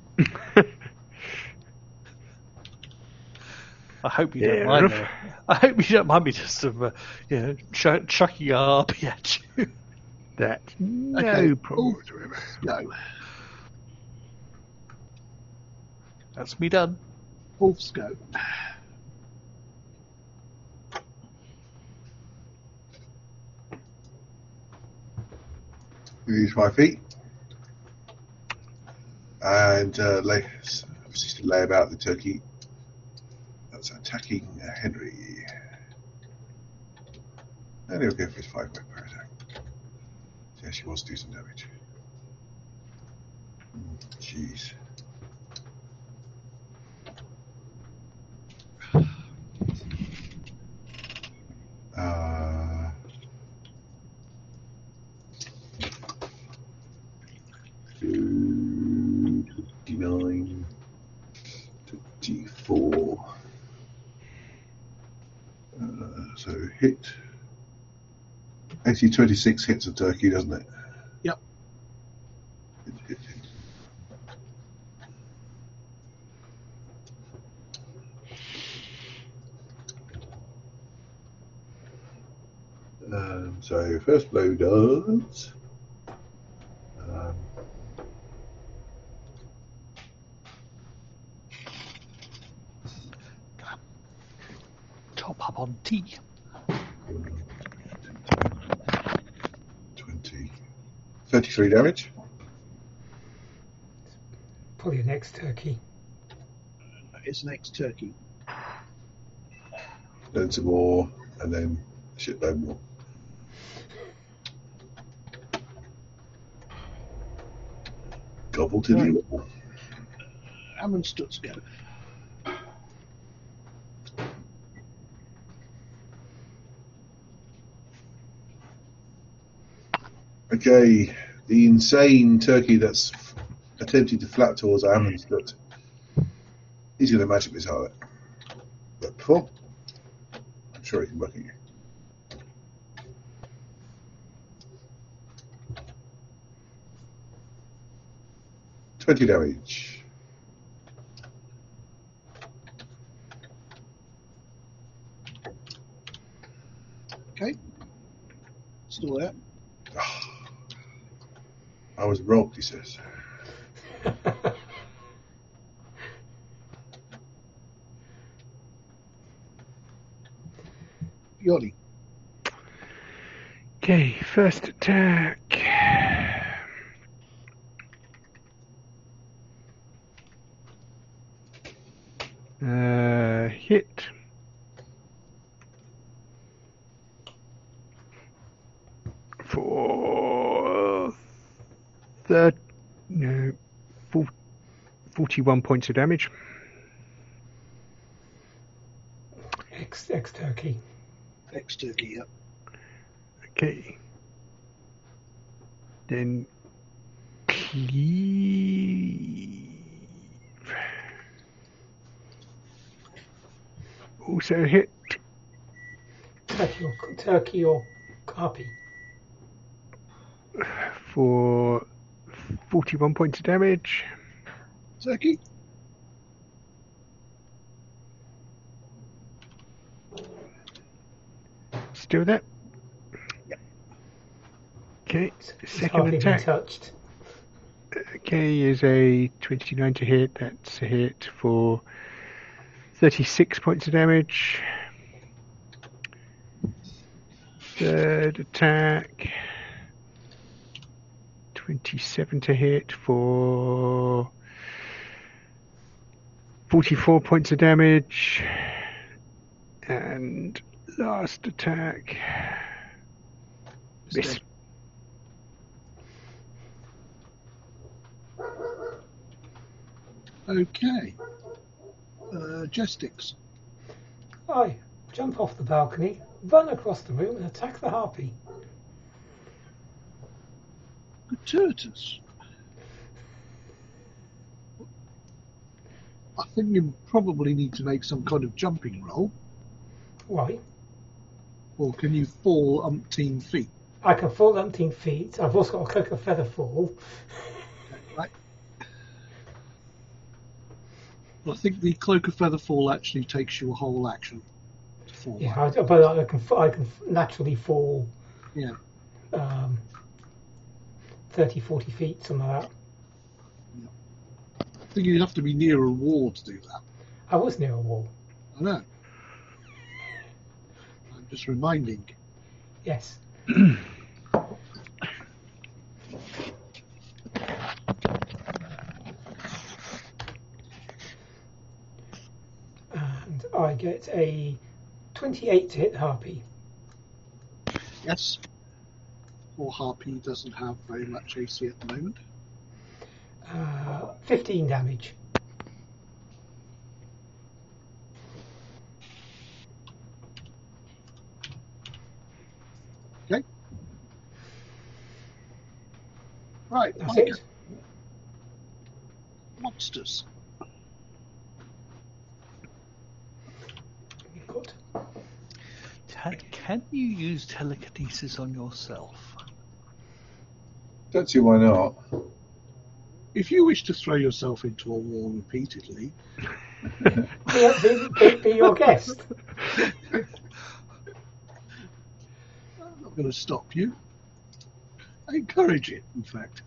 I hope you don't Yeah, mind. rough. though. I hope you don't mind me just sort of, uh, you know, ch- chucking a harpy at you. That's no Okay. problem whatsoever. Go. That's me done. Wolf's go. Use my feet and uh, lay, just lay about the turkey. That's attacking Henry. And he'll go for his five point power attack. Yeah, she wants to do some damage. Mm, Jeez. Uh, twenty-nine, twenty-four. Uh, so hit. Actually, twenty-six hits a turkey, doesn't it? Yep. Hit, hit, hit. Um, so first blow does. Um, Top up on tea. twenty, thirty-three damage. Probably the next turkey. It's next turkey. Then some more, and then a shitload more. Gobble to the wall. Ammonstut's go. Okay, the insane turkey that's f- attempting to flap towards Ammonstut. He's going to magic missile it. But before, I'm sure he can work at you. Twenty damage. Okay. Still there. I was robbed, he says. Yoddy. Okay, first attack. Uh, hit. For third, no, four, forty-one points of damage. Ex ex turkey. Next turkey, yep. Okay. Then cleave. Also hit. Turkey or turkey or harpy. for forty-one points of damage. Turkey. Still there? Yep. Okay, It's second hardly been attack. touched. Okay, is a twenty-nine to hit. That's a hit for thirty-six points of damage. Third attack, twenty-seven to hit for forty-four points of damage. And last attack, miss. Dead. Okay. Uh, Jestix. I jump off the balcony, run across the room, and attack the harpy. Gratuitous. I think you probably need to make some kind of jumping roll, Why? or can you fall umpteen feet? I can fall umpteen feet. I've also got a cloak of feather fall. Right. Well, I think the cloak of feather fall actually takes you a whole action to fall. Yeah, I, but I can I can naturally fall Yeah. um, thirty, forty feet, something like that. I think you'd have to be near a wall to do that. I was near a wall. I know. I'm just reminding. Yes. And I get a twenty-eight to hit the harpy. Yes. Poor Harpy doesn't have very much A C at the moment. Uh, fifteen damage. Okay. Right. That's Micah. it. Monsters. You've got Can, can you use telekinesis on yourself? Don't see why not. If you wish to throw yourself into a wall repeatedly, be, be, be, be your guest. I'm not going to stop you. I encourage it, in fact.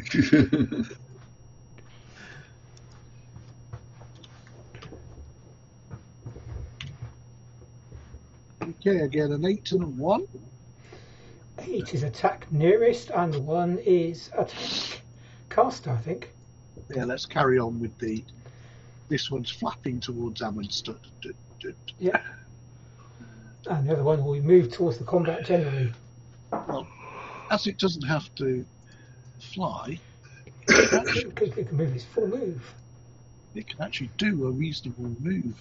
Okay, again, an eight and a one. Eight is attack nearest, and one is attack caster, I think. Yeah, let's carry on with the. This one's flapping towards Amundsen. Yeah. And the other one will move towards the combat generally. Well, as it doesn't have to fly, Because it can move its full move. it can actually do a reasonable move.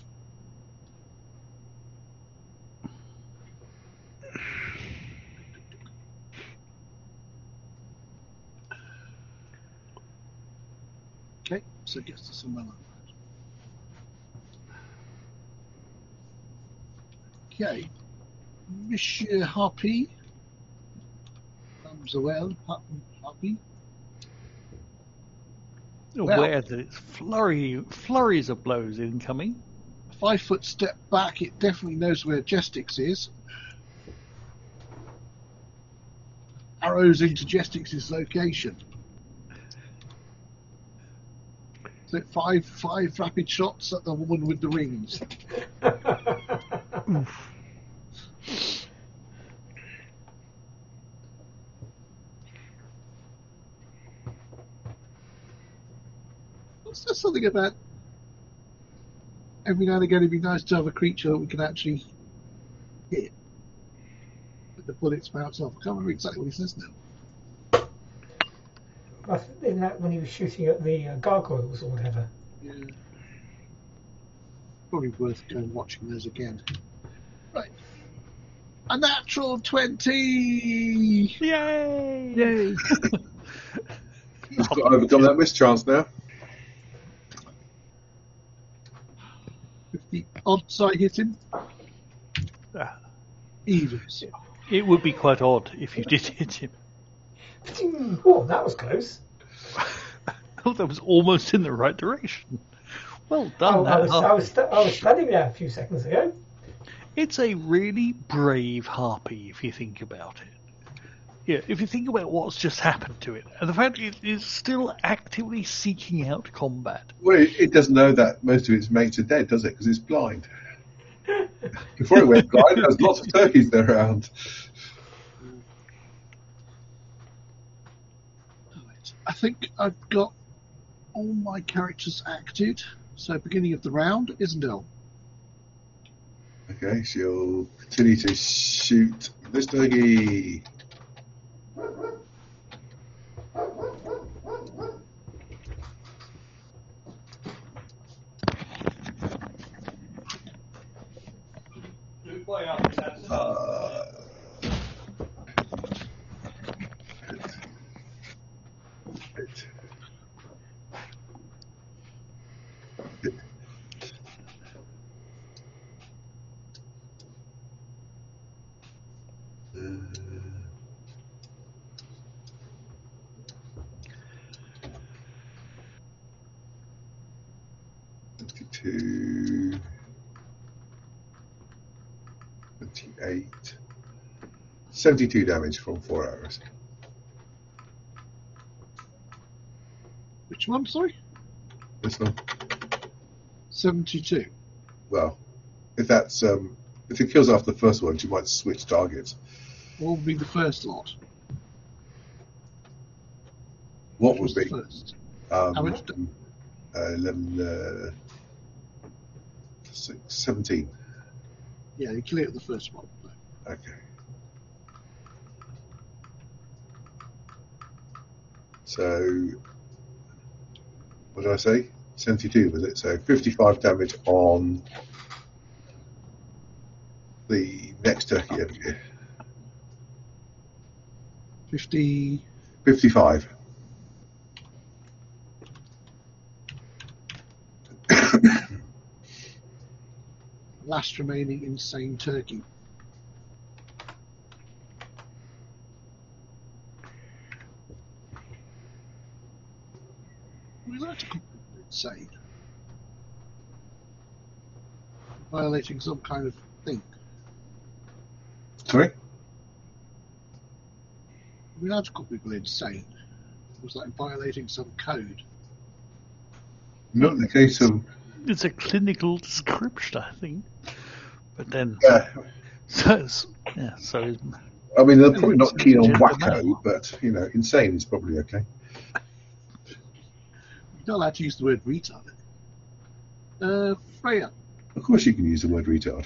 Okay, so it gets to somewhere like that. Okay, Monsieur Harpy. Thumbs well, Harpy. Aware that it's flurry, flurries of blows incoming. Five foot step back, it definitely knows where Jestix is. Arrows into Jestix's location. So five five rapid shots at the woman with the rings. What's there something about every now and again it'd be nice to have a creature that we can actually hit with the bullets bounce off. I can't remember exactly what he says now. I think isn't that when he was shooting at the uh, gargoyles or whatever? Yeah. Probably worth going and watching those again. Right. A natural twenty! Yay! Yay! He's got to overcome that mischance now. If the odd side hit him, Ah, evens. it would be quite odd if you did hit him. Oh, that was close. Oh, that was almost in the right direction. Well done. Oh, I, that was, harpy. I, was st- I was standing there a few seconds ago. It's a really brave harpy if you think about it. Yeah, if you think about what's just happened to it, and the fact it is still actively seeking out combat. Well, it, it doesn't know that most of its mates are dead, does it? Because it's blind. Before it went blind, there was lots of turkeys there around. Right. I think I've got all my characters acted. So beginning of the round, Isandel. Okay, she'll continue to shoot this turkey. Uh, hit. Hit. Uh, Twenty-two, twenty-eight, seventy-two damage from four arrows. Which one, sorry? This one. seventy-two. Well, if that's um, if it kills after the first one, you might switch targets. What would be the first lot? What Which would was the be first? um, How much? uh, eleven, uh, six, seventeen. Yeah, you clear the first one. Okay. So, what did I say? seventy-two was it? So fifty-five damage on the next turkey over here. fifty. fifty-five. Last remaining insane turkey. Well, that's insane. Violating some kind of thing. Sorry? We allowed to call people insane. Was that violating some code? Not in the case of. It's a clinical description, I think. But then, Yeah. so it's- yeah, so it's- I mean, they're probably not keen on Gender wacko, male. but you know, insane is probably okay. You're not allowed to use the word retard. Uh, Freya. Of course, you can use the word retard.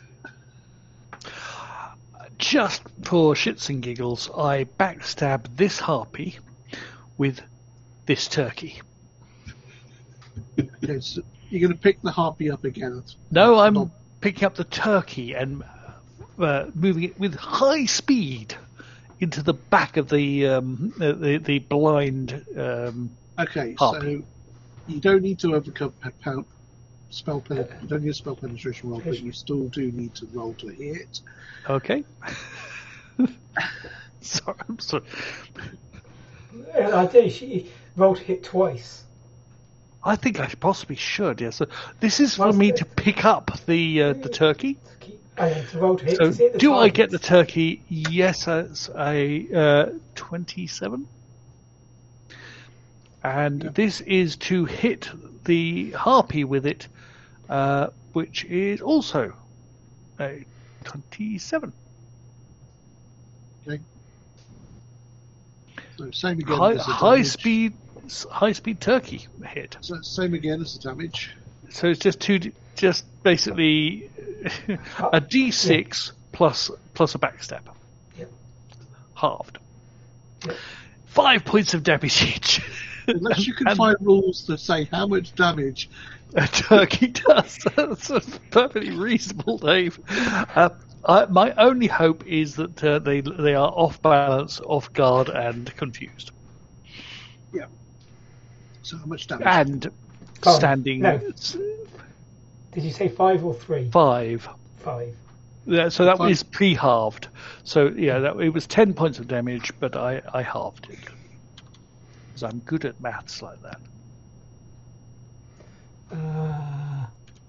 just for shits and giggles, I backstab this harpy with this turkey. Okay, so you're going to pick the harpy up again. No, I'm Not- picking up the turkey and uh, moving it with high speed into the back of the um, the, the, the blind. Um, Okay, Harpy. so you don't need to overcome pe- pe- spell pen- you don't need a spell penetration roll, but you still do need to roll to hit. okay. sorry, I'm sorry. And I did. She rolled to hit twice. I think I possibly should. Yes. So this is for Well, me it- to pick up the uh, the turkey. And then to roll to hit. So to hit the do I target. get the turkey? Yes, it's a uh, twenty-seven. And Yep. this is to hit the harpy with it, uh, which is also a twenty-seven. Okay. So same again. High, as the high damage. speed, high speed turkey hit. So same again as the damage. So it's just two, d- just basically a d six plus plus a backstab, Yep. halved. Yep. Five points of damage each. Unless you can And find rules that say how much damage. a turkey does. That's a perfectly reasonable, Dave. Uh, I, my only hope is that uh, they they are off balance, off guard, and confused, So how much damage? and Five. standing No. s- Did you say five or three? five. Five. Yeah, so that Fine. is pre-halved. So yeah, that it was ten points of damage, but I, I halved it because I'm good at maths like that. Uh,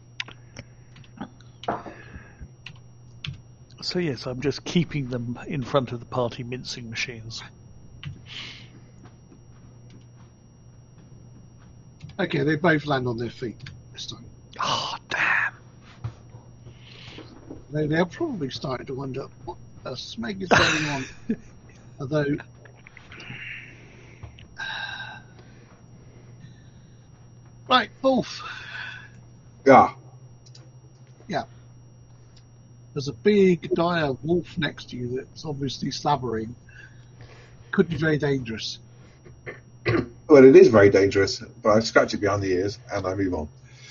So yes, I'm just keeping them in front of the party mincing machines. Okay, they both land on their feet this time. Oh damn! They, they're probably starting to wonder what the smeg is going on. Although, right, Wolf. Yeah. Yeah. There's a big dire wolf next to you that's obviously slabbering. Could be very dangerous. Well, it is very dangerous, but I scratch it behind the ears and I move on.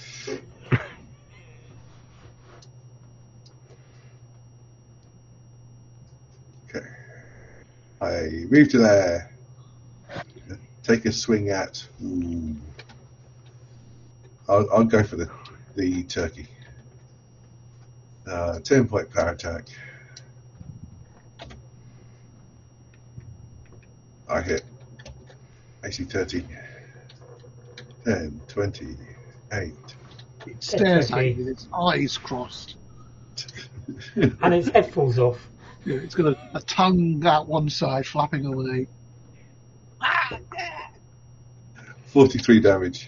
Okay. I move to there. Take a swing at. Ooh. I'll, I'll go for the the turkey. Uh, ten point power attack. I hit. A C thirty. ten, twenty, eight. It stares at Okay. you with its eyes crossed. and its head falls off. You know, it's got a, a tongue out one side, flapping away. forty-three damage.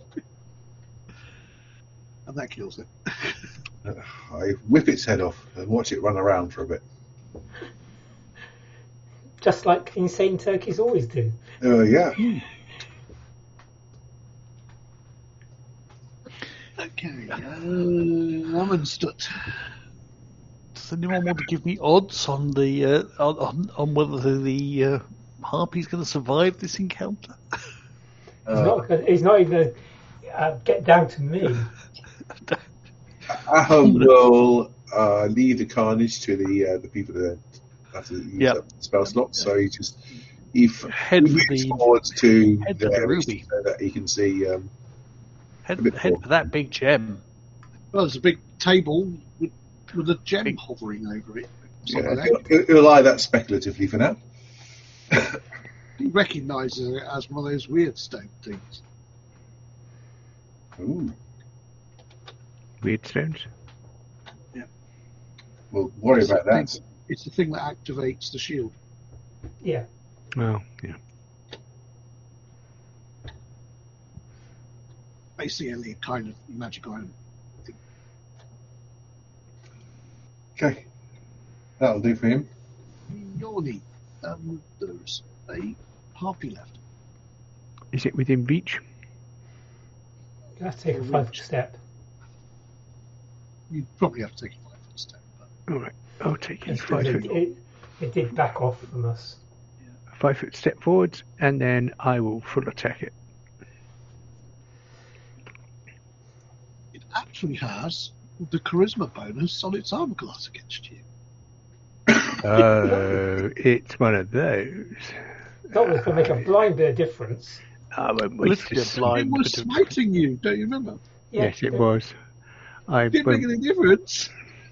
And that kills it. I whip its head off and watch it run around for a bit. Just like insane turkeys always do. Oh, uh, yeah. Okay, uh, Amundstut. Does anyone want to give me odds on the uh, on on whether the uh, harpy's going to survive this encounter? He's not. gonna- He's not even going to uh, get down to me. Aham will uh, leave the carnage to the uh, the people that have to use Yep. up spell slots. So he just he, f- Head he for moves the- forwards to head for the the areas ruby. so that he can see. Um, Head, A bit head more. for that big gem. Well, there's a big table with, with a gem Big- hovering over it. yeah, Something like he'll, that. he'll- he'll lie that speculatively for now. He recognises it as one of those weird stone things. Ooh. Weird stones. We'll worry It's about the that. thing- It's the thing that activates the shield. Yeah. Oh, yeah. Basically, a kind of magic item. Okay, that'll do for him. Yorni, um, there's a harpy left. Is it within reach? You have to take a five foot step. You'd probably have to take a five foot step. But All right. I'll take it. It's Five because foot, it, it, it did back off from us. five foot step forwards, and then I will full attack it. it actually has the charisma bonus on its armor class against you. Oh, it's one of those. That was going to make a blind bit of difference. I won't waste Literally a this. blind It was bit of- smiting you, don't you remember? Yeah, Yes, it but was. I Didn't make won't, any difference.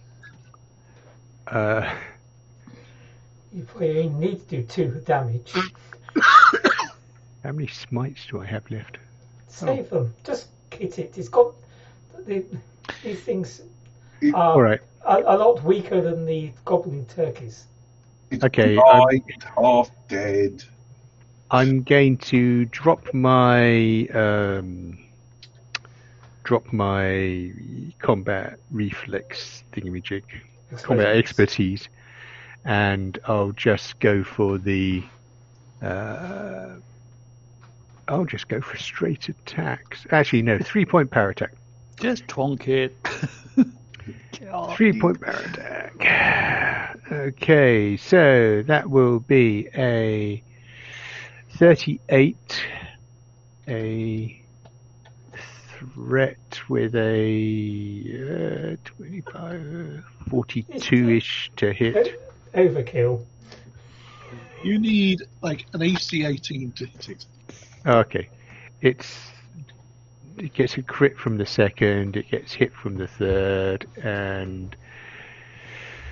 uh, You probably need to do two damage. how many smites do I have left? Save them. Just hit it. It's got the, these things It- are All right. a, a lot weaker than the goblin turkeys. It's Okay, blind, half dead. I'm going to drop my um, drop my combat reflex thingamajig, combat expertise, and I'll just go for the. Uh, I'll just go for straight attacks. Actually, no, three point power attack. Just twonk it. God, Three you- point power attack. Okay, so that will be a thirty-eight, a threat with a uh, twenty-five, forty-two-ish to hit. Overkill. You need like an A C eighteen to hit it. Okay, it's it gets a crit from the second, it gets hit from the third, and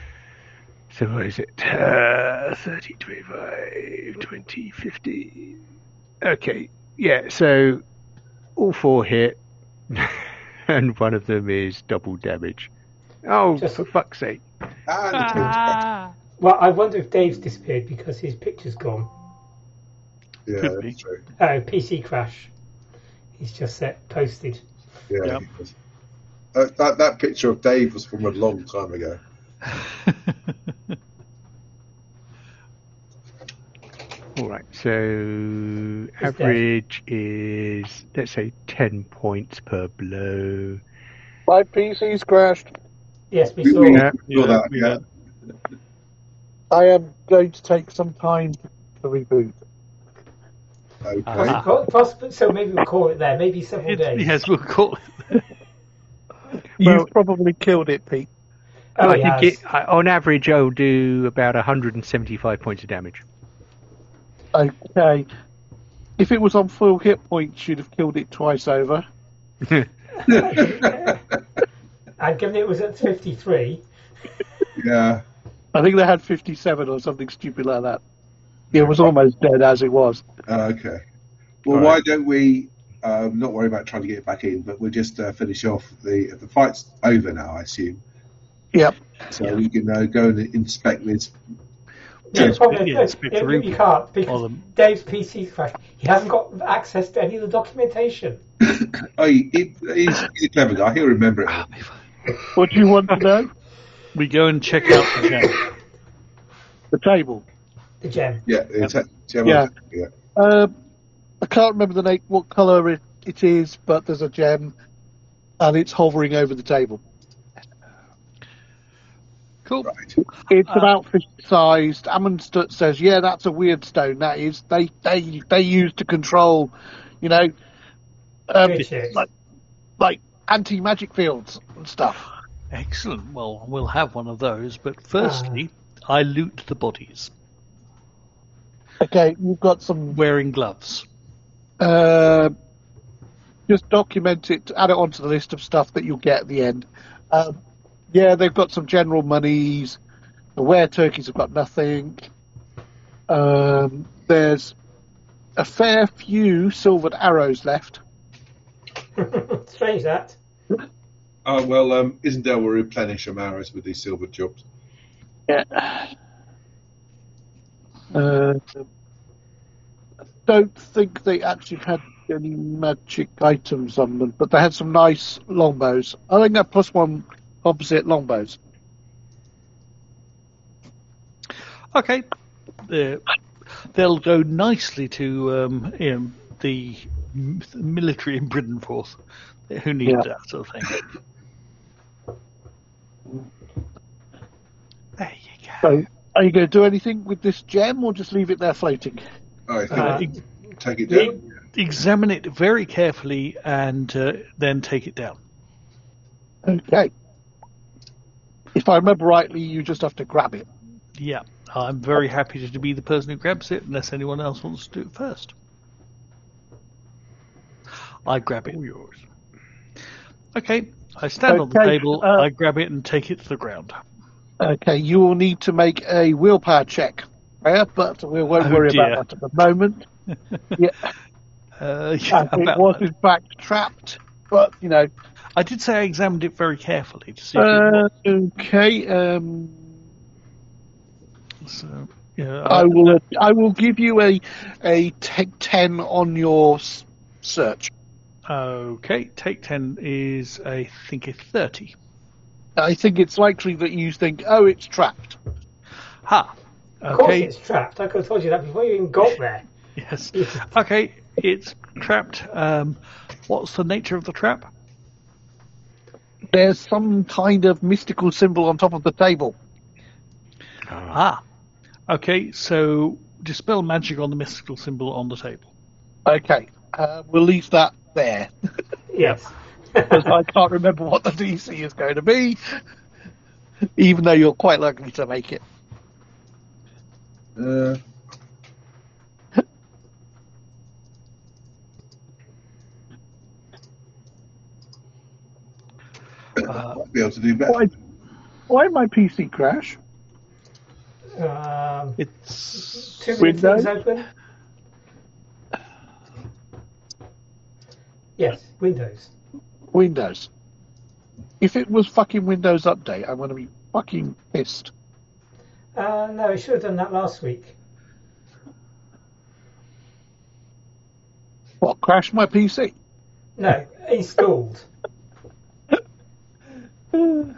So what is it? Uh, thirty, twenty-five, twenty, fifty. Okay, yeah, so all four hit, and one of them is double damage. Oh, Just- for fuck's sake. And Ah, Well, I wonder if Dave's disappeared because his picture's gone. yeah, Could that's be. true. Oh, P C crash. He's just set posted. Yeah. Yep. he was. Uh, that that picture of Dave was from a long time ago. All right, so average is, let's say, ten points per blow. My P C's crashed. Yes, we We- saw. we- Yeah. saw that, we yeah. had- I am going to take some time to reboot. Okay. Ah. Po- possibly, so maybe we'll call it there. Maybe several It- days. yes, we'll call it. Well- You've probably killed it, Pete. Oh, I he think has. it, I, on average, I'll do about one hundred seventy-five points of damage. Okay. If it was on full hit points, you'd have killed it twice over. And given it was at fifty-three, Yeah. I think they had fifty-seven or something stupid like that. It was almost dead as it was. Uh, okay. Well, All why right. don't we um, not worry about trying to get it back in, but we'll just uh, finish off the the fight's over now, I assume. Yep. So Yeah. we can uh, go and inspect this. no, Yes, problem, yeah, no, inspect the you, room. you can't because All them. Dave's P C's crashed. He hasn't got access to any of the documentation. Oh, he, he, he's, he's a clever guy. He'll remember it. all. What do you want to know? We go and check out the gem. The table. The gem. Yeah. It's, yeah. Yeah. yeah. Uh, I can't remember the name, what colour it, it is, but there's a gem, and it's hovering over the table. Cool. Right. It's Uh, about fish-sized. Amundstut says, "Yeah, that's a weird stone. That is. They they they use to control, you know, um, Good shit. like like anti-magic fields and stuff." Excellent. Well, we'll have one of those. But firstly, I loot the bodies Okay, you've got some. wearing gloves. Uh, just document it. Add it onto the list of stuff that you'll get at the end. Um, yeah, they've got some general monies. The were turkeys have got nothing. Um, there's a fair few silvered arrows left. Strange that. Oh, well, um, Isendale will replenish some arrows with these silver jobs. Yeah. Uh, I don't think they actually had any magic items on them, but they had some nice longbows. I think that plus one opposite longbows. Okay. Uh, they'll go nicely to um, you know, the m- military in Bridenforth, who need Yeah. that sort of thing. There you go. So, are you going to do anything with this gem, or just leave it there floating? Oh, I think Uh, we take it down. Examine it very carefully and uh, then take it down. Okay. If I remember rightly, you just have to grab it. Yeah, I'm very happy to be the person who grabs it, unless anyone else wants to do it first. I grab it. Yours. Okay, I stand on the Okay, table, uh, I grab it and take it to the ground. Okay, you will need to make a willpower check, yeah, but we won't Oh, worry dear. about that at the moment. Yeah, Uh, yeah, as it about was that. in fact trapped, but you know. I did say I examined it very carefully to see if it Uh, was. okay, um, So, yeah, I will. I will give you a a take ten on your s- search. Okay, take ten is, I think, a thirty. I think it's likely that you think, oh, it's trapped. Ha! Of course Okay, it's trapped. I could have told you that before you even got there. yes. Okay, it's trapped. Um, what's the nature of the trap? There's some kind of mystical symbol on top of the table. Ah, okay, so dispel magic on the mystical symbol on the table. Okay, uh, we'll leave that there Yes. because I can't remember what the D C is going to be, even though you're quite likely to make it. Uh, Uh, might be able to do better. Why? Why my P C crash? Um, It's too many Windows? things open. Yes, Windows. Windows. If it was fucking Windows Update, I'm going to be fucking pissed. Uh, no, it should have done that last week. What, crashed my P C? No, installed. And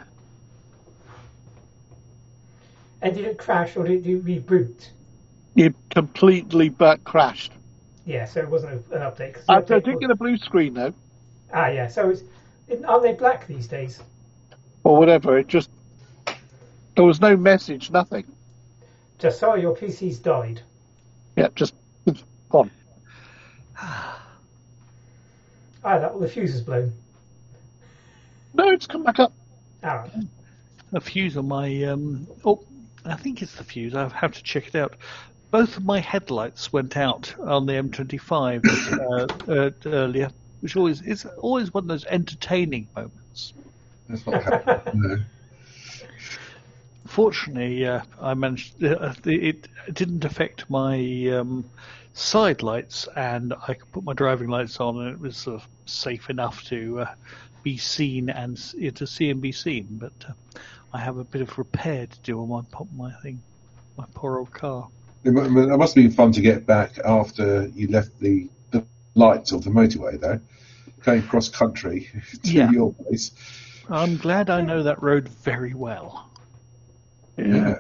did it crash or did it reboot? It completely but crashed. Yeah, so it wasn't an update. 'cause the I, I update did was- get a blue screen though, Ah, yeah. So it's aren't they black these days? or whatever. It just there was no message, nothing. Just sorry, your P C's died. Yeah, just it's gone. Ah, that well, the fuse is blown. No, it's come back up. Ah, a fuse on my. Um, oh, I think it's the fuse. I have to check it out. Both of my headlights went out on the M twenty-five uh, uh, earlier, which always is always one of those entertaining moments. That's not happening. No. Fortunately, uh, I managed. Uh, it, it didn't affect my um, side lights, and I could put my driving lights on, and it was sort of safe enough to uh, be seen and uh, to see and be seen. But uh, I have a bit of repair to do on my my thing, my poor old car. It mu- it must have been fun to get back after you left the, the lights of the motorway, though. Going cross country to Yeah. your place. I'm glad I know that road very well. Yeah.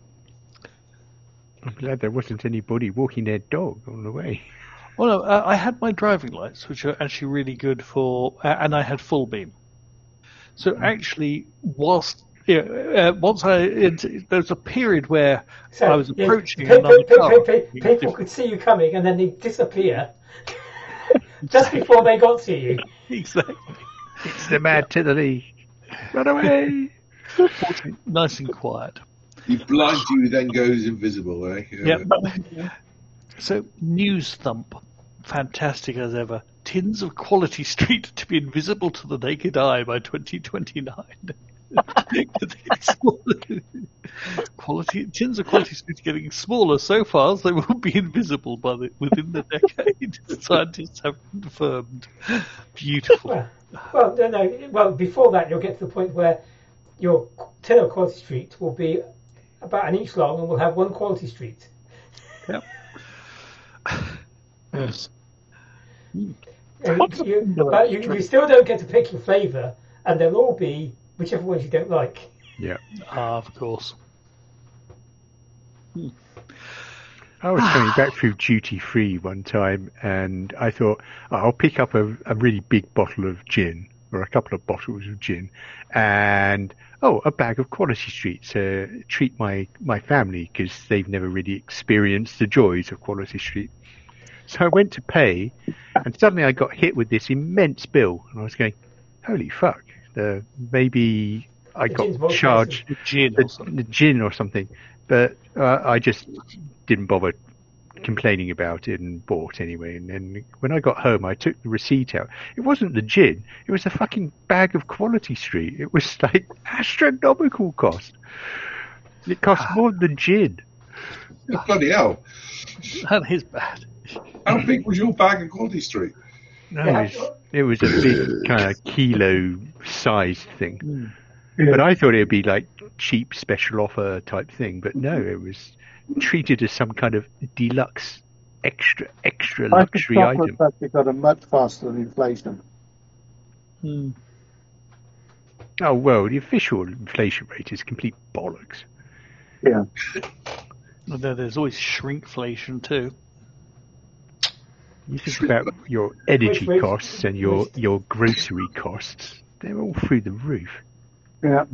I'm glad there wasn't anybody walking their dog on the way. Well, no, uh, I had my driving lights, which are actually really good for, uh, and I had full beam. So actually, whilst yeah, uh, once I it, there was a period where so I was yeah, approaching pe- another pe- car. pe- pe- people could see you coming and then they disappear just before they got to you. Exactly. It's the mad to the league. Run away! Fortunately, nice and quiet. He blinds you, then goes invisible, eh? Yep. So News Thump, fantastic as ever. Tins of Quality Street to be invisible to the naked eye by twenty twenty-nine. Quality tins of Quality Street are getting smaller so far, so they will be invisible by the, within the decade. Scientists have confirmed. Beautiful. Well, well, no, no. Well, before that, you'll get to the point where your tin of Quality Street will be about an inch long and will have one Quality Street. Yep. Yes. And you, but you, you still don't get to pick your flavour, and they'll all be whichever ones you don't like. Yeah. Ah, of course. I was coming back through duty free one time, and I thought, oh, I'll pick up a, a really big bottle of gin, or a couple of bottles of gin, and oh, a bag of Quality Street to treat my, my family, because they've never really experienced the joys of Quality Street. So I went to pay, and suddenly I got hit with this immense bill, and I was going, holy fuck, uh, maybe I The got gin's more charged Gin the, or something. the gin or something, but uh, I just didn't bother complaining about it and bought anyway. And then when I got home, I took the receipt out. It wasn't the gin; it was a fucking bag of Quality Street. It was like astronomical cost. It cost more than the gin. Oh, bloody hell. That is bad. How big was your bag of Quality Street? No, Yeah. it was, it was a big kind of kilo sized thing. Mm. Yeah. But I thought it would be like cheap special offer type thing. But no, it was treated as some kind of deluxe, extra, extra I think luxury chocolate item. factory got it much faster than inflation. Hmm. Oh, well, the official inflation rate is complete bollocks. Yeah. Although there's always shrinkflation too. You think about your energy Which- which- costs and your, which- your grocery costs, they're all through the roof. Yeah.